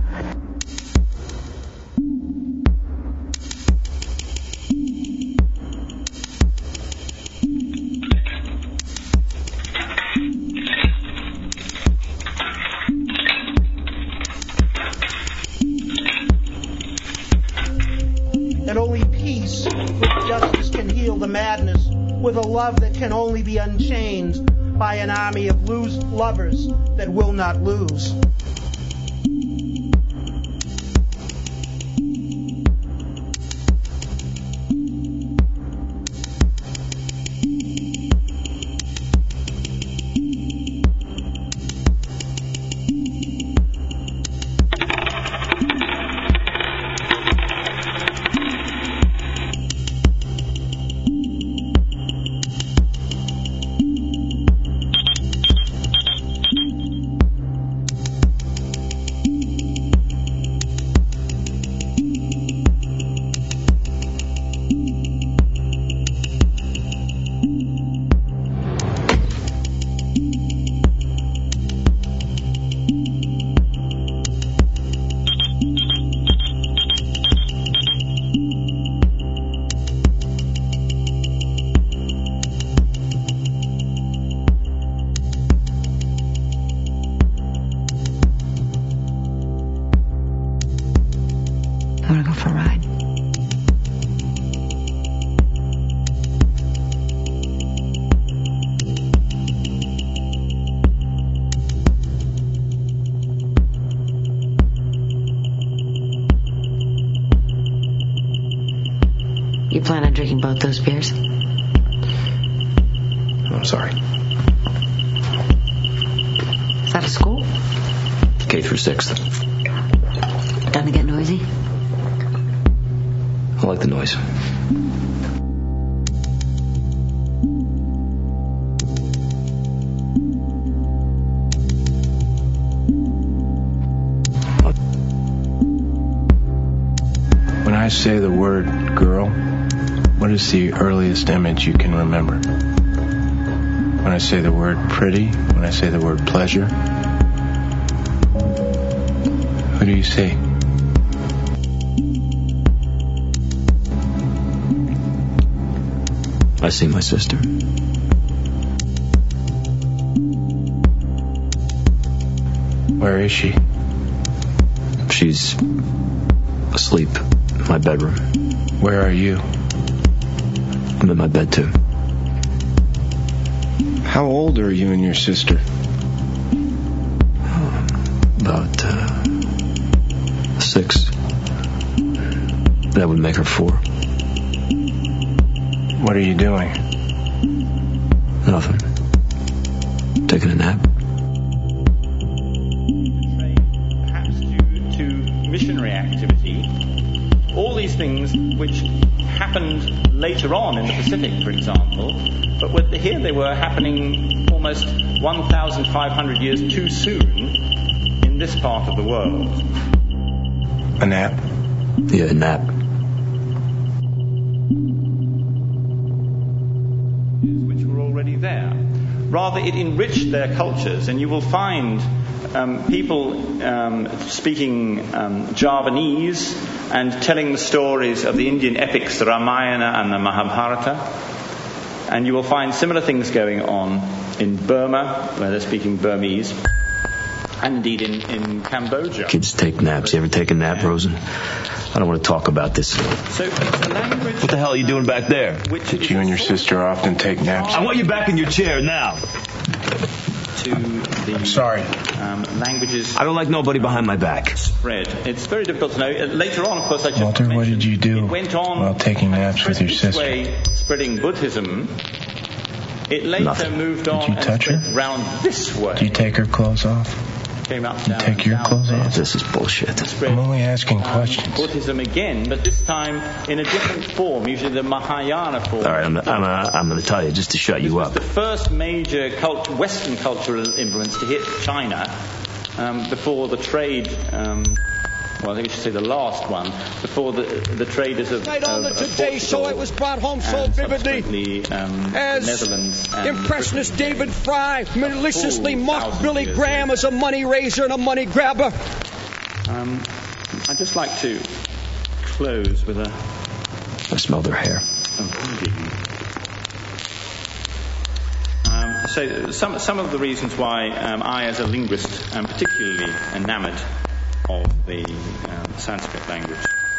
And only peace with justice can heal the madness, with a love that can only be unchained by an army of lose lovers that will not lose. Want to go for a ride? You plan on drinking both those beers? I'm sorry. Is that a school? K through sixth. Doesn't it get noisy? I like the noise. say the word girl, what is the earliest image you can remember? When I say the word pretty, when I say the word pleasure, who do you see? I see my sister. Where is she? She's asleep in my bedroom. Where are you? I'm in my bed too. How old are you and your sister? About uh, six. That would make her four. What are you doing? Nothing. Taking a nap. Perhaps due to missionary activity, all these things which happened later on in the Pacific, for example, but with, here they were happening almost one thousand five hundred years too soon in this part of the world. A nap? Yeah, a nap. Which were already there. Rather, it enriched their cultures, and you will find um, people um, speaking um, Javanese and telling the stories of the Indian epics, the Ramayana and the Mahabharata. And you will find similar things going on in Burma, where they're speaking Burmese, and indeed in, in Cambodia. Kids take naps. You ever take a nap, Rosen? I don't want to talk about this. So it's a language. What the hell are you doing back there? Did you and your sister often take naps? I want you back in your chair now. To the I'm sorry. Um, languages. I don't like nobody behind my back. Spread. It's very difficult to know. Uh, later on, of course, I just Walter, what did you do it went on while taking naps with your this sister? way, spreading Buddhism. It later Nothing. moved on Did you touch and her? round this way. Did you take her clothes off? Came up, You down, take your down clothes there. off? This is bullshit. I'm only asking Um, questions. Buddhism again, but this time in a different form, usually the Mahayana form. All right, I'm, I'm, uh, I'm going to tell you just to shut you up. The first major cult- Western cultural influence to hit China um, before the trade. Um, well, I think we should say the last one before the the traders of, Right on of, the of Today Show, it was brought home so and vividly um, as Netherlands and impressionist David Fry maliciously full mocked thousand Billy years Graham as a money raiser and a money grabber. Um, I'd just like to close with a. I smell their hair. a reading. Um, so some some of the reasons why um, I, as a linguist, am particularly enamoured of the um, Sanskrit language.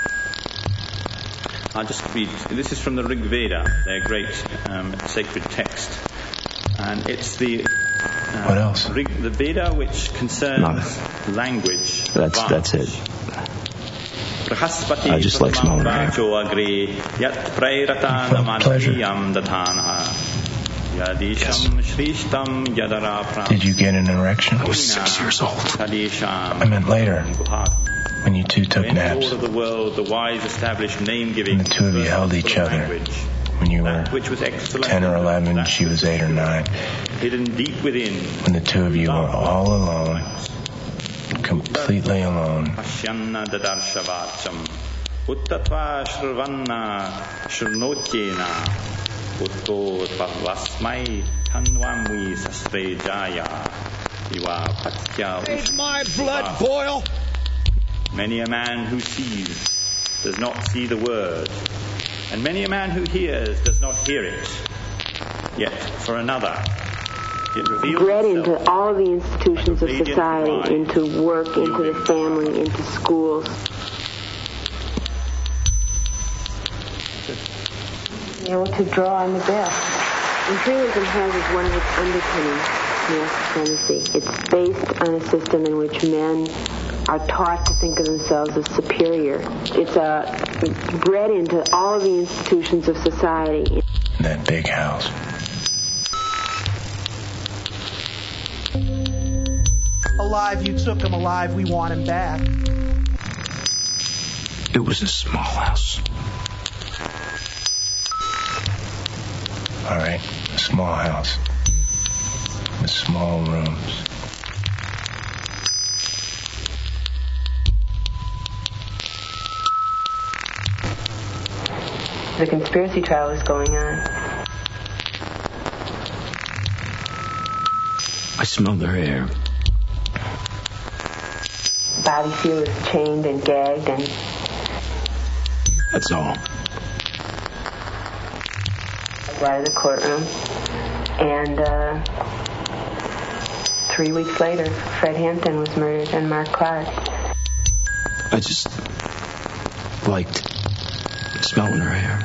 I'll just read. This is from the Rig Veda, their great um, sacred text, and it's the uh, What else? Rig, the Veda which concerns language. That's Vach. that's it. Brahaspati I just like smelling pratamam hair. vacho agre yat prairatanam adhiyam datanaha yadisham shrishtam yadara pram. Did you get an erection? I was six years old. I meant later, when you two took When naps, all of the world, the wise established name-giving. and the two of you held each other. When you were which was excellent, ten or eleven, she was eight or nine. hidden deep within. When the two of you were all alone, completely alone. Pasyanna dadarshavatsam uttatva shravanna shrnotyena utto tvasmai tanvamvi sasrejaya iva patya Made my blood boil. Many a man who sees does not see the word, and many a man who hears does not hear it. Yet for another it reveals bred itself into all of the institutions of radiant society, light. into work, into the family, into schools. Be able to draw on the best. Imperialism has as one of its underpinnings mass supremacy. It's based on a system in which men are taught to think of themselves as superior. It's uh, bred into all of the institutions of society. In that big house. Alive, you took him. Alive, we want him back. It was a small house. All right, a small house with small rooms. the conspiracy trial was going on. I smell their hair. Bobby Seale was chained and gagged and... That's all. Out of the courtroom. And uh, three weeks later, Fred Hampton was murdered and Mark Clark. I just liked smelling her hair.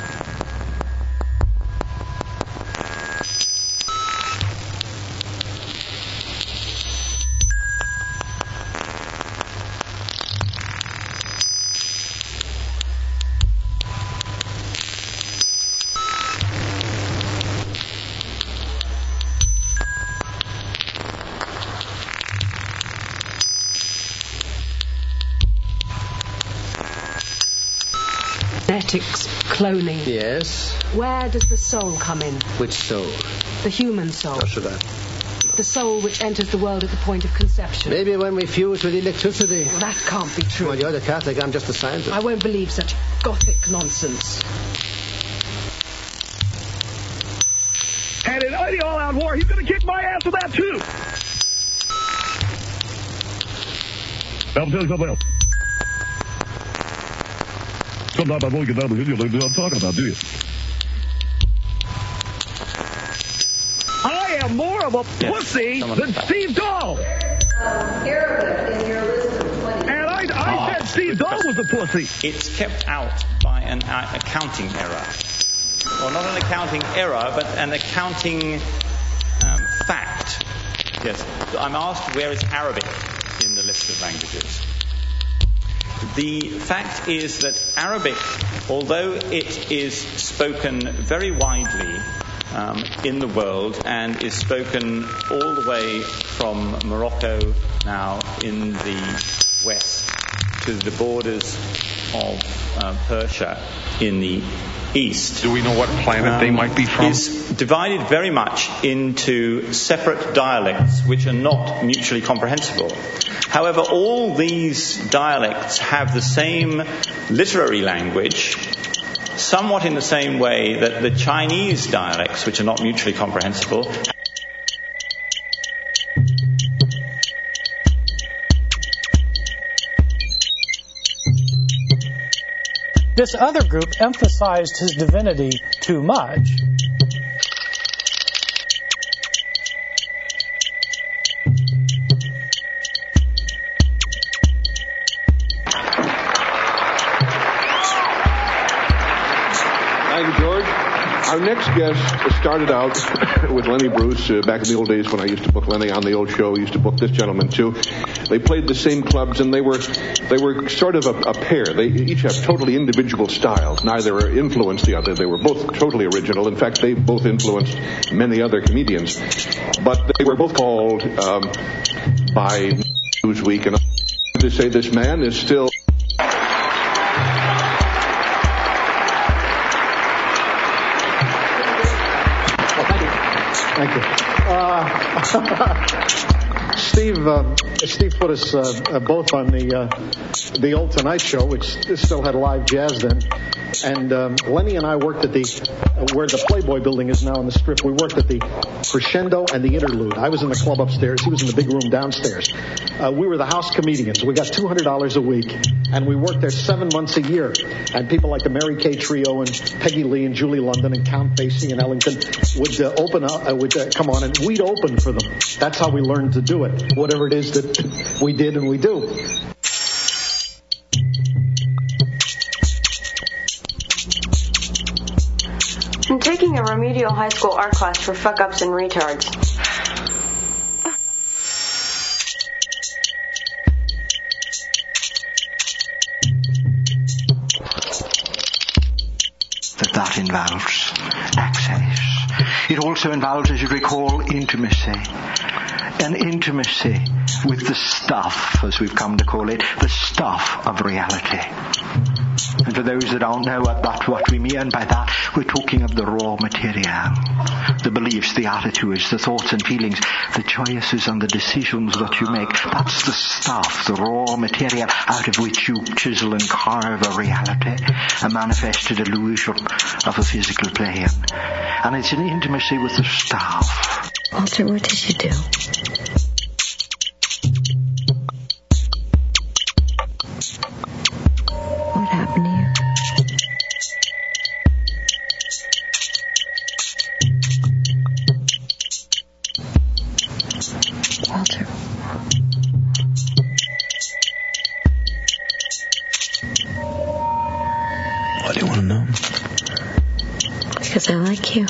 Genetics, cloning. Yes. Where does the soul come in? Which soul? The human soul. How should I? The soul which enters the world at the point of conception. Maybe when we fuse with electricity. Well, that can't be true. Well, you're the Catholic, I'm just a scientist. I won't believe such gothic nonsense. And in any all-out war, he's going to kick my ass with that, too. I'll tell you something else. Sometimes I won't get down the video like I'm talking about, do you? I am more of a yes. pussy than Steve Dahl. Um, Arabic in your list of twenty. And I, I oh. said Steve Dahl was a pussy. It's kept out by an uh, accounting error. Well, not an accounting error, but an accounting um, fact. Yes. I'm asked where is Arabic in the list of languages. The fact is that Arabic, although it is spoken very widely um, in the world and is spoken all the way from Morocco now in the west to the borders of uh, Persia in the east. Do we know what planet um, they might be from? Is divided very much into separate dialects which are not mutually comprehensible. However, all these dialects have the same literary language, somewhat in the same way that the Chinese dialects, which are not mutually comprehensible, This other group emphasized his divinity too much. Thank you, George. Our next guest started out with Lenny Bruce uh, back in the old days when I used to book Lenny on the old show. I used to book this gentleman too. They played the same clubs, and they were they were sort of a, a pair. They each have totally individual styles. Neither influenced the other. They were both totally original. In fact, they both influenced many other comedians. But they were both called um, by Newsweek and to say this man is still. Thank you. Uh, Steve, uh, Steve put us uh, uh, both on the uh, the old Tonight Show, which still had live jazz then. And um, Lenny and I worked at the uh, where the Playboy building is now on the Strip. We worked at the Crescendo and the Interlude. I was in the club upstairs. He was in the big room downstairs. Uh, we were the house comedians. We got two hundred dollars a week, and we worked there seven months a year. And people like the Mary Kay Trio and Peggy Lee and Julie London and Count Basie and Ellington would uh, open up, uh, would uh, come on, and we'd open for them. That's how we learned to do it, whatever it is that we did and we do. I'm taking a remedial high school art class for fuck-ups and retards. That that involves access. It also involves, as you recall, intimacy. An intimacy with the stuff, as we've come to call it, the stuff of reality. And for those that don't know what, what, what we mean by that, we're talking of the raw material. The beliefs, the attitudes, the thoughts and feelings, the choices and the decisions that you make. That's the stuff, the raw material out of which you chisel and carve a reality, a manifested illusion of a physical plane. And it's an intimacy with the stuff. Walter, what did you do? What happened to you? Walter. Why do you want to know? Because I like you.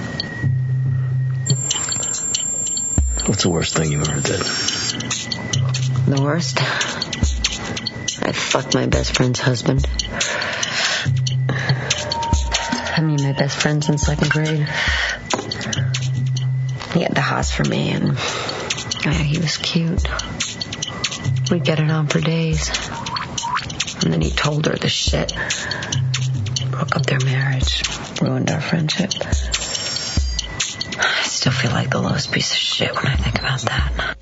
What's the worst thing you ever did? The worst? I fucked my best friend's husband. I mean, my best friend since second grade. He had the house for me, and yeah, he was cute. We'd get it on for days. And then he told her the shit. Broke up their marriage. Ruined our friendship. I still feel like the lowest piece of shit when I think about that.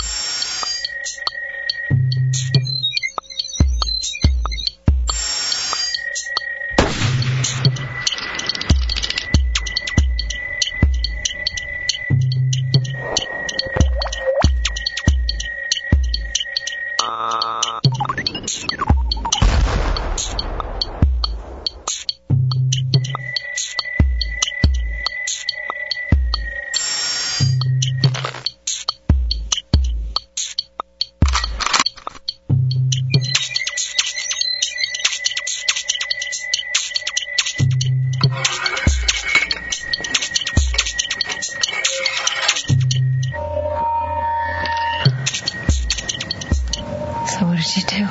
So what did you do?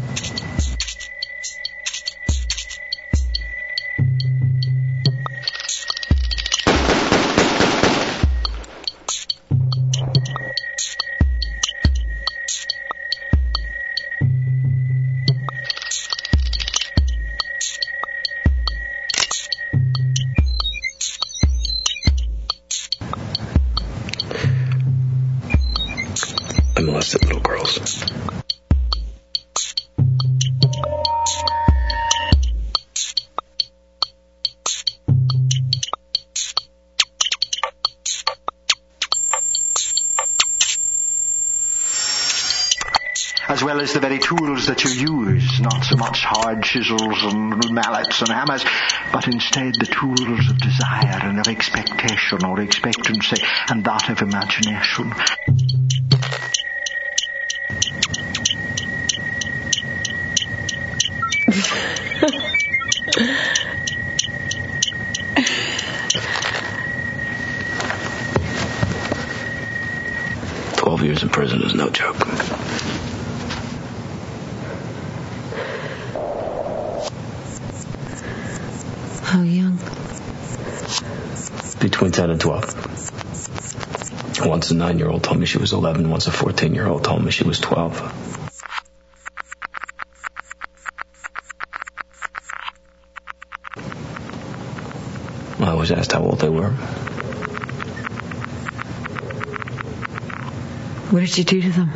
I molested little girls. As well as the very tools that you use, not so much hard chisels and mallets and hammers, but instead the tools of desire and of expectation or expectancy, and that of imagination. Twelve years in prison is no joke. How young? Between ten and twelve. Once a nine-year-old told me she was eleven. Once a fourteen-year-old told me she was twelve. I was asked how old they were. What did you do to them?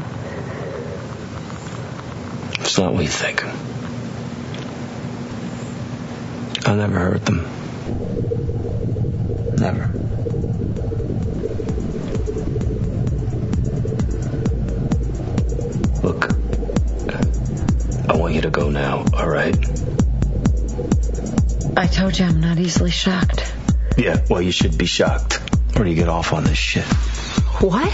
It's not what you think. I never hurt them. Never. Look, I want you to go now, all right? I told you I'm not easily shocked. Yeah, well, you should be shocked. Where do you get off on this shit? What?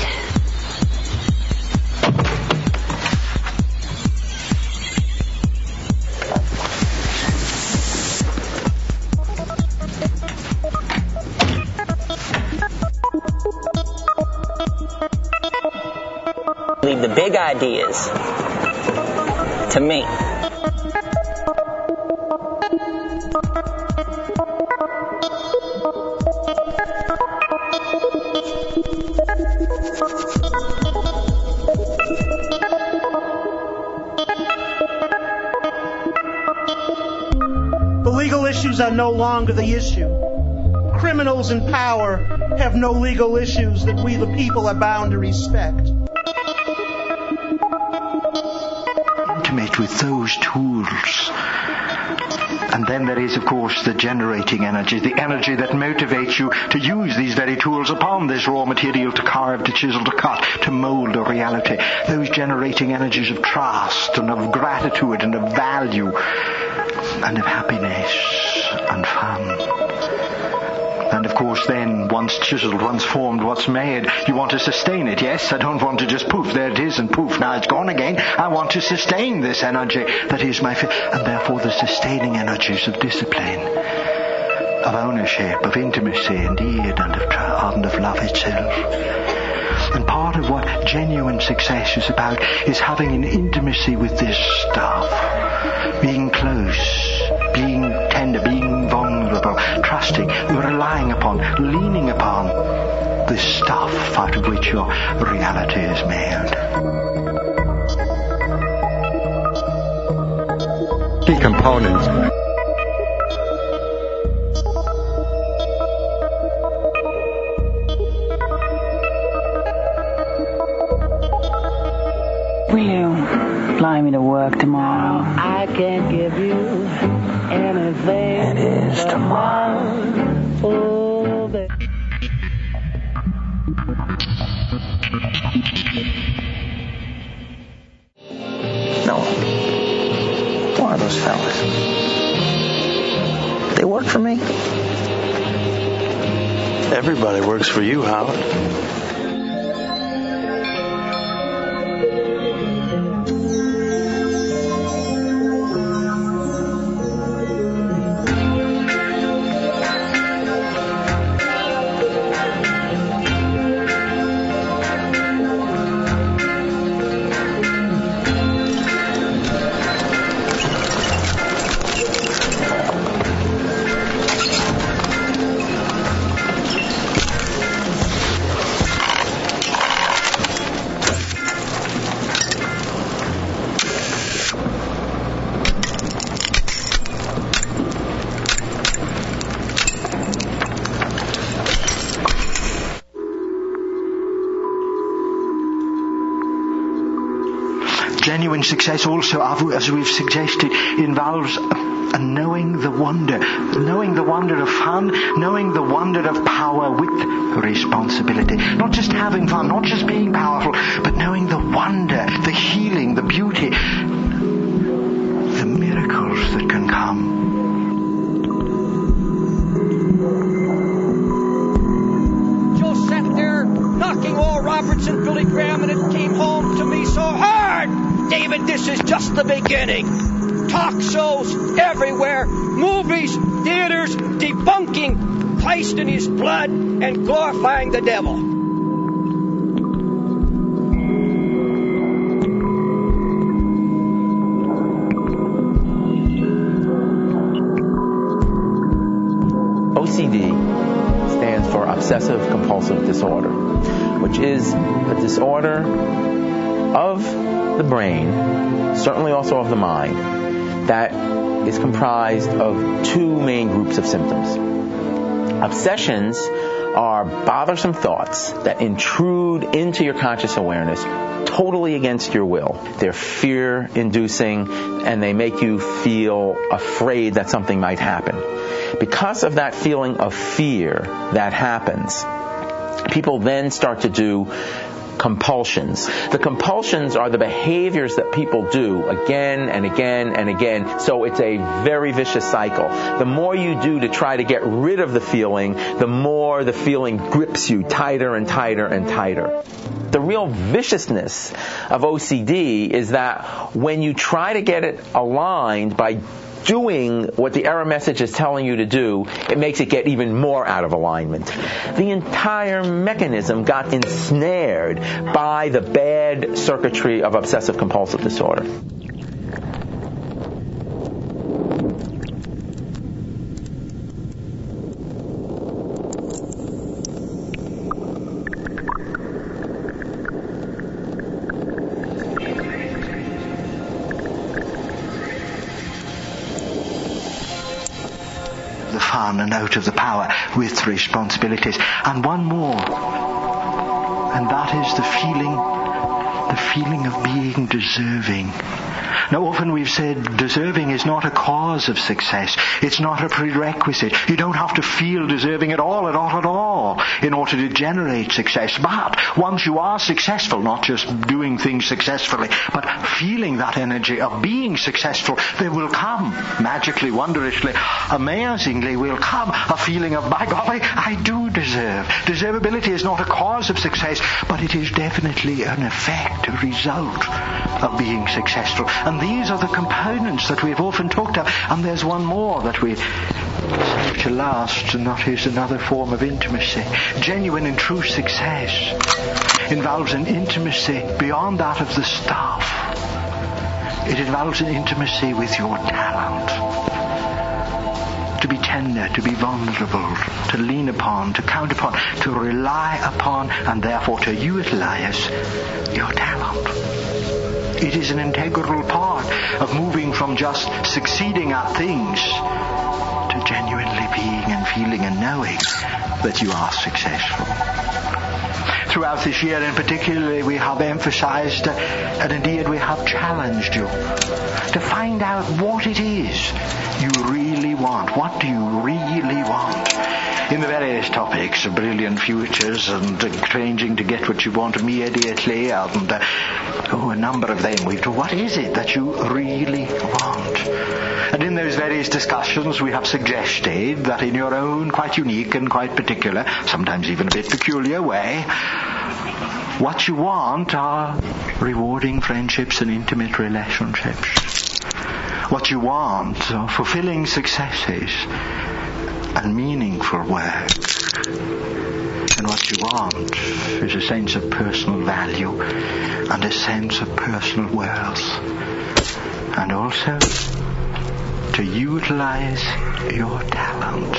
Leave the big ideas to me. issues are no longer the issue. Criminals in power have no legal issues that we the people are bound to respect. Intimate with those tools. And then there is, of course, the generating energy, the energy that motivates you to use these very tools upon this raw material, to carve, to chisel, to cut, to mold a reality. Those generating energies of trust and of gratitude and of value and of happiness and fun. And of course then, once chiseled, once formed, once made, you want to sustain it, yes? I don't want to just poof, there it is, and poof, now it's gone again. I want to sustain this energy that is my fi- and therefore the sustaining energies of discipline, of ownership, of intimacy, indeed, and of, tr- and of love itself. And part of what genuine success is about is having an intimacy with this stuff, being close, being tender, being vulnerable, trusting, relying upon, leaning upon this stuff out of which your reality is made. Key components. Will you fly me to work tomorrow? I can't give you anything. It is tomorrow. Oh, baby. No. One of those fellas. They work for me. Everybody works for you, Howard. Genuine success also, as we've suggested, involves a knowing the wonder, knowing the wonder of fun, knowing the wonder of power with responsibility. Not just having fun, not just being powerful, but knowing the wonder, the healing, the beauty, the miracles that can come. Joe sat there knocking all Roberts and Billy Graham, and it came home to me so hard. David, this is just the beginning. Talk shows everywhere, movies, theaters, debunking Christ in his blood and glorifying the devil. O C D stands for Obsessive Compulsive Disorder, which is a disorder of the brain, certainly also of the mind, that is comprised of two main groups of symptoms. Obsessions are bothersome thoughts that intrude into your conscious awareness totally against your will. They're fear-inducing, and they make you feel afraid that something might happen. Because of that feeling of fear that happens, people then start to do compulsions. The compulsions are the behaviors that people do again and again and again. So it's a very vicious cycle. The more you do to try to get rid of the feeling, the more the feeling grips you tighter and tighter and tighter. The real viciousness of O C D is that when you try to get it aligned by doing what the error message is telling you to do, it makes it get even more out of alignment. The entire mechanism got ensnared by the bad circuitry of obsessive compulsive disorder. down and out of the power with responsibilities. And one more, and that is the feeling, the feeling of being deserving. Now, often we've said deserving is not a cause of success. It's not a prerequisite. You don't have to feel deserving at all, at all, at all in order to generate success. But once you are successful, not just doing things successfully, but feeling that energy of being successful, there will come, magically, wondrously, amazingly will come a feeling of, by golly, I do deserve. Deservability is not a cause of success, but it is definitely an effect, a result of being successful. And these are the components that we've often talked of. And there's one more that we save to last, and that is another form of intimacy. Genuine and true success involves an intimacy beyond that of the staff. It involves an intimacy with your talent. To be tender, to be vulnerable, to lean upon, to count upon, to rely upon, and therefore to utilize your talent. It is an integral part of moving from just succeeding at things to genuinely being and feeling and knowing that you are successful. Throughout this year in particular, we have emphasized uh, and indeed we have challenged you to find out what it is you really want. What do you really want? In the various topics of brilliant futures and uh, changing to get what you want immediately, and uh, oh, a number of them we've talked. What is it that you really want? And in those various discussions we have suggested that in your own quite unique and quite particular, sometimes even a bit peculiar way, what you want are rewarding friendships and intimate relationships. What you want are fulfilling successes and meaningful work. And what you want is a sense of personal value and a sense of personal worth. And also to utilize your talent.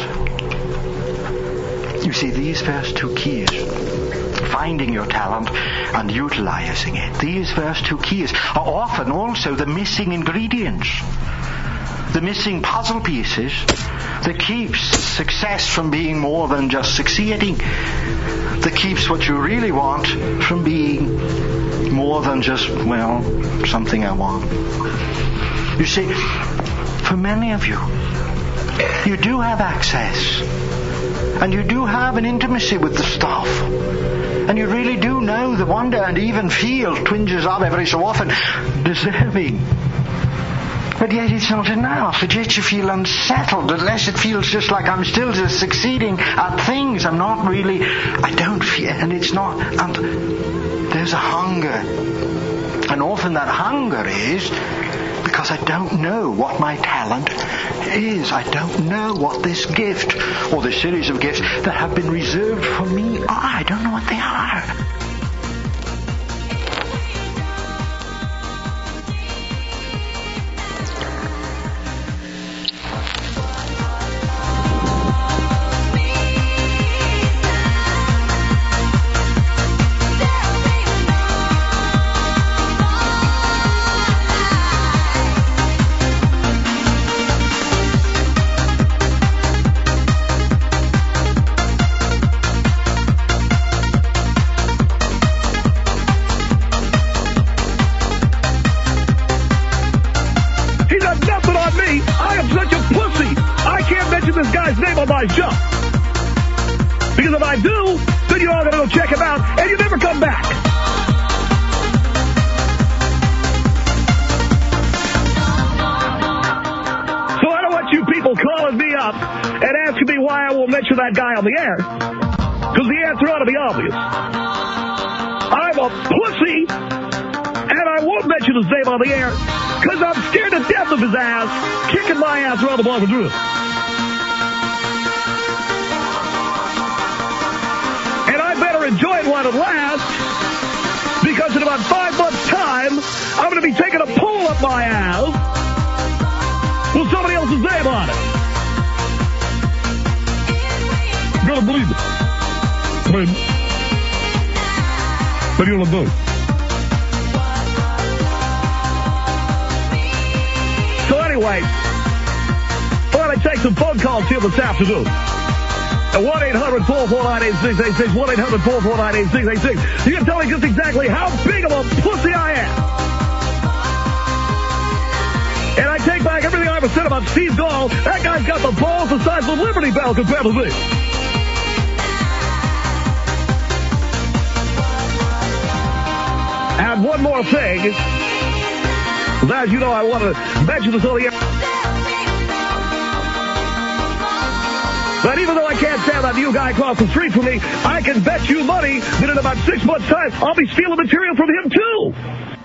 You see, these first two keys, finding your talent and utilizing it, these first two keys are often also the missing ingredients, the missing puzzle pieces that keeps success from being more than just succeeding, that keeps what you really want from being more than just, well, something I want. You see, for many of you, you do have access, and you do have an intimacy with the staff, and you really do know the wonder and even feel twinges of every so often deserving. But yet it's not enough. But yet you feel unsettled unless it feels just like I'm still just succeeding at things. I'm not really, I don't feel, and it's not, and there's a hunger. And often that hunger is because I don't know what my talent is. I don't know what this gift or this series of gifts that have been reserved for me are. I don't know what they are. My show. Because if I do, then you're all going to go check him out, and you never come back. So I don't want you people calling me up and asking me why I won't mention that guy on the air. Because the answer ought to be obvious. I'm a pussy, and I won't mention his name on the air because I'm scared to death of his ass kicking my ass around the block of Drew. Enjoy it while it lasts, because in about five months' time, I'm going to be taking a pole up my ass with somebody else's name on it. You're going to believe it. Maybe. Maybe you'll do it. So anyway, what I take some phone calls here this afternoon. At one eight hundred four four nine eight six eight six, one eight hundred four four nine eight six eight six. You can tell me just exactly how big of a pussy I am. And I take back everything I ever said about Steve Dahl. That guy's got the balls the size of Liberty Bell compared to me. And one more thing. As you know, I want to mention this on the air. But even though I can't stand that new guy across the street from me, I can bet you money that in about six months' time, I'll be stealing material from him, too.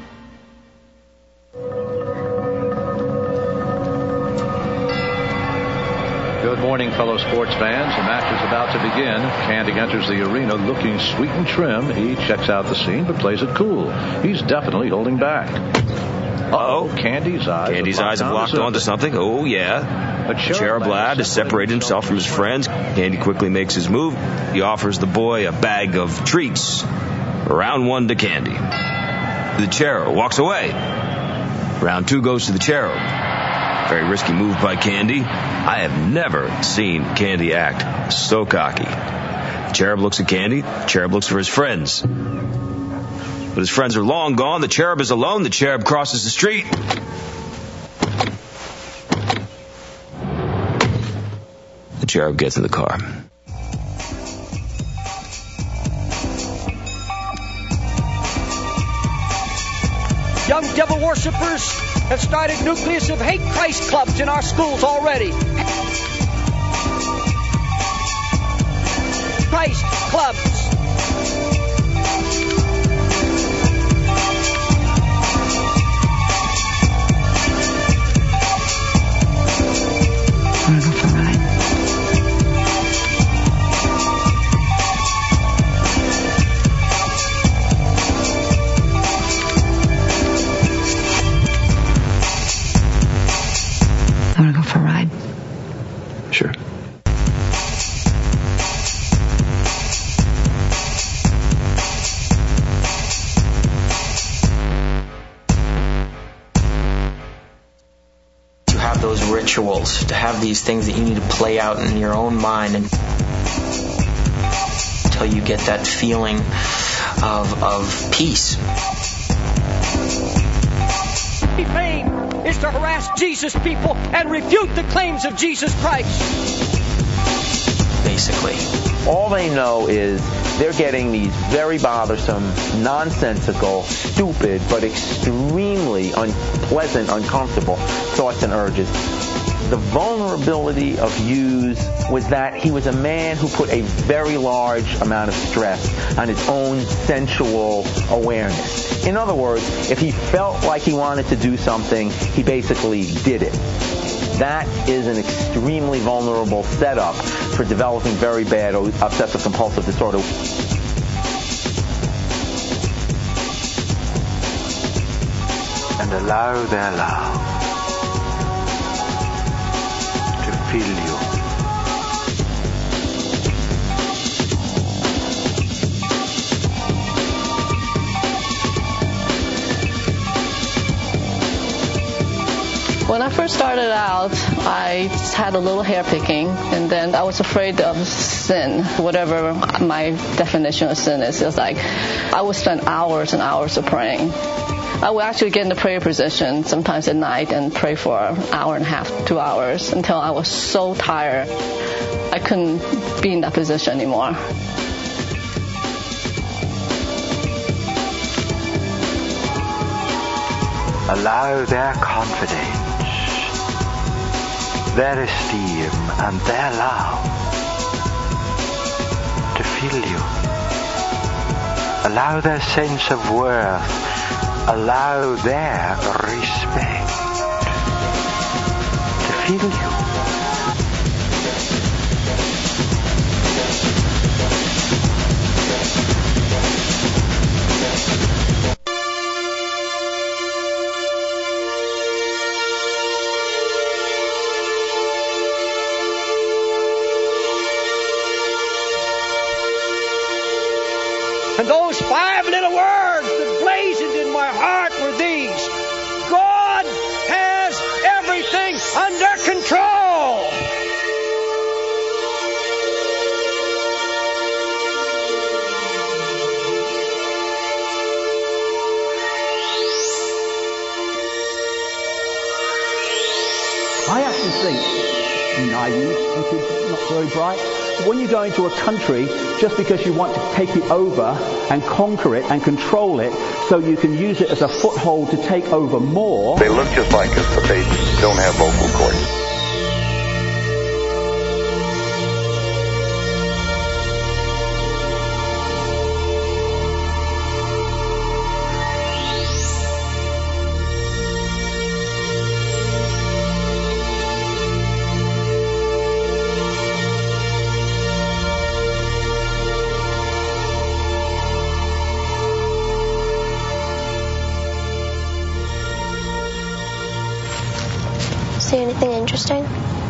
Good morning, fellow sports fans. The match is about to begin. Candy enters the arena looking sweet and trim. He checks out the scene, but plays it cool. He's definitely holding back. Uh-oh. Candy's eyes Candy's eyes have locked onto something. Oh, yeah. Cherub Lad has separated himself from his friends. Candy quickly makes his move. He offers the boy a bag of treats. Round one to Candy. The Cherub walks away. Round two goes to the Cherub. Very risky move by Candy. I have never seen Candy act so cocky. The Cherub looks at Candy. The Cherub looks for his friends. But his friends are long gone. The Cherub is alone. The Cherub crosses the street. The Cherub gets in the car. Young devil worshippers have started nucleus of hate Christ clubs in our schools already. Christ clubs. Wanna go for a ride? I want to go for a ride. Sure. To have those rituals, to have these things that you need to play out in your own mind and until you get that feeling of, of peace. Fame is to harass Jesus people and refute the claims of Jesus Christ. Basically, all they know is they're getting these very bothersome, nonsensical, stupid, but extremely unpleasant, uncomfortable thoughts and urges. The vulnerability of Hughes was that he was a man who put a very large amount of stress on his own sensual awareness. In other words, if he felt like he wanted to do something, he basically did it. That is an extremely vulnerable setup for developing very bad obsessive-compulsive disorder. And allow their love to fill you. When I first started out, I had a little hair picking, and then I was afraid of sin, whatever my definition of sin is. It was like I would spend hours and hours of praying. I would actually get in the prayer position sometimes at night and pray for an hour and a half, two hours, until I was so tired I couldn't be in that position anymore. Allow their confidence, their esteem, and their love to fill you. Allow their sense of worth. Allow their respect to fill you. And those five little words that blazoned in my heart were these: God has everything under control. think, naive, stupid, not very bright. But when you go into a country, just because you want to take it over and conquer it and control it so you can use it as a foothold to take over more. They look just like us, but they don't have vocal cords. See anything interesting?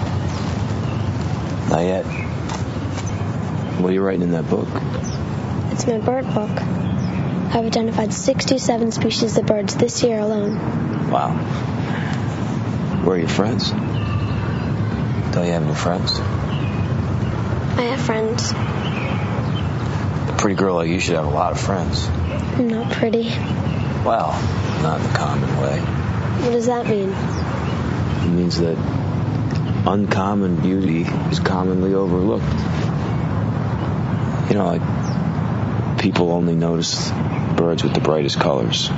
Not yet. What are you writing in that book? It's my bird book. I've identified sixty-seven species of birds this year alone. Wow. Where are your friends? Don't you have any friends? I have friends. A pretty girl like you should have a lot of friends. I'm not pretty. Well, not in the common way. What does that mean? It means that uncommon beauty is commonly overlooked. You know, like, people only notice birds with the brightest colors.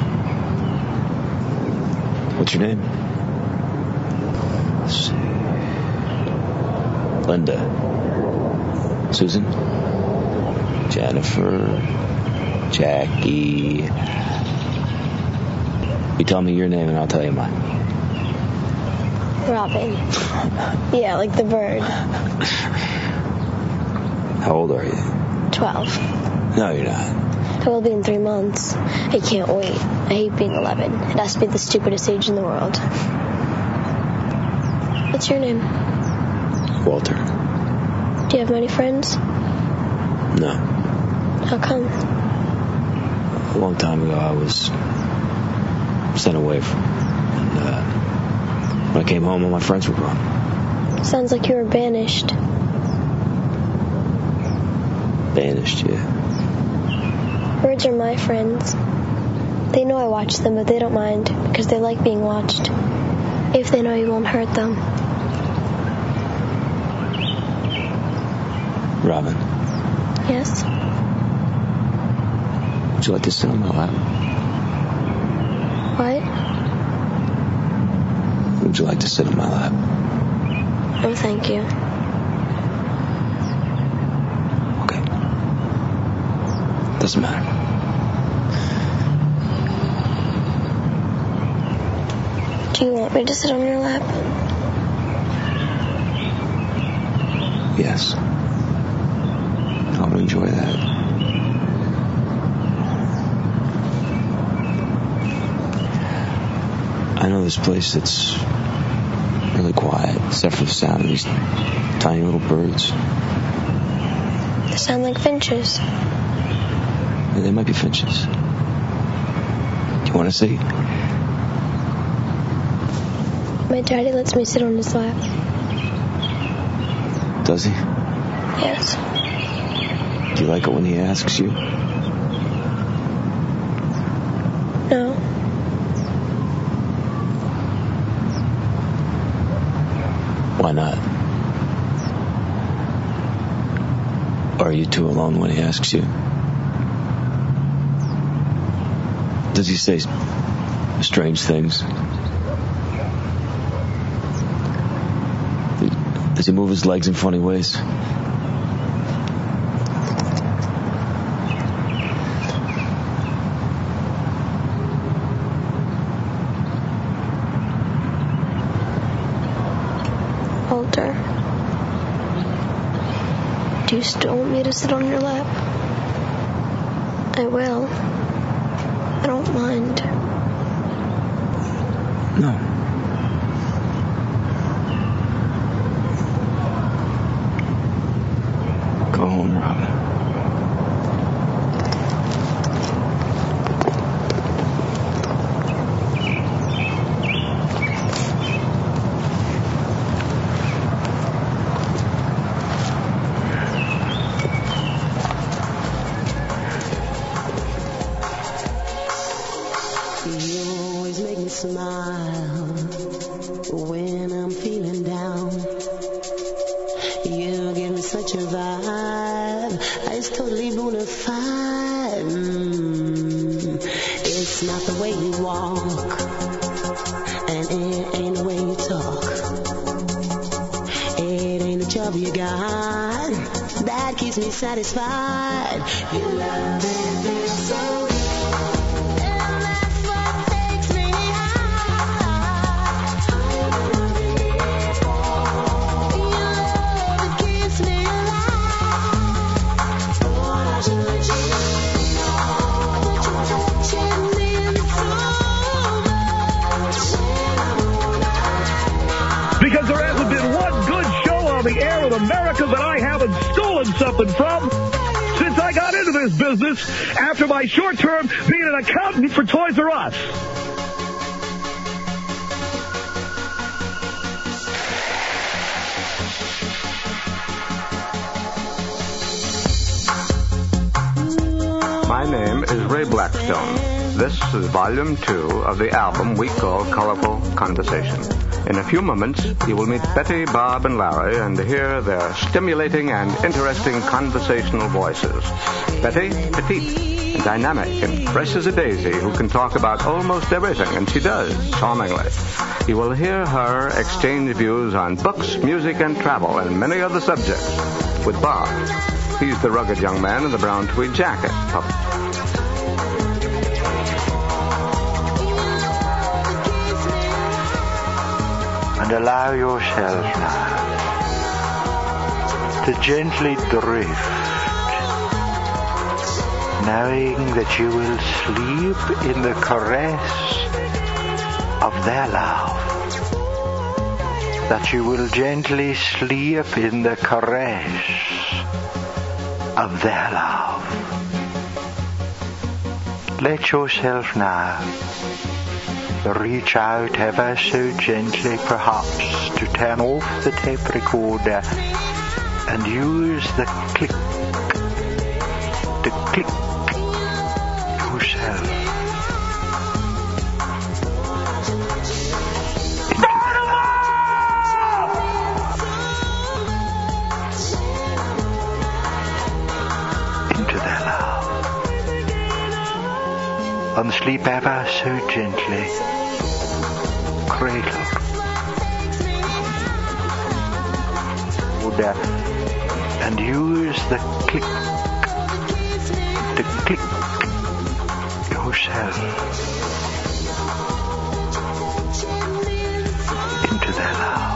What's your name? Let's see. Linda. Susan? Jennifer? Jackie? You tell me your name and I'll tell you mine. Robin. Yeah, like the bird. How old are you? Twelve. No, you're not. I will be in three months. I can't wait. I hate being eleven. It has to be the stupidest age in the world. What's your name? Walter. Do you have many friends? No. How come? A long time ago, I was sent away from... And, uh, when I came home, all my friends were gone. Sounds like you were banished. Banished, yeah. Birds are my friends. They know I watch them, but they don't mind, because they like being watched. If they know you won't hurt them. Robin. Yes? Would you like to sit on my lap? What? Would you like to sit on my lap? No, thank you. Okay. Doesn't matter. Do you want me to sit on your lap? Yes. I would enjoy that. I know this place that's really quiet, except for the sound of these tiny little birds. They sound like finches. Yeah, they might be finches. Do you want to see? My daddy lets me sit on his lap. Does he? Yes. Do you like it when he asks you? No. Why not? Or are you too alone when he asks you? Does he say strange things? Does he move his legs in funny ways? Walter, do you still want me to sit on your lap? I will. I don't mind. No. Go home, Robin. You always make me smile when I'm feeling down. It's not the way you walk, and it ain't the way you talk. It ain't the job you got that keeps me satisfied. Your love is so good. Because there hasn't been one good show on the air in America that I haven't stolen something from since I got into this business after my short term being an accountant for Toys R Us. My name is Ray Blackstone. This is volume two of the album we call Colorful Conversation. In a few moments, you will meet Betty, Bob, and Larry and hear their stimulating and interesting conversational voices. Betty, petite, and dynamic, and fresh as a daisy, who can talk about almost everything, and she does, charmingly. You will hear her exchange views on books, music, and travel, and many other subjects. With Bob, he's the rugged young man in the brown tweed jacket. And allow yourself now to gently drift, knowing that you will sleep in the caress of their love, that you will gently sleep in the caress of their love. Let yourself now reach out ever so gently, perhaps, to turn off the tape recorder and use the click, the click yourself. Into their love. And sleep ever so gently. Cradle. And use the click, the click yourself into their love.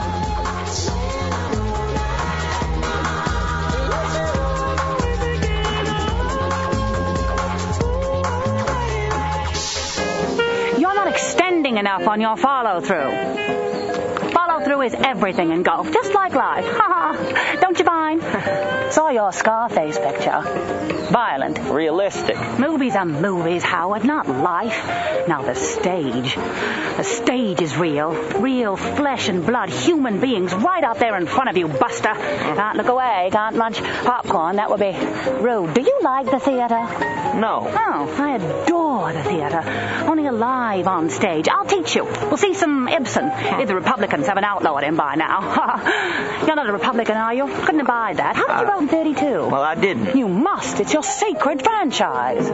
You're not extending enough on your follow-through. Follow-through is everything in golf, just like life. Ha ha! Don't you find? Saw your Scarface picture. Violent. Realistic. Movies are movies, Howard, not life. Now the stage. The stage is real. Real flesh and blood, human beings right out there in front of you, Buster. Can't look away, can't munch popcorn. That would be rude. Do you like the theater? No. Oh, I adore the theater. Only alive on stage. I'll teach you. We'll see some Ibsen. If the Republicans haven't outlawed him by now. You're not a Republican, are you? Couldn't abide that. How did you vote in thirty-two? Well, I didn't. You must. It's your sacred franchise.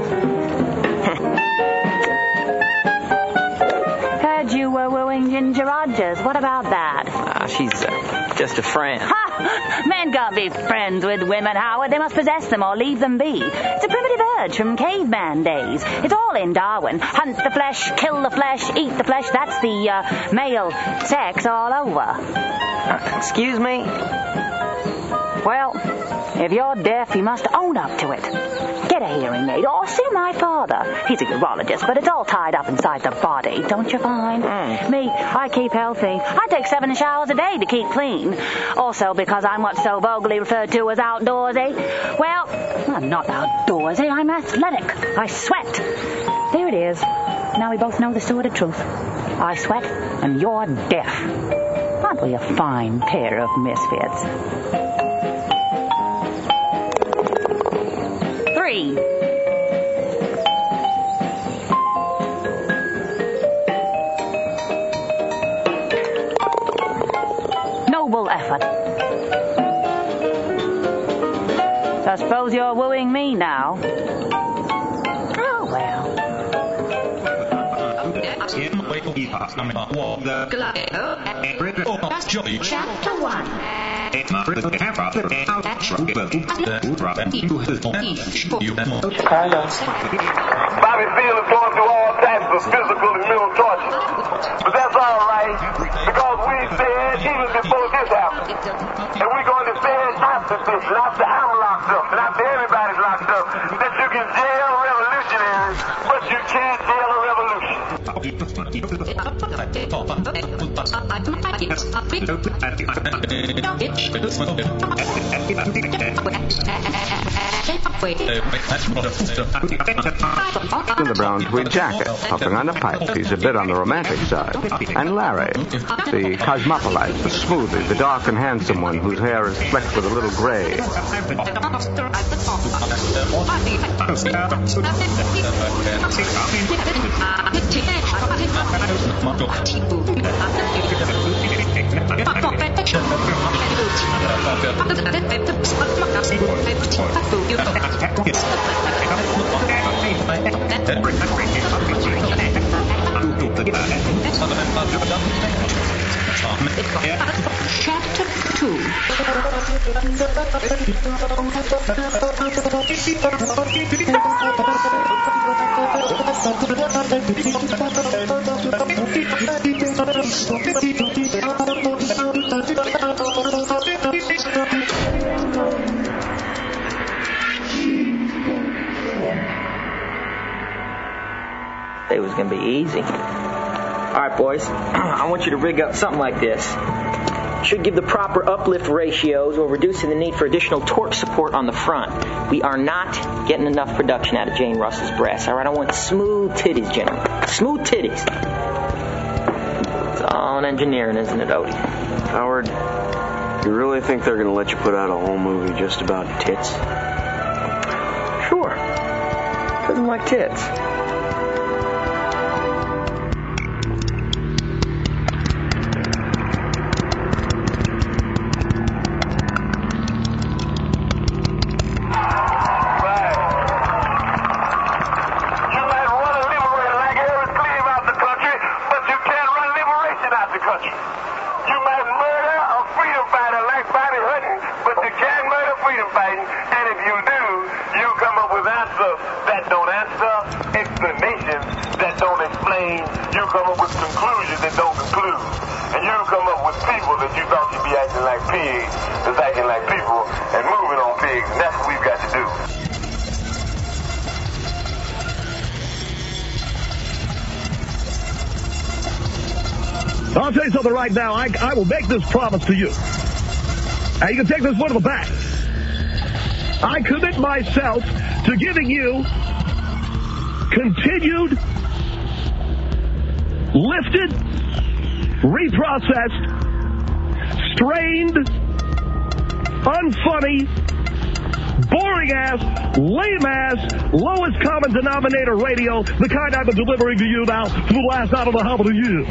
Heard you were wooing Ginger Rogers. What about that? Uh, she's uh, just a friend. Ha! Men can't be friends with women, Howard. They must possess them or leave them be. It's a primitive urge from caveman days. It's all in Darwin. Hunt the flesh, kill the flesh, eat the flesh. That's the uh, male sex all over. Uh, excuse me? Well, if you're deaf, you must own up to it. Get a hearing aid, or see my father. He's a urologist, but it's all tied up inside the body, don't you find? Mm. Me, I keep healthy. I take seven showers a day to keep clean. Also because I'm what's so vulgarly referred to as outdoorsy. Well, I'm not outdoorsy, I'm athletic. I sweat. There it is. Now we both know the sordid truth. I sweat, and you're deaf. Aren't we a fine pair of misfits? Three. Noble effort. So I suppose you're wooing me now. Oh, well. Chapter one. Bobby Field is going through all types of physical and mental torture. But that's all right, because we said even before this happened, and we're going to say it after this, and after I'm locked up, and after everybody's locked up, that you can jail revolutionaries, but you can't jail a revolution. In the brown tweed jacket, puffing on a pipe, he's a bit on the romantic side. And Larry, the cosmopolite, the smoothie, the dark and handsome one whose hair is flecked with a little gray. Chapter two. It was going to be easy. All right, boys. I want you to rig up something like this. Should give the proper uplift ratios while reducing the need for additional torque support on the front. We are not getting enough production out of Jane Russell's breasts. All right, I want smooth titties, gentlemen. Smooth titties. It's all in engineering, isn't it, Odie? Howard, you really think they're going to let you put out a whole movie just about tits? Sure. Doesn't like tits. I'll tell you something right now. I, I will make this promise to you. Now, you can take this one to the bank. I commit myself to giving you continued, lifted, reprocessed, strained, unfunny, boring-ass, lame-ass, lowest common denominator radio, the kind I've been delivering to you now for the last, I don't know how many years.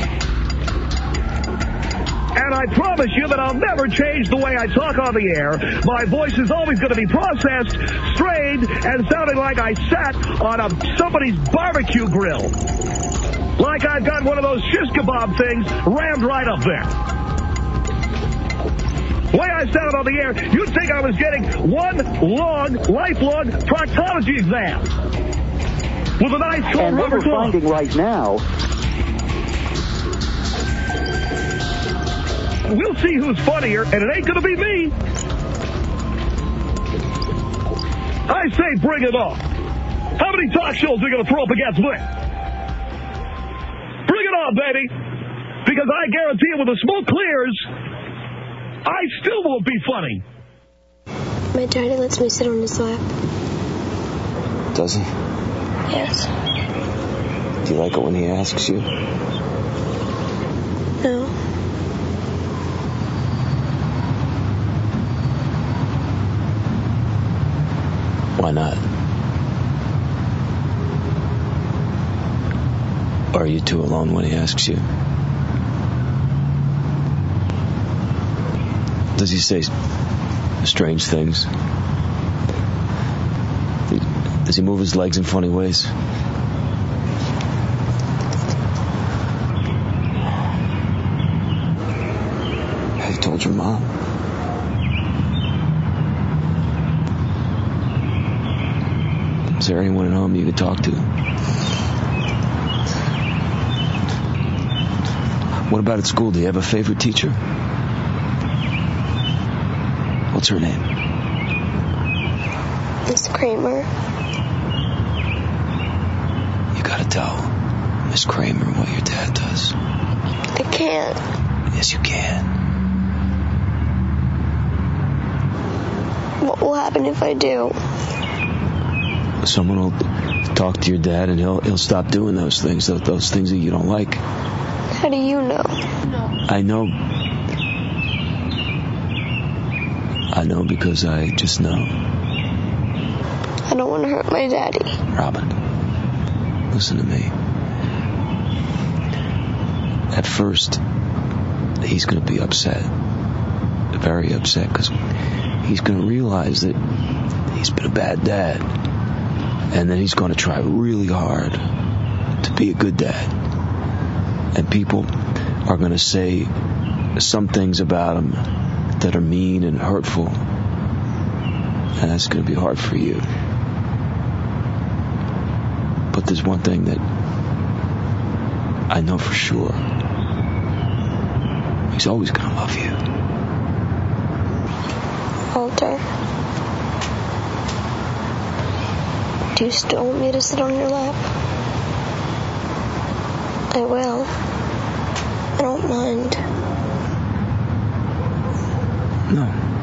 And I promise you that I'll never change the way I talk on the air. My voice is always going to be processed, strained, and sounding like I sat on a, somebody's barbecue grill. Like I've got one of those shish kebab things rammed right up there. The way I sound on the air, you'd think I was getting one long, lifelong proctology exam. With a nice cold and rubber what we're glove. finding right now... We'll see who's funnier, and it ain't going to be me. I say bring it on. How many talk shows are going to throw up against me? Bring it on, baby. Because I guarantee you when the smoke clears, I still won't be funny. My daddy lets me sit on his lap. Does he? Yes. Do you like it when he asks you? No. Why not? Are you two alone when he asks you? Does he say strange things? Does he move his legs in funny ways? told your mom? Is there anyone at home you could talk to? What about at school? Do you have a favorite teacher? What's her name? Miss Kramer. You gotta tell Miss Kramer what your dad does. I can't. Yes, you can. What will happen if I do? Someone will talk to your dad and he'll he'll stop doing those things, those, those things that you don't like. How do you know? I know. I know because I just know. I don't want to hurt my daddy. Robin, listen to me. At first, he's going to be upset. Very upset because he's going to realize that he's been a bad dad. And then he's going to try really hard to be a good dad. And people are going to say some things about him that are mean and hurtful. And that's going to be hard for you. But there's one thing that I know for sure. He's always going to love you. Walter. Do you still want me to sit on your lap? I will. I don't mind. No.